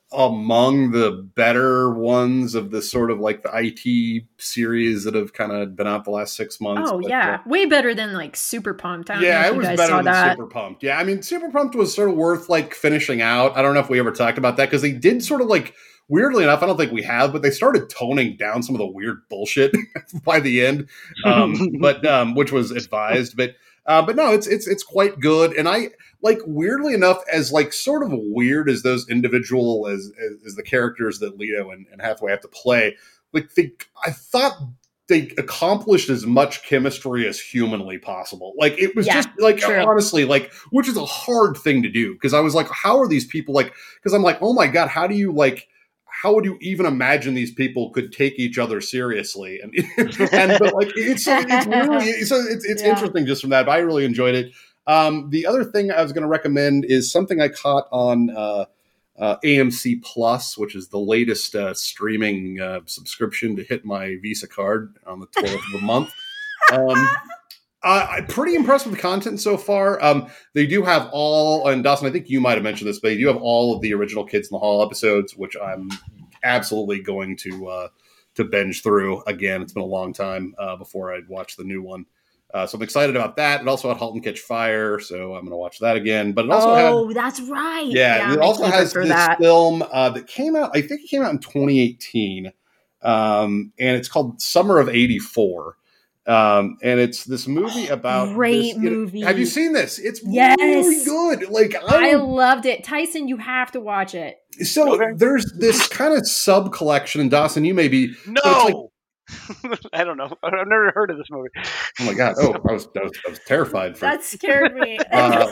among the better ones of the sort of like the I T series that have kind of been out the last six months. Oh but, yeah, uh, way better than like Super Pumped. I don't know yeah, if it you was guys better saw than that. Super Pumped. Yeah, I mean, Super Pumped was sort of worth like finishing out. I don't know if we ever talked about that because they did sort of like, weirdly enough, I don't think we have, but they started toning down some of the weird bullshit by the end, um, but um, which was advised. But uh, but no, it's it's it's quite good, and I like weirdly enough, as like sort of weird as those individual as as, as the characters that Leto and, and Hathaway have to play. Like they, I thought they accomplished as much chemistry as humanly possible. Like it was Yeah, just like true. honestly, like which is a hard thing to do because I was like, how are these people like? Because I'm like, oh my god, how do you like? How would you even imagine these people could take each other seriously? And and but like it's it's really so it's it's Yeah. interesting just from that. But I really enjoyed it. Um, the other thing I was going to recommend is something I caught on uh, uh, A M C Plus, which is the latest uh, streaming uh, subscription to hit my Visa card on the twelfth of the month. Um, uh, I'm pretty impressed with the content so far. Um, they do have all, and Dawson, I think you might have mentioned this, but they do have all of the original Kids in the Hall episodes, which I'm absolutely going to uh, to binge through again. It's been a long time uh, before I'd watch the new one. Uh, so I'm excited about that. It also had *Halt and Catch Fire*, so I'm going to watch that again. But it also oh, had, that's right. yeah, it I'm also a keeper has for this that. film uh, that came out. I think it came out in twenty eighteen, um, and it's called *Summer of eighty-four*. Um, and it's this movie about Great this, you know- movie. have you seen this? It's Yes. really good. Like I I, loved it. Tyson, you have to watch it. so Okay. there's this kind of sub collection, and Dawson, you may be. No, but it's like, I don't know. I've never heard of this movie. oh my god! Oh, I was I was, I was terrified for That scared me. Uh,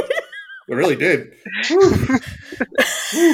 it really did. Whew. Whew.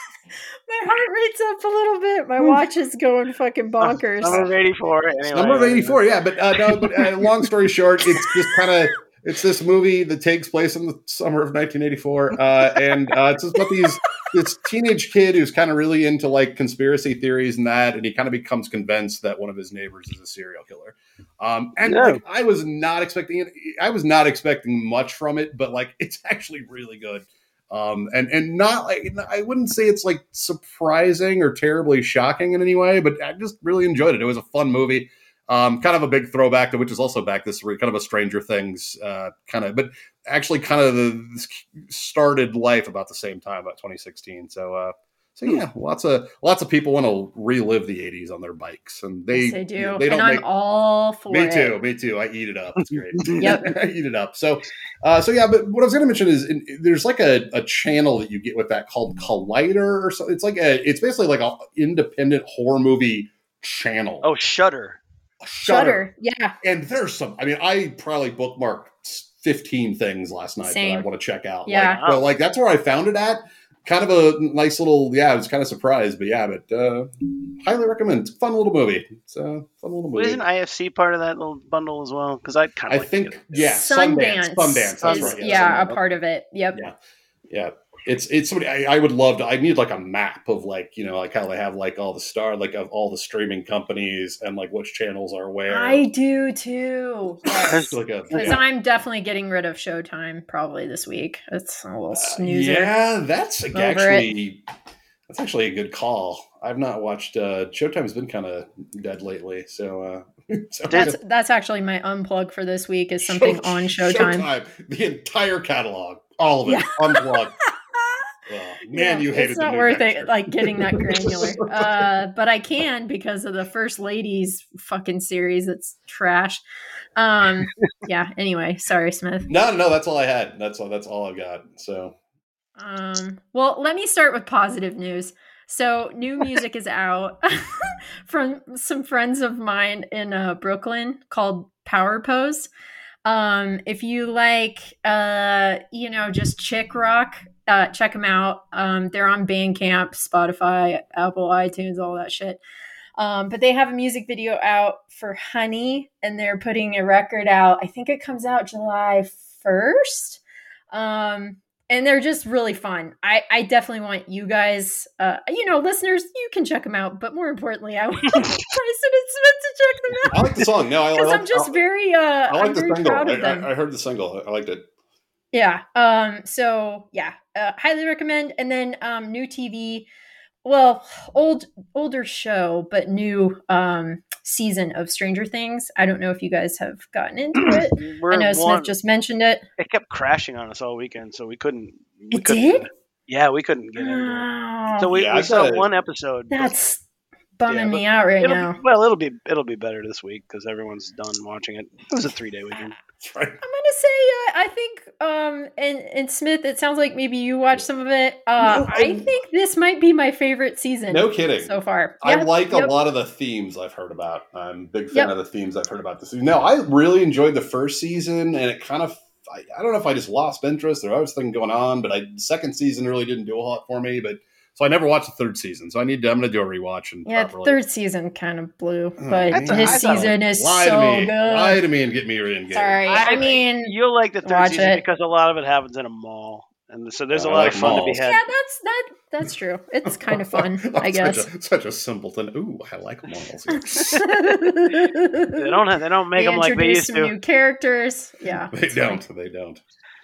My heart rate's up a little bit. My watch is going fucking bonkers. Summer of eighty-four. Anyway. Number of eighty-four, yeah. But uh, no, but uh, long story short, it's just kind of it's this movie that takes place in the summer of nineteen eighty-four, uh, and uh, it's just about these this teenage kid who's kind of really into like conspiracy theories and that, and he kind of becomes convinced that one of his neighbors is a serial killer. Um, and Yeah. like I was not expecting it. I was not expecting much from it, but like it's actually really good. Um, and, and not like, I wouldn't say it's like surprising or terribly shocking in any way, but I just really enjoyed it. It was a fun movie. Um, kind of a big throwback to, which is also back this kind of a Stranger Things, uh, kind of, but actually kind of the this started life about the same time, about twenty sixteen. So, uh, so yeah, lots of, lots of people want to relive the eighties on their bikes, and they, Yes, they do. you know, they don't and I'm make, all for me it. too. Me too. I eat it up. It's great. Yep. I eat it up. So, uh, so yeah. But what I was going to mention is in, there's like a, a channel that you get with that called Collider or something. It's like a. It's basically like an independent horror movie channel. Oh, Shudder. Shutter. Yeah. And there's some. I mean, I probably bookmarked fifteen things last night Same. that I want to check out. Yeah. Like, so like that's where I found it at. Kind of a nice little. Yeah, I was kind of surprised, but yeah, but uh, highly recommend. It's a fun little movie. It's a fun little movie. Isn't I F C part of that little bundle as well? Because I kind I of like think, to get it. yeah, Sundance. Sundance, that's is, right. Yeah, Sundance. a part of it. Yep. Yeah, yeah. It's it's somebody I, I would love to. I need like a map of like you know like how they have like all the star like of all the streaming companies and like which channels are where. I do too. Yes. like a, Because yeah. I'm definitely getting rid of Showtime probably this week. It's a little Uh, snoozer. yeah, that's Over actually that's actually a good call. I've not watched. Uh, Showtime's been kind of dead lately, so. Uh, so That's that's actually my unplug for this week is something Show- on Showtime. Showtime, the entire catalog, all of it, Yeah. unplugged. Oh, man, Yeah, you hated it's the not new worth Dexter. it like getting that granular uh but I can because of the First Lady's fucking series. It's trash. Um yeah, anyway, sorry Smith. No, no, that's all I had. That's all. That's all I've got. So Um well, let me start with positive news. So new music is out from some friends of mine in uh, Brooklyn called Power Pose. Um, if you like, uh, you know, just chick rock, uh, check them out. Um, they're on Bandcamp, Spotify, Apple, iTunes, all that shit. Um, but they have a music video out for Honey, and they're putting a record out. I think it comes out July first. Um, and they're just really fun. I, I definitely want you guys, uh, you know, listeners, you can check them out. But more importantly, I want Tyson and Smith to check them out. I like the song. No, I, I Because like, I'm just I, very, uh, I like I'm the very single. proud I, of them. I, I heard the single. I liked it. Yeah. Um, so yeah, uh, highly recommend. And then um, new T V. well, old older show, but new um, season of Stranger Things. I don't know if you guys have gotten into it. We're I know one, Smith just mentioned it. It kept crashing on us all weekend, so we couldn't. We It couldn't, did? Yeah, we couldn't get into it. Oh, So we, Yeah, we I saw gotta- one episode. but- that's bumming Yeah, but me out right it'll now. Be, well, it'll be it'll be better this week because everyone's done watching it. It was a three day weekend. That's right. I'm gonna say uh, I think um and and Smith, it sounds like maybe you watched some of it. Uh, No, I I- think this might be my favorite season. No kidding. So far, I Yeah, like yep. a lot of the themes I've heard about. I'm a big fan Yep. of the themes I've heard about this season. No, I really enjoyed the first season, and it kind of, I, I don't know if I just lost interest or other thing going on, but I, the second season really didn't do a lot for me. But so I never watched the third season. So I need to, I'm going to do a rewatch and Yeah, the properly. third season kind of blew, but I thought- his I thought- season is Lie so to me, good. lie to me, and get me re-engaged. Sorry, I, I- mean, You'll like the third Watch season it. because a lot of it happens in a mall, and so there's Yeah, a I lot like of fun to malls. be had. yeah, that's that. That's true. It's kind of fun, I Such guess. a, such a simpleton. Ooh, I like malls. They don't have, they don't make They them like they introduce used some to. new characters. Yeah, they it's fine. don't. They don't.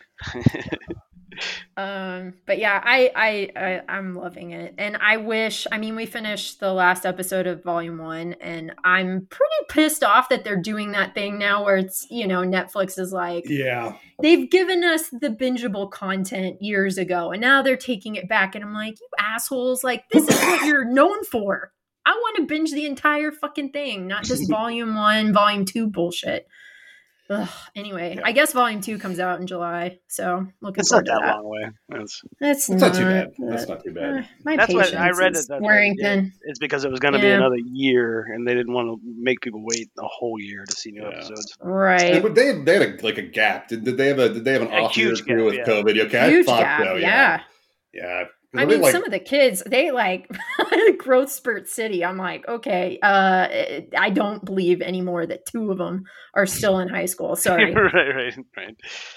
Um, but yeah, I, I, I, I'm loving it. And I wish, I mean, we finished the last episode of volume one and I'm pretty pissed off that they're doing that thing now where it's, you know, Netflix is like, Yeah. they've given us the bingeable content years ago and now they're taking it back. And I'm like, you assholes, like, this is what you're known for. I want to binge the entire fucking thing, not just volume one, volume two bullshit. Ugh, anyway, Yeah. I guess volume two comes out in July, so looking It's not forward to that that. long away. It's, That's That's not, not too bad. That's uh, not too bad. uh, my that's what patience I read. It. is That's why wearing they did it. thin. It's because it was going to be Yeah. another year, and they didn't want to make people wait a whole year to see new Yeah. episodes. Right. But they had, they had a, like a gap. Did, did they have a did they have an A off year huge through gap, with yeah. COVID? Okay, Huge I thought gap. so. yeah. Yeah, yeah. 'Cause I they, mean, like, some of the kids, they like growth spurt city. I'm like, okay, uh, I don't believe anymore that two of them are still in high school. Sorry. right, right, right.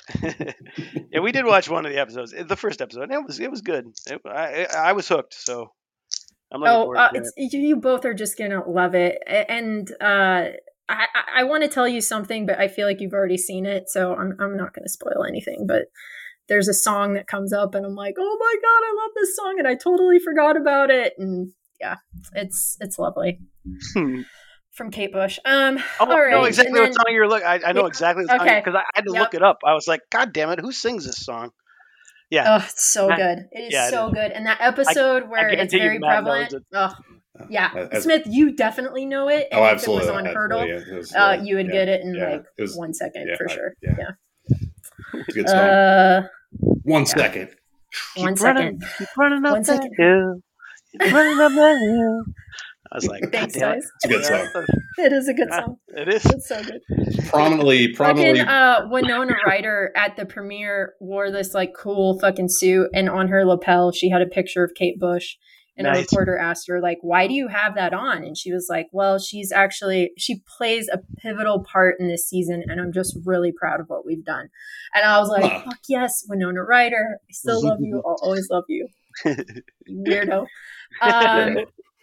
Yeah, we did watch one of the episodes. The first episode. It was it was good. It, I I was hooked. So I'm looking Oh, forward uh, to it's, you you both are just gonna love it, A- and uh, I, I, I want to tell you something, but I feel like you've already seen it, so I'm I'm not gonna spoil anything. But there's a song that comes up, and I'm like, oh my god, I love this song, and I totally forgot about it, and yeah, it's it's lovely. it. From Kate Bush. Um, Oh, all right, I know exactly and what then- song you're looking. I, I know Yeah, exactly the song okay. because I had to Yep. look it up. I was like, God damn it, who sings this song? Yeah, Oh, it's so Matt- good. It is yeah, it so is. good. And that episode where it's guarantee you very Matt knows prevalent. it. Oh, yeah. As- Smith, you definitely know it. And Oh, if absolutely. it was on Hurdle, absolutely, yeah. It was, uh, uh, you would yeah, get it in yeah. like It was- one second yeah, for I- sure. yeah. Yeah. It's a good song. Uh, One second. one Keep running, second. keep running up One that second. hill. Keep running up that hill. I was like, God Thanks, damn it. guys. It's a good song. It is a good Yeah, song. It is. It's so good. Prominently, prominently. Fucking uh, Winona Ryder at the premiere wore this like cool fucking suit, and on her lapel she had a picture of Kate Bush. And a Nice. reporter asked her, like, why do you have that on? And she was like, well, she's actually, she plays a pivotal part in this season. And I'm just really proud of what we've done. And I was like, Huh. fuck yes, Winona Ryder. I still love you. I'll always love you. Weirdo. Um,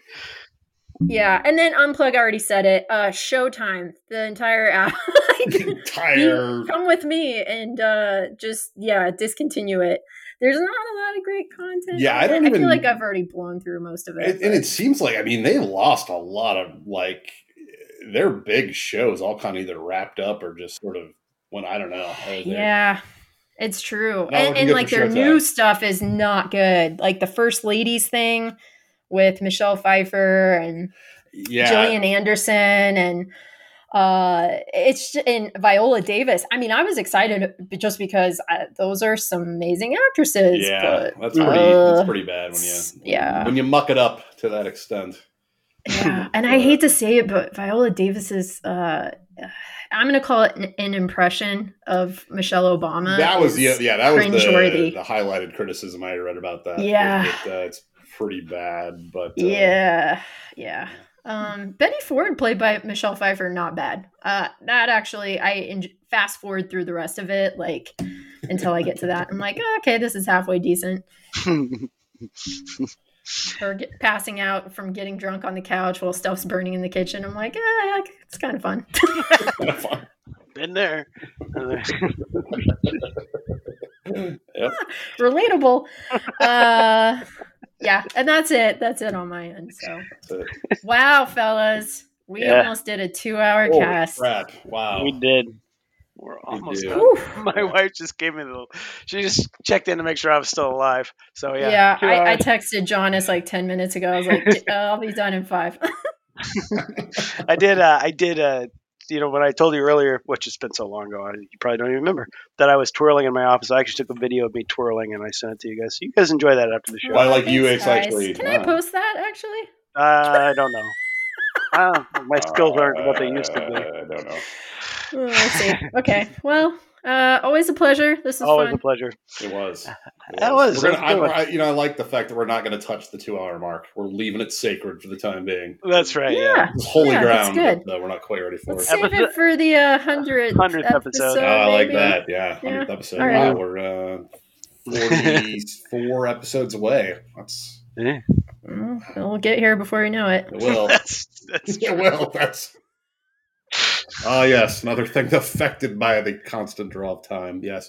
yeah. And then Unplug, I already said it. Uh, Showtime, the entire app. Like, entire. come with me and uh, just, yeah, discontinue it. There's not a lot of great content. Yeah, I on it. don't I even- feel like I've already blown through most of it. And, and it seems like, I mean, they lost a lot of, like, their big shows all kind of either wrapped up or just sort of went, I don't know. Or they're- Yeah, it's true. Not And, looking and good like for their Showtime. new stuff is not good. Like the First Ladies thing with Michelle Pfeiffer and Yeah. Gillian Anderson and uh it's and Viola Davis. I mean, I was excited just because I, those are some amazing actresses. Yeah, but, that's pretty. uh, that's pretty bad when you yeah. when you muck it up to that extent. Yeah, and I hate to say it, but Viola Davis's uh I'm gonna call it an, an impression of Michelle Obama. That was is yeah, yeah, that was the, cringeworthy. the highlighted criticism I read about that. Yeah. It- it, uh, it's pretty bad, but uh, Yeah, yeah. Um, Betty Ford, played by Michelle Pfeiffer, not bad. Uh, that actually, I en- fast forward through the rest of it, like until I get to that. I'm like, oh, okay, this is halfway decent. Her get, passing out from getting drunk on the couch while stuff's burning in the kitchen. I'm like, eh, it's kind of fun. kind of fun. Been there. Yep. Relatable. Uh, yeah, and that's it. That's it on my end. So, So, wow, fellas, we Yeah. almost did a two-hour holy cast. crap! Wow. We did. We're almost did. done. Whew. My wife just gave me the little. She just checked in to make sure I was still alive. So yeah. Yeah, two I, I hours. texted Jonas like ten minutes ago. I was like, uh, I'll be done in five. I did. Uh, I did. Uh, you know, when I told you earlier, which has been so long ago, I, you probably don't even remember that I was twirling in my office. I actually took a video of me twirling and I sent it to you guys. So you guys enjoy that after the show. Well, I like Thanks, you, it's guys. actually- Can wow. I post that actually? Uh, I don't know. Uh, my skills aren't what they used to be. Uh, I don't know. Oh, let's see. Okay. Well, uh, always a pleasure. This was Always fun. a pleasure. It was. It That was- We're that gonna, was I, good. I, you know, I like the fact that we're not going to touch the two-hour mark. We're leaving it sacred for the time being. That's right. Yeah. Yeah. It's holy Yeah, that's ground. good. But, uh, we're not quite ready for Let's it. save it for the uh, hundredth hundredth episode. episode. Oh, I like maybe. that. Yeah, Yeah. hundredth episode. All right. Wow, we're uh, forty-four episodes away. That's Yeah. Well, we'll get here before you know it. it. Will. That's that's Yeah, well, that's. Ah, yes, another thing affected by the constant draw of time. Yes,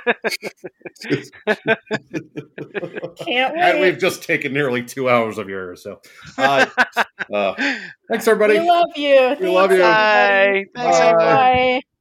Can't and we've wait. just taken nearly two hours of yours. So, uh, uh, thanks everybody. We love you. We love Thanks, you. everybody. Bye. Thanks, Bye. everyone. Bye.